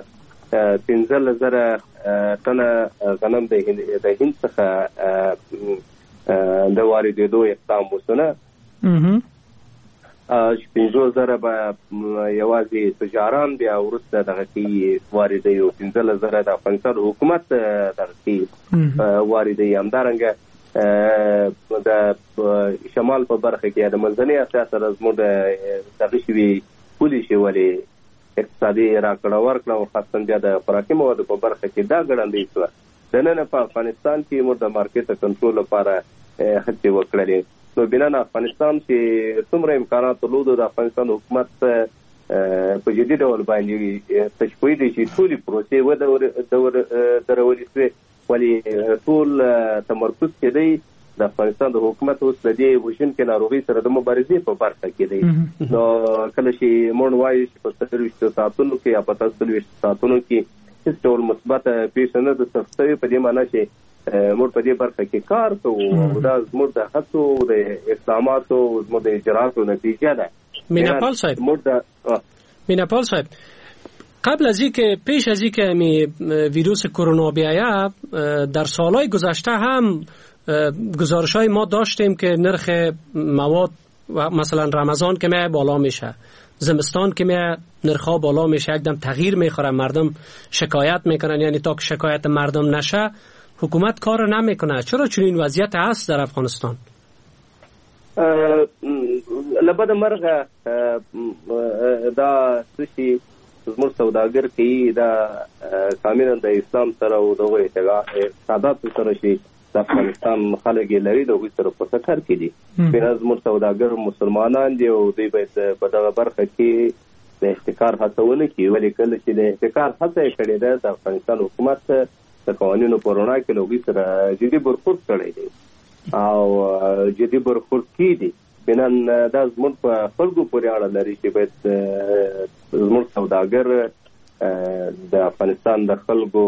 پنځه زره ټنه غنم د هند څخه د واردېدو اقدام وشونه پنځه زره به یوازې تجاران بیا وروسته دغه کې واردوي او پنځه زره د افغانستان حکومت دغه کې واردوي. همدارنګه د شمال په برخه کې د منځنۍ اسیا سره زموږ دغه شوي پولې شي ولې اقتصادي راکړه ورکړه او خاصتاً بیا د خوراکي موادو په برخه کې دا ګړندۍ شوه. دننه په افغانستان کې موږ د مارکیټ کنټرول لپاره هڅې وکړلې نو بنا افغانستان چې څومره امکانات درلودو د افغانستان حکومت په جدي ډول باندې تشویق دي چې ټولې پروسې ودرولې شوې ولې ټول تمرکز کېدی د افغانستان د حکومت اوس د دې وژونکې ناروغۍ سره د مبارزې په برخه کې دی. نو کله چې موږ وایو چې په څلوېښتو ساعتونو کې یا په څلوېښتو ساعتونو کې هېڅ ډول مثبته پیښه نه ده ثبت شوې په دې معنا چې موږ په دې برخه کې کار کوو او دا زموږ د هڅو د اقداماتو زموږ د اجرااتو نتیجه ده. میناپال صاحب میناپال صاحب قبل از اینکه پیش از اینکه می ویروس کرونا بیاید در سالهای گذشته هم گزارش های ما داشتیم که نرخ مواد مثلا رمضان که می بالا میشه زمستان که می نرخ ها بالا میشه یکدم تغییر میخوره مردم شکایت میکنن یعنی تا که شکایت مردم نشه حکومت کار نمیکنه. چرا چنین وضعیت هست در افغانستان؟ لبد مرغه دا سشي زموږ سوداګر کوي دا کاملا د اسلام سره او دغه اعتقادات سره شي د افغانستان خلک یې لري دغه سره په خطر کې دي. بیا زموږ سوداګر مسلمانان دي او دوی باید په دغه برخه کې د احتکار هڅونه کوي ولې کله چې د احتکار هڅه یې کړې ده د افغانستان حکومت د قوانینو په رڼا کې له هغوی سره جدي برخورد کړی دی او جدي برخورد کېږي. بنان دا زموږ په خلکو پورې اړه لري چې باید زموږ سوداګر د افغانستان د خلکو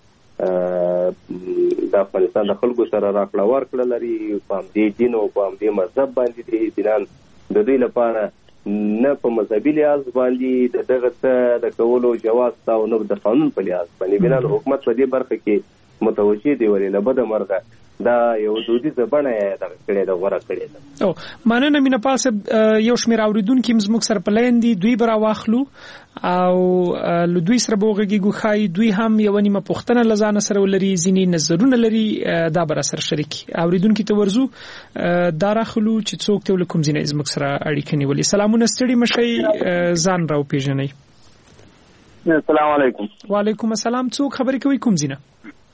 د افغانستان د خلکو سره راکړه ورکړه لري په همدې دین او په همدې مذهب باندې دي. بنان د دوی لپاره نه په مذهبي لحاظ باندې د دغه څه د کولو جواز او نه د قانون په لحاظ باندې. بنان حکومت په دې برخه کې متوجه دي ولې له بده مرغه دا یو دودیزه بڼه یې دغه کړې ده غوره کړې ده. او مننه مینه پال صاحب یو شمېر اوریدونکي زموږ سره په لاین دي دوی به راواخلو او له دوی سره به وغږیږو ښایي دوی هم یوه نیمه پوښتنه له ځانه سره ولري ځینې نظرونه لري دا به راسره شریک اوریدونکي ته ورځو دا راخلو چې څوک ته له کوم ځای زموږ سره اړیکه نیولې. سلامونه ستړي مه شئ ځان راوپېژنئ. السلام علیکم. وعلیکم السلام. څوک خبرې کوي کوم ځای نه؟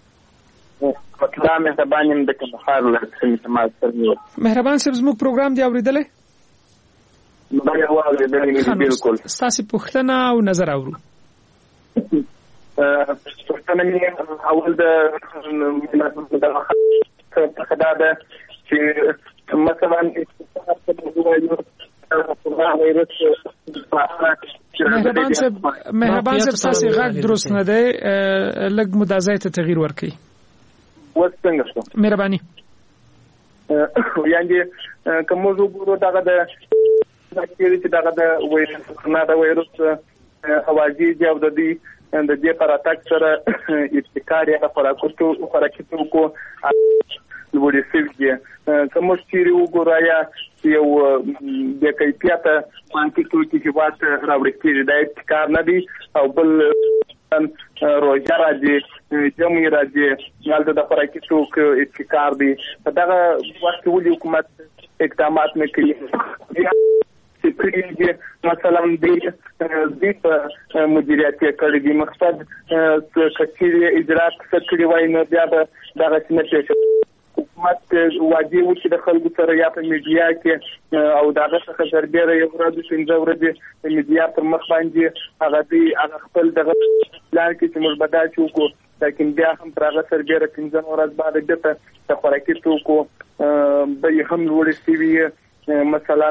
دا مهربان یم د کندهار ولایت. مهربان صاحب زموږ پروګرام دی اوریدلی؟ بله واورېدلی بالکل. ستاسې پوښتنه او نظر اورو. پوښتنه مې اول د څخه دا ده چې مثلا مهربان صاحب مهربان صاحب ستاسې غږ درست نه دی لږ مو دا ځای ته تغییر ورکړئ. اوس څنګه شو؟ مهرباني. یعنې که موږ وګورو دغه د چې دغه د کرونا د وایرس اوازې دي او د دې د دې په راتګ سره ابتکار یا خوراکي خوراکي توکو لوړې شوي دي. که موږ چیرې وګورو یا یو بې کیفیته بانکي توکي هېواد ته راوړل کېږي دا ابتکار نه دی او بل روژه راځي جمعې راځي هلته د خوراکي توکو ابتکار دی. په دغه وخت کې ولې حکومت اقدامات نه کوي چې کړي دي مثلا دوی په مدیریت یې کړي دي مقصد که چیرې اجرات څه کړي وای نو بیا به دغسې نه پیښ حکومت واجب وکړي د خلکو سره یا په میډیا کې او د هغه څخه سربیره یو ورځ پنځه ورځې د میډیا پر مخ باندې هغه دوی هغه خپل دغه پلان کې چې موږ به داسې وکړو لیکن بیا هم تر هغه سربیره پنځه ورځ بعد بېرته د خوراکي توکو بیې هم لوړې شوي مثلا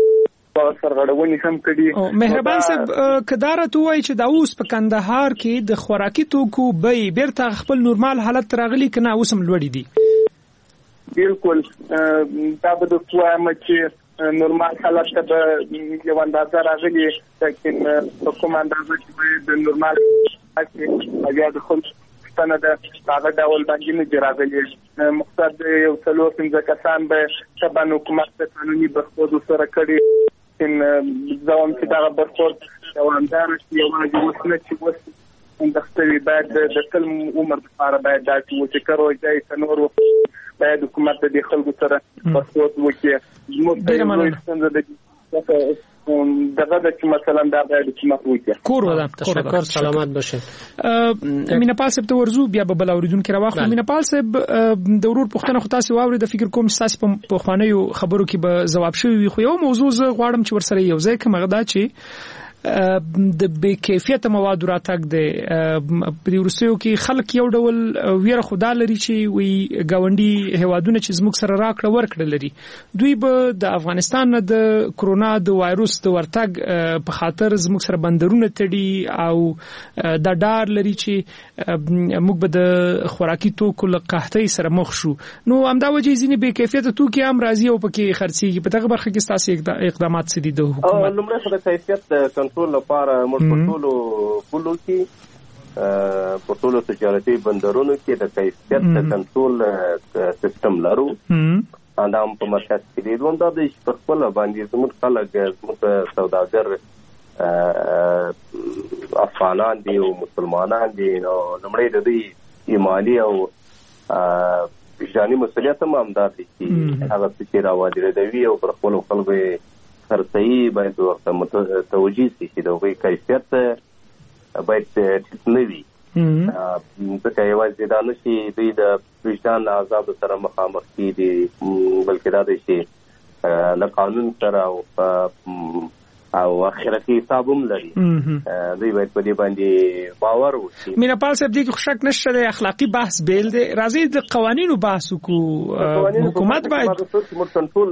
سرغړونې هم کړي. مهربان صاحب که دا راته ووایي چې دا اوس په کندهار کې د خوراکي توکو بیې بېرته خپل نورمال حالت ته راغلي که نه اوس هم لوړې دي؟ بالکل دا به درته وایم چې نورمال حالت ته به یو اندازه راغلي لیکن په کومه اندازه چې به د نورمال بیا د خلکو پوښتنه ده په هغه ډول باندې نه دي راغلي. مقصد یو څلور پنځه کسان به طبعا حکومت د قانوني برخوردو سره کړي زه وایم چې دغه برخورد دوامداره شي یوازې اوس نه چې اوس اندښتوي باید د تل عمر لپاره باید داسې و چې که روژه یې که نور وخت باید حکومت د دې خلکو سره برخورد وکړي. زموږ ته یو لوی ستونزه ده دغه ده چې مثلا دا باید حکومت وکړي. کور وده تشکر سلامت باشه. مینه پال صاحب ته ورځو بیا به بل اوریدونکي راواخلو. مینه پال صاحب د ورور پوښتنه خو تاسې واورېده فکر کوم چې تاسې په پخوانیو خبرو کې به ځواب شوي وي خو یو موضوع زه غواړم چې ورسره یو ځای کړم هغه دا چې د بې کیفیته موادو راتګ دی په دې وروستیو کې خلک یو ډول ویره خو دا لري چې وایي ګاونډي هېوادونه چې زموږ سره راکړه ورکړه لري دوی به د افغانستان نه د کرونا د وایروس د ورتګ په خاطر زموږ سره بندرونه تړي او دا ډار لري چې موږ به د خوراکي توکو له قحطۍ سره مخ شو. نو همدا وجې ځینې بې کیفیته توکي هم راځي او پکې خرڅېږي. په دغه برخه کې ستاسې اقدامات څه دي د حکومت؟ لومړی خو د کیفیت کنټرول لپاره موږ په ټولو پولو کې په ټولو تجارتي بندرونو کې د کیفیت د کنټرول سیستم لرو. دا هم په مرکز کې دی. دوم دا دی چې په خپله باندې زموږ خلک زموږ سوداګر افغانان دي او مسلمانان دي نو لومړی د دوی ایماني او وجداني مسؤلیت هم همدا دی چې هغه څه چې راواردوي او پر خپلو خلکو یې خرڅوي باید ورته توجیه شي چې د هغوی کیفیت باید ټیټ نه وي ځکه یوازې دا نه شي دوی د وجدان له عذابو سره مخامخ کېږي بلکې دا دی چې له قانون سره او او اخرتي حساب هم لري. دوی باید په دې باندې باور وکړي. مینه پال صاحب دې کې خو شک نشته دی اخلاقي بحث بیل دی. راځي د قوانینو بحث وکړو. حکومت باید کنټرول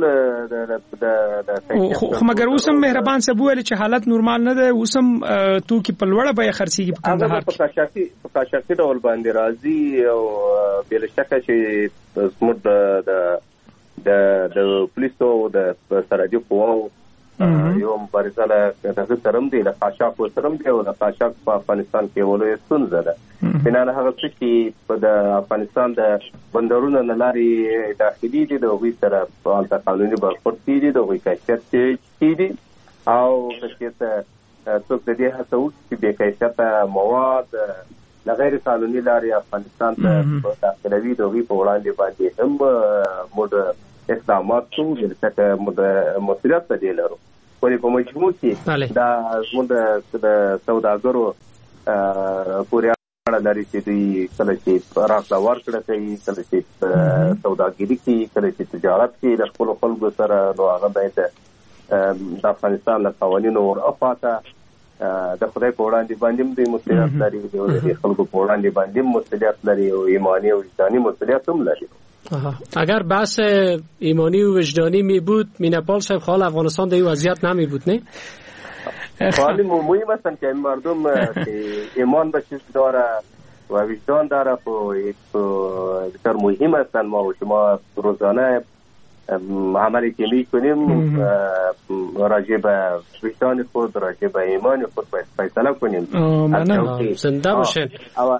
خو مګر اوس هم مهربان صاحب وویل چې حالت نورمال نه دی اوس هم توکي په لوړه بیه خرڅېږي په کندهار کې. په قاچاقي ډول باندې راځي او بې له شکه چې زموږ د د پولیسو د سرحدي قواو یو مبارزه له دغه سرم دی له قاچاق سرم دی او له قاچاق په افغانستان کې ولوي ستونزه ده. بنان هغه چې په د افغانستان د بندرونو نه لاري داخلي دي د هغوی سره په قانوني برخورد دي د هغوی کیفیت دي او کیفیت څوک د دې هڅه وکړي چې بې کیفیته مواد له غیر قانوني لارې افغانستان ته داخلوي د هغوی په وړاندې باندې هم موږ اقدامات کوو ځکه موږ مسؤلیت په دې لرو. ولې په مجموع کې دا زموږ د سوداګرو پورې اړه لري چې دوی کله چې راکړه ورکړه کوي، کله چې سوداګري کوي، کله چې تجارت کوي له خپلو خلکو سره، نو هغه باید د افغانستان له قوانینو ور اخواته د خدای په وړاندې باندې هم دوی مسؤلیت لري، د خلکو په وړاندې باندې هم مسؤلیت لري او ایمانی او وجدانی مسؤلیت هم لري. اگر بحث ایمانی و وجدانی می بود مینپال صاحب حال افغانستان در این وضعیت نمی بود نه؟ خالی مهم است که مردم ایمان به چیز داره و وجدان داره خو بسیار مهم هستند. ما و شما روزانه عملی که می کنیم راجع به وجدان خود، راجع به ایمان خود باید فیصله کنیم. زنده باشین.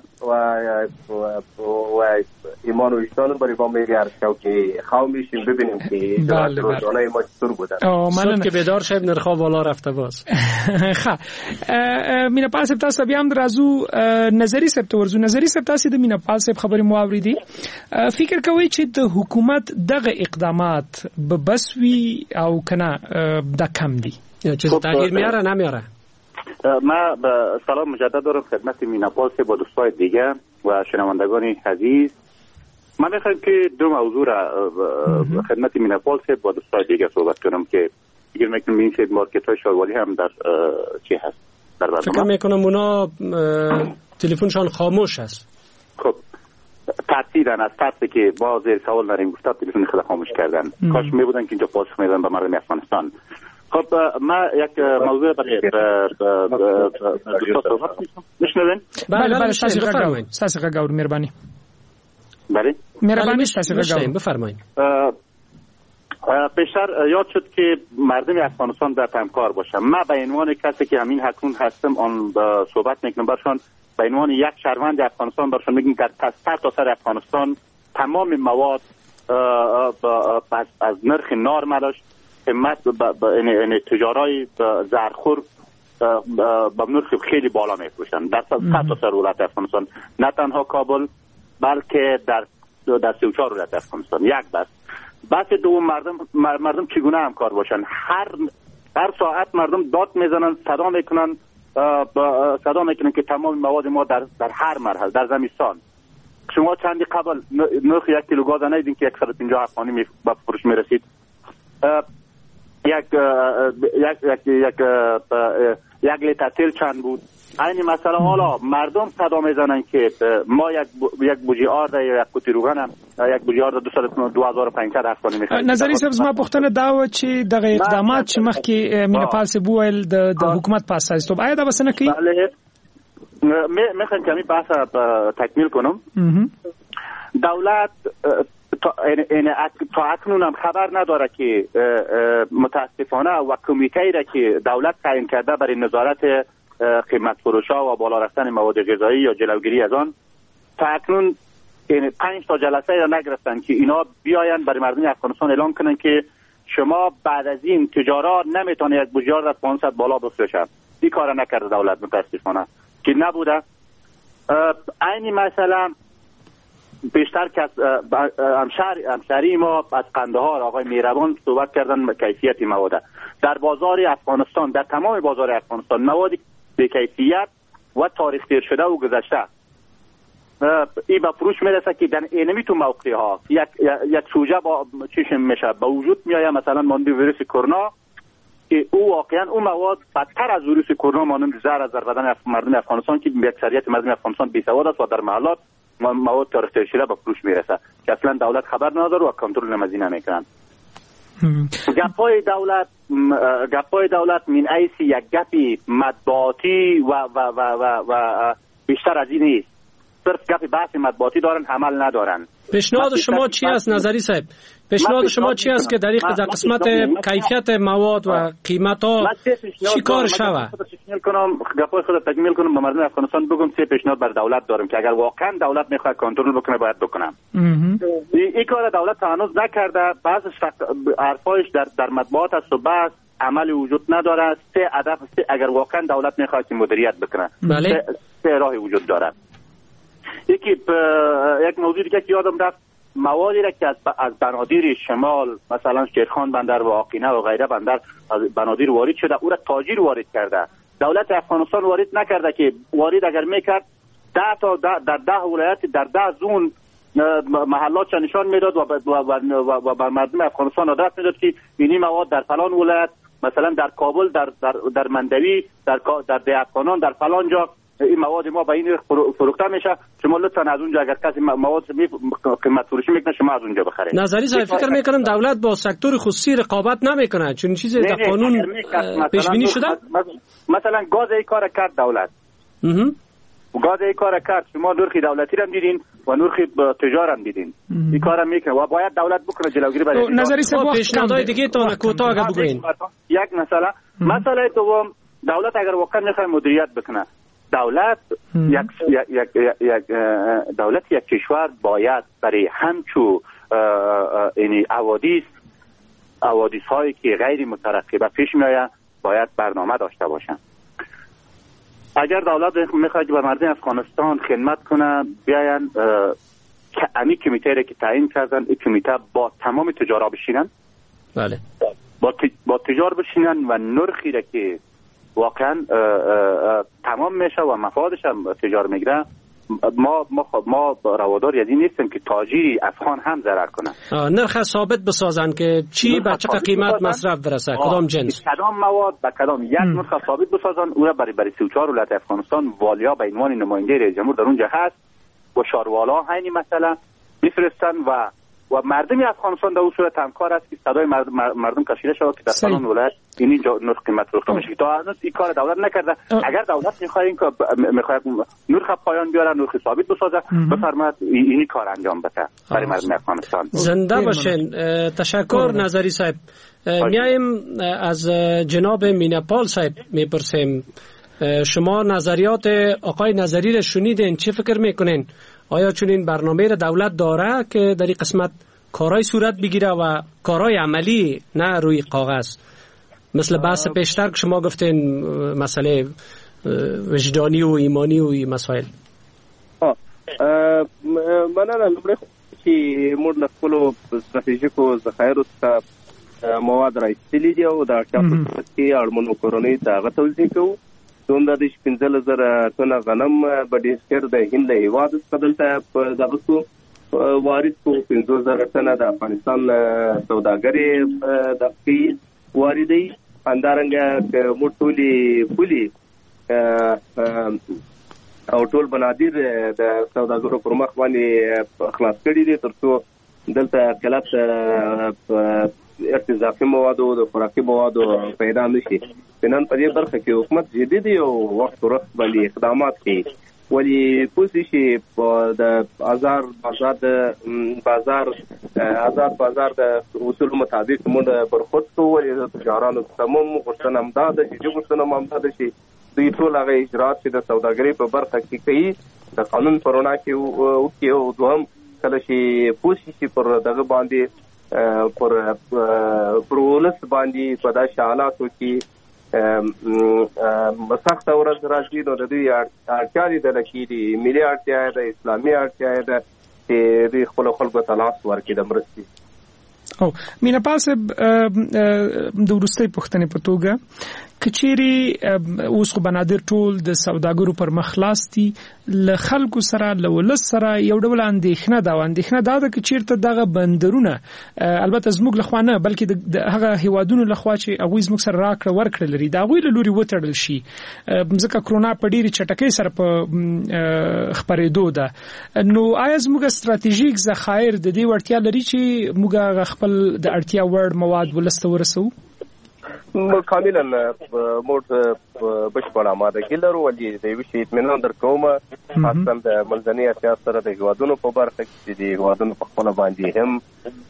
و ایمان و وجدان برای ما میگرد که خواه میشیم ببینیم که روزانه ما چطور بوده. صبح که بیدار شب نرخواه بالا رفته باز. خب مینپال صاحب تاسو بیا هم درازو نظری صاحب ته ورزو. نظری صاحب تاسو د مینپال صاحب خبرې مو اوریدي، فکر کوئ چې د حکومت دغه اقدامات به بس وی او کنه دا کم دی؟ چیز تغییر میاره نمیاره؟ ما با سلام مجدد دارم خدمت مینپال صاحب و دوستای دیگه و شنوندگان عزیز. من میخوایم که دو موضوع را خدمت مینپال صاحب و دوستای دیگه صحبت کنم که فکر میکنم این سید مارکت های شاروالی هم در چی هست در برنامه. فکر میکنم اونا تلفنشان خاموش هست. خب تعطیلن از ترسی که با زیر سوال نریم گفته تلفن خود خاموش کردن. کاش میبودن که اینجا پاسخ میدن به مردم افغانستان. خب ما یک موضوع برای دوستا صحبت میشنوین؟ بله بله ساسی غاور ساسی غاور مهربانی. بله مهربانی ساسی غاور بفرمایید. پیشتر یاد شد که مردم افغانستان در همکار باشن. من به عنوان کسی که همین حکون هستم آن صحبت میکنم برشان به عنوان یک شهروند افغانستان برشان میگم که از تا سر افغانستان تمام مواد از نرخ نرمالش قیمت یعنی تجارای زرخور با نرخ خیلی بالا میفروشن در تا سر ولایت افغانستان، نه تنها کابل بلکه در در سی و چهار ولایت افغانستان. یک بس بس دوم مردم مردم چگونه همکار باشن. هر هر ساعت مردم داد میزنن، صدا میکنن صدا میکنن که تمام مواد ما در در هر مرحله در زمستان. شما چندی قبل نرخ یک کیلو گاز ندیدین که صد و پنجاه افغانی به فروش میرسید. یک یک یک یک یک لیتر تیل چند بود. این مثلا حالا مردم صدا میزنن که ما یک یک بوجی آرد یا یک کوتی روغن یک بوجی آرد دو هزار و پانصد افغانی میخریم. نظری صاحب ما پوښتنه دا و چې دغه اقدامات چې مخکې مینپال صاحب ویل د حکومت په اساس ته آیا دا وسنه کوي؟ بله میخوام کمی بحث تکمیل کنم. دولت تا اکنون هم خبر نداره که متاسفانه و کمیته‌ای را که دولت تعیین کرده برای نظارت قیمت فروش‌ها و بالا رفتن مواد غذایی یا جلوگیری از آن تا اکنون پنج تا جلسه را نگرفتن که اینا بیاین برای مردم افغانستان اعلام کنن که شما بعد از این تجارت نمیتونه یک بوجیار از پانصد بالا بفروشه. این کار نکرده دولت متاسفانه که نبوده. عین مثلا بیشتر که همشهر همشهری ما از قندهار آقای میربان صحبت کردن به کیفیت مواد در بازار افغانستان، در تمام بازار افغانستان مواد به کیفیت و تاریخ دیر شده و گذشته این به فروش میرسه که در اینمی تو موقعی ها یک یک سوژه با چشم میشه به وجود میایه، مثلا مانند ویروس کرونا که او واقعا اون مواد بدتر از ویروس کرونا مانند زهر از در بدن مردم افغانستان که اکثریت مردم افغانستان بیسواد است و در محلات مواد تاریخ دیر شده به فروش میرسه که اصلا دولت خبر نداره و کنترل نمازی نمیکنن. گپای دولت گپای دولت من ایس یک گپی مطبوعاتی و و و و, و بیشتر از این نیست. صرف گپ بحث مطبوعاتی دارن، عمل ندارن. پیشنهاد شما چی است نظری صاحب پیشنهاد شما چی است که در این قسمت کیفیت مواد و قیمت ها چی کار شوه؟ تکمیل کنم گپای خود تکمیل کنم به مردم افغانستان بگم سه پیشنهاد بر دولت دارم که اگر واقعا دولت میخواد کنترل بکنه باید بکنم. این کار دولت هنوز نکرده. بعض حرفایش در در مطبوعات است و بعض عملی وجود نداره. سه هدف اگر واقعا دولت میخواد که مدیریت بکنه بله. سه, سه راهی وجود داره. یکی یک موضوع دیگه که یادم رفت، موادی را که از از بنادیر شمال مثلا شیرخان بندر و آقینه و غیره بندر از بنادیر وارد شده، او را تاجر وارد کرده. دولت افغانستان وارد نکرده که وارد اگر میکرد ده تا ده در ده ولایت در ده زون محلات نشان میداد و و بر مردم افغانستان آدرس میداد که اینی مواد در فلان ولایت مثلا در کابل در در در مندوی در در دهقانان در فلان جا این مواد ما به این فروخته میشه، شما لطفا از اونجا اگر کسی مواد می قیمت فروشی میکنه شما از اونجا بخرید. نظری صاحب فکر میکنم دولت با سکتور خصوصی رقابت نمیکنه چون چیزی در قانون پیش بینی شده. مثلا گاز ای کار کرد دولت گاز ای کار کرد، شما نرخ دولتی را دیدین و نرخ تجار هم دیدین. این کارا میکنه و باید دولت بکنه جلوگیری برای نظری صاحب پیشنهادهای دیگه تا کوتاه اگه بگوین. یک مسئله مسئله دوم، دولت اگر واقعا میخواد مدیریت بکنه، دولت یک یک یک دولت یک کشور باید برای همچو یعنی حوادث حوادث هایی که غیر مترقبه پیش میآید باید برنامه داشته باشن. اگر دولت میخواد بر مردم افغانستان خدمت کنه، بیاین که امی کمیته که تعیین کردن این کمیته با تمام تجارا بشینن. بله. با با تجار بشینن و نرخی را که واقعا تمام میشه و مفادش هم تجار میگیره، ما ما ما روادار یادی نیستیم که تاجری افغان هم ضرر کنه. نرخ ثابت بسازن که چی به چه قیمت مصرف برسه، کدام جنس، کدام مواد به کدام یک نرخ ثابت بسازن. او را برای برای سی و چهار ولایت افغانستان والیا به عنوان نماینده رئیس جمهور در اونجا هست و شاروالا همین مثلا میفرستن و و مردم افغانستان در اون صورت همکار است که صدای مردم, مردم کشیده شود که در فلان ولایت اینی نرخ قیمت فروخته میشه. تا هنوز این کار دولت نکرده. اگر دولت میخواد این کار میخواد نرخ پایان بیاره، نرخ ثابت بسازه، بفرمایید اینی کار انجام بده برای مردم افغانستان. زنده باشین. تشکر نظری صاحب. میایم از جناب میناپال صاحب میپرسیم، شما نظریات آقای نظری را شنیدین، چه فکر میکنین؟ آیا چون این برنامه را دولت داره که در این قسمت کارهای صورت بگیره و کارهای عملی نه روی کاغذ، مثل بحث پیشتر که شما گفتین مسئله وجدانی و ایمانی و این مسائل؟ مننه. لومړی چې موږ له خپلو ستراتیژیکو ذخایرو څخه مواد راایستلي دي او د اړتیا په صورت کې اړمنو کورنیو ته هغه توزیع کوو. دومره د پنځلس زره ټنه غنم به ډېر ډېر د هند له هېواد څخه دلته په دغه څو وارد کړو. پنځوس زره ټنه د افغانستان سوداګرې دغه کوي واردوي. همدارنګه که موږ ټولې پولې او ټول بنادیر د سوداګرو پر مخ باندې خلاص کړي دي تر څو دلته قلت ارتزاقي موادو د خوراکي موادو پیدا نشي. نن په دې برخه کې حکومت جدي او وخت ورخت باندې اقدامات کوي. ولی پوسی شي د بازار بازار د بازار آزاد بازار د اصول مطابق موږ برخود کوو. ولی د تجارانو تمام غوښتنه هم دا ده چې غوښتنه هم دا ده چې دوی ټول هغه اجرات چې د سوداګرۍ په برخه کې کوي د قانون په رڼا کې وکړي. او دوهم کله چې پوسی شي پر دغه باندې پر پر ولس باندې په داسې حالاتو کې سخته ورځ راځي نو د دوی اړتیا دي د لکې ملي اړتیا ده، اسلامي اړتیا ده چې دوی خپلو خلکو ته لاس ورکړي د مرستې. او میناپال صاحب د وروستۍ پوښتنې په توګه که چیرې اوس خو بنادر ټول د سوداګرو پر مخ خلاص دي، له خلکو سره له ولس سره یو ډول اندېښنه ده. اندېښنه دا ده که چیرته دغه بندرونه البته زموږ لخوا نه بلکې د هغه هیوادونو لخوا چې هغوی زموږ سره راکړه ورکړه لري د هغوی له لوري وتړل شي، ځکه کرونا په ډېرې چټکۍ سره په خپرېدو ده. نو آیا زموږ ستراتیژیک ذخایر د دې وړتیا لري چې موږ هغه خپل د اړتیا وړ مواد ولس ته ورسوو؟ کاملا موږ بشپړه آمادګي لرو. ولې د یوه شي اطمینان درکوم خاصه د منځنۍ اسیا سره د هیوادونو په برخه کې چې د هیوادونو په خپله باندې هم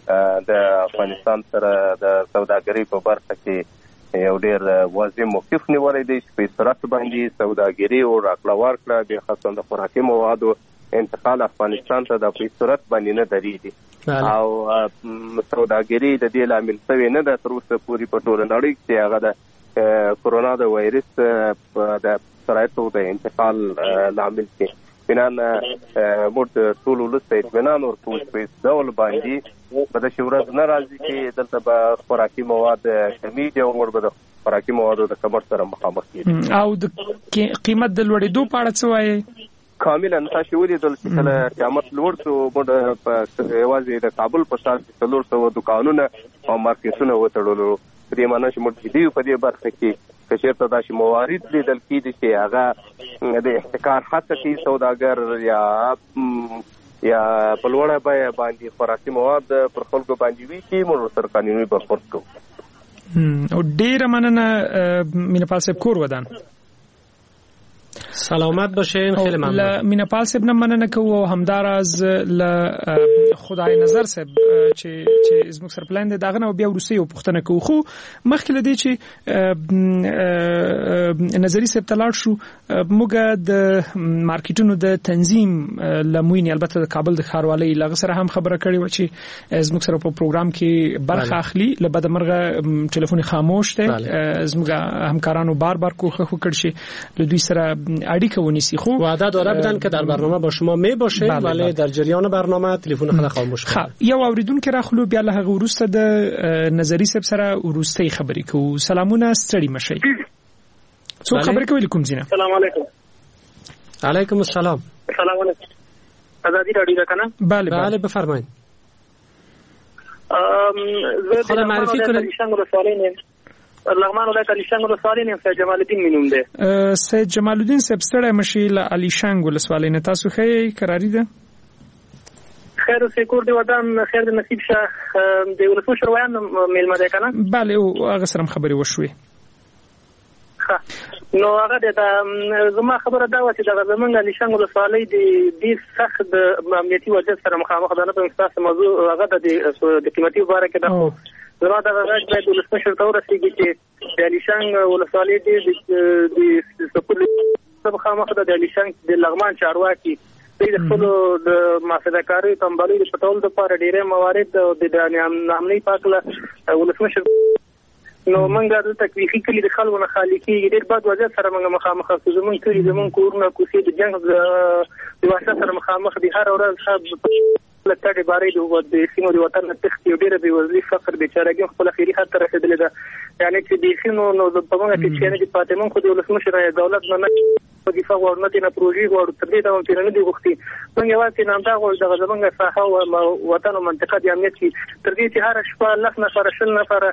د افغانستان سره د سوداګرۍ په برخه کې یو ډیر واضح موقف نیولی دی چې په سرعت باندې سوداګري او راکړه ورکړه د خاصه د خوراکي موادو انتقال افغانستان ته د په سرعت باندې نه درېږي او سوداګري د دې لامل شوې نه ده تر اوسه پورې په ټوله نړۍ کې هغه د کرونا د وایرس د شرایطو د انتقال لامل کې بنان موږ ټول ولس ته اطمینان ورکوو چې په ډول باندې په داسې ورځ نه راځي چې دلته به خوراکي مواد کمیږي او موږ به د خوراکي موادو د کمښت سره مخامخ کېږو. او د قیمت د لوړېدو په اړه څه وایي؟ کاملا تاسو ولیدل چې کله قیمت لوړ شو موږ په یوازې د کابل په ښار کې څلور سوه دوکانونه او مارکیټونه وتړلو. په دې معنی چې موږ جدي یو په دې برخه کې که چېرته داسې موارد لیدل کېږي چې هغه د احتکار هڅه کوي سوداګر یا یا په لوړه بیه باندې خوراکي مواد پر خلکو باندې وي چې موږ ورسره قانوني برخورد کوو. او ډېره مننه مینهپال صاحب کور ودان. سلامت باشین. خیلی ممنون. مینهپال صاحب نه مننه کوو او همداراز ل خدای نظر صاحب چې چې زموږ سره پلان دی داغه نو بیا ورسې یو پوښتنه کوو خو مخکې لدی چې نظری صاحب تلاړ شو موږ د مارکیټونو د تنظیم لموینه البته د کابل د ښاروالۍ لغه سره هم خبره کړې و چې زموږ سره په پروګرام کې برخه اخلي لبد مرغه ټلیفون خاموش دی زموږ همکارانو بار بار کوښښ وکړ چې له دوی سره اړیکه ونیسي. خو وعده داره بودن که در برنامه با شما می باشه ولی در جریان برنامه تلفن خود خاموش کنه. یو اوریدونکو راخلو بیا له هغه وروسته د نظری صاحب سره وروستي خبرې کوو. سلامونه ستړي مشي. څو خبرې کوي کوم زینه؟ السلام علیکم. علیکم السلام. السلام علیکم. آزادی رادیو ده کنه؟ بله بله بفرمایید. ام خود معرفی کنید. لغمان ولایت علیشنګ ولسوالۍ نه سید جمال الدین مینوم دی. سید جمال الدین صاحب ستړی مشي له علیشنګ ولسوالۍ نه تاسو خې قراری ده؟ خیر اوسې کور دی ودان خیر د نصیب شه د ولسمشر ویان میلمه دی کنه؟ بله او هغه سره خبرې وشوې. ښه نو هغه د زما خبره دا و چې د زمونږ علیشنګ ولسوالۍ د ډېر سخت د امنیتي وضعیت سره مخامخ ده. نه په تاسو موضوع هغه د قیمتي مبارک ده زما دا غږ باید ولسمشر ته ورسېږي چې د علیشنګ ولسوالۍ د سپول څخه مخامخ د علیشنګ د لغمان چارواکي د خپلو د محافظه‌کارۍ تنبالۍ د پټولو لپاره ډېرې موارد او د نامنۍ په هکله ولسمشر نو موږ د تکویخي کلي د خلکو نه خالي کېږي. ډېر بد وضعیت سره موږ مخامخ یو. زموږ کلي زموږ کورونه کوڅې د جنګ د وحشت سره مخامخ دي. هره ورځ لکه باري د سیمو د وطن تخت یو ډېر بېوزلي فقر بیچارهګي خپل اخیری حد ته رسېدلې ده. یعنی چې د سیمو نو په موږ کې چې نه دي پاتې موږ خو د ولسمشر دولت نه نه دفاع غواړو نه د پروژې غواړو تر دې ډول چې نه دي غوښتي موږ یوازې نام دا غواړو د زمونږ ساحه او وطن او منطقه د امنیت کې تر دې چې هر شپه لس نفر شل نفر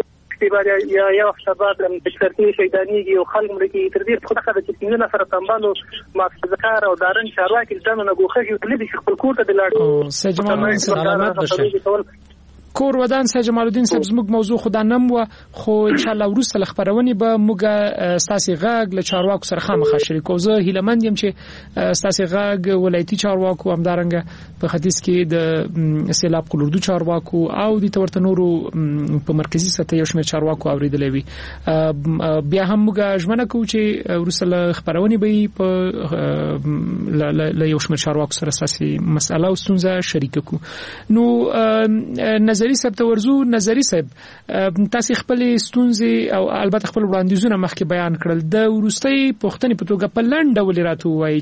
یا یو هفته بعد د ترتیب شیطانیږي او خلک مړه کېږي. تر دې خو دغه د څلور نفره تنبالو محافظه‌کار او دارن چارواکي دنه نه ګوښه چې د خپل کور ته د لاړ سید جمال الدین سلامت بشه. کور ودان سید جمال الدین صاحب زموږ موضوع خدا نم و خو ان شاء الله ورسره خبرونه به موږ ستاسو غاګ له چارواکو سره خامخا شریکو. زه هیلمند یم چې ستاسو غاګ ولایتي چارواکو همدارنګه په ختیځ کې د سیلاب قلوردو چارواکو او د تورته نورو په مرکزی سطح یو شمېر چارواکو اوریدلې وي. بیا هم موږ ژمنه کوو چې ورسره خبرونه به په له یو شمېر چارواکو سره اساسي مسله او ستونزه شریک کو. نو نظری صاحب ته ورزو. نظری صاحب تاسو خپل ستونزې او البته خپل وړاندیزونه مخکې بیان کړل. د ورستۍ پوښتنې په توګه په لاندې ډول راته وایي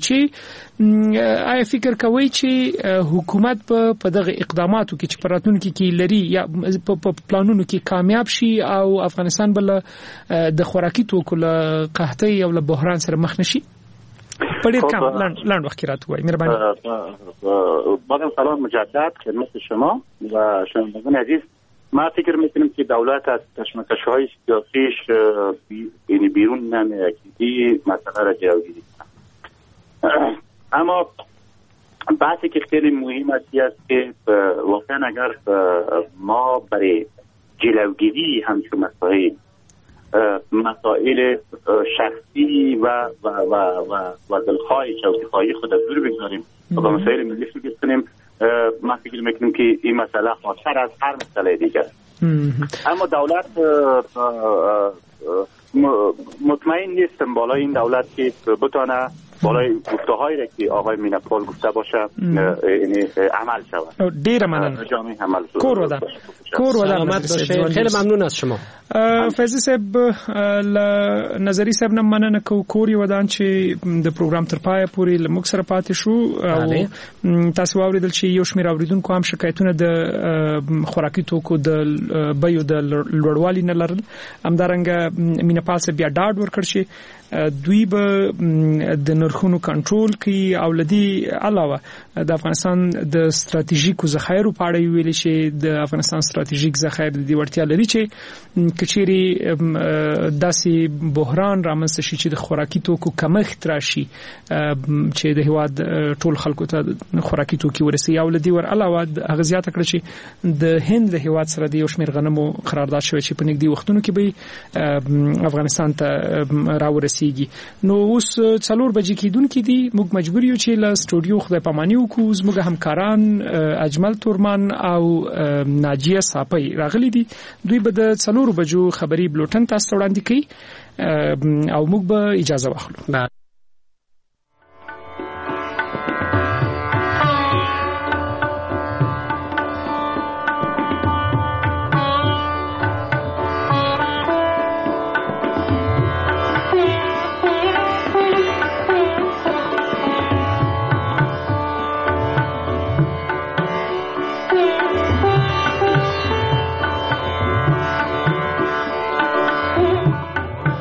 چې آیا فکر کوي چې حکومت په دغه اقداماتو کې چې پراتونکو کې لري یا په پلانونو کې کامیاب شي او افغانستان بل د خوراکي توکو له قحطۍ او له بحران سره مخ نشي؟ پدیر کم لاند لاند وقتی رات وای مهربانی. با سلام مجدد خدمت شما و شنوندگان عزیز. ما فکر میکنم که دولت از کشمکش‌های سیاسیش یعنی بیرون نمیاد که مسئله را جلوگیری کنه. اما بحثی که خیلی مهم است که واقعا اگر ما برای جلوگیری همچون مسائل مسائل شخصی و و و و و دلخواهی شوخی خواهی خود از دور بگذاریم و با مسائل ملی فکر کنیم من فکر میکنم که این مسئله خاصتر از هر مسئله دیگر. اما دولت مطمئن نیستم بالای این دولت که بتانه بالای گفته هایی را که آقای میناپال گفته باشه یعنی عمل شود. ډیر مننه. جامع عمل شود. کور ودان. کور ودان. خیلی ممنون از شما. فیضی صاحب ل نظری صاحب نه مننه کو کور ودان چې د پروګرام تر پای پورې لمک سره پاتې شو او تاسو واوریدل چې یو شمېر اوریدونکو هم شکایتونه د خوراکي توکو د بیو د لوړوالي نه لرل. همدارنګه میناپال صاحب بیا ډاډ ورکړ چې دوی به د نرخونو کنټرول کوي او لدی علاوه د افغانستان د ستراتیژیکو ذخایرو په اړه ویل شي د افغانستان ستراتیژیک ذخایر د دې وړتیا لري چې کچيري داسې بحران رامنځته شي چې د خوراکي توکو کمښت راشي چې د هواد ټول خلکو ته خوراکي توکي ورسي او لدی ور علاوه هغه زیاته کړ چې د هند له هواد سره د یو شمېر غنمو قرارداد شوی چې په نږدې وختونو کې به افغانستان ته راورسي. نو اوس څلور بجې کېدونکې دي موږ مجبور یو چې له سټوډیو خدای پاماني وکړو. زموږ همکاران اجمل تورمان او ناجیه صافی راغلي دي. دوی به د څلور بجو خبري بلوټن تاسو وړاندې کوي او موږ به اجازه واخلو.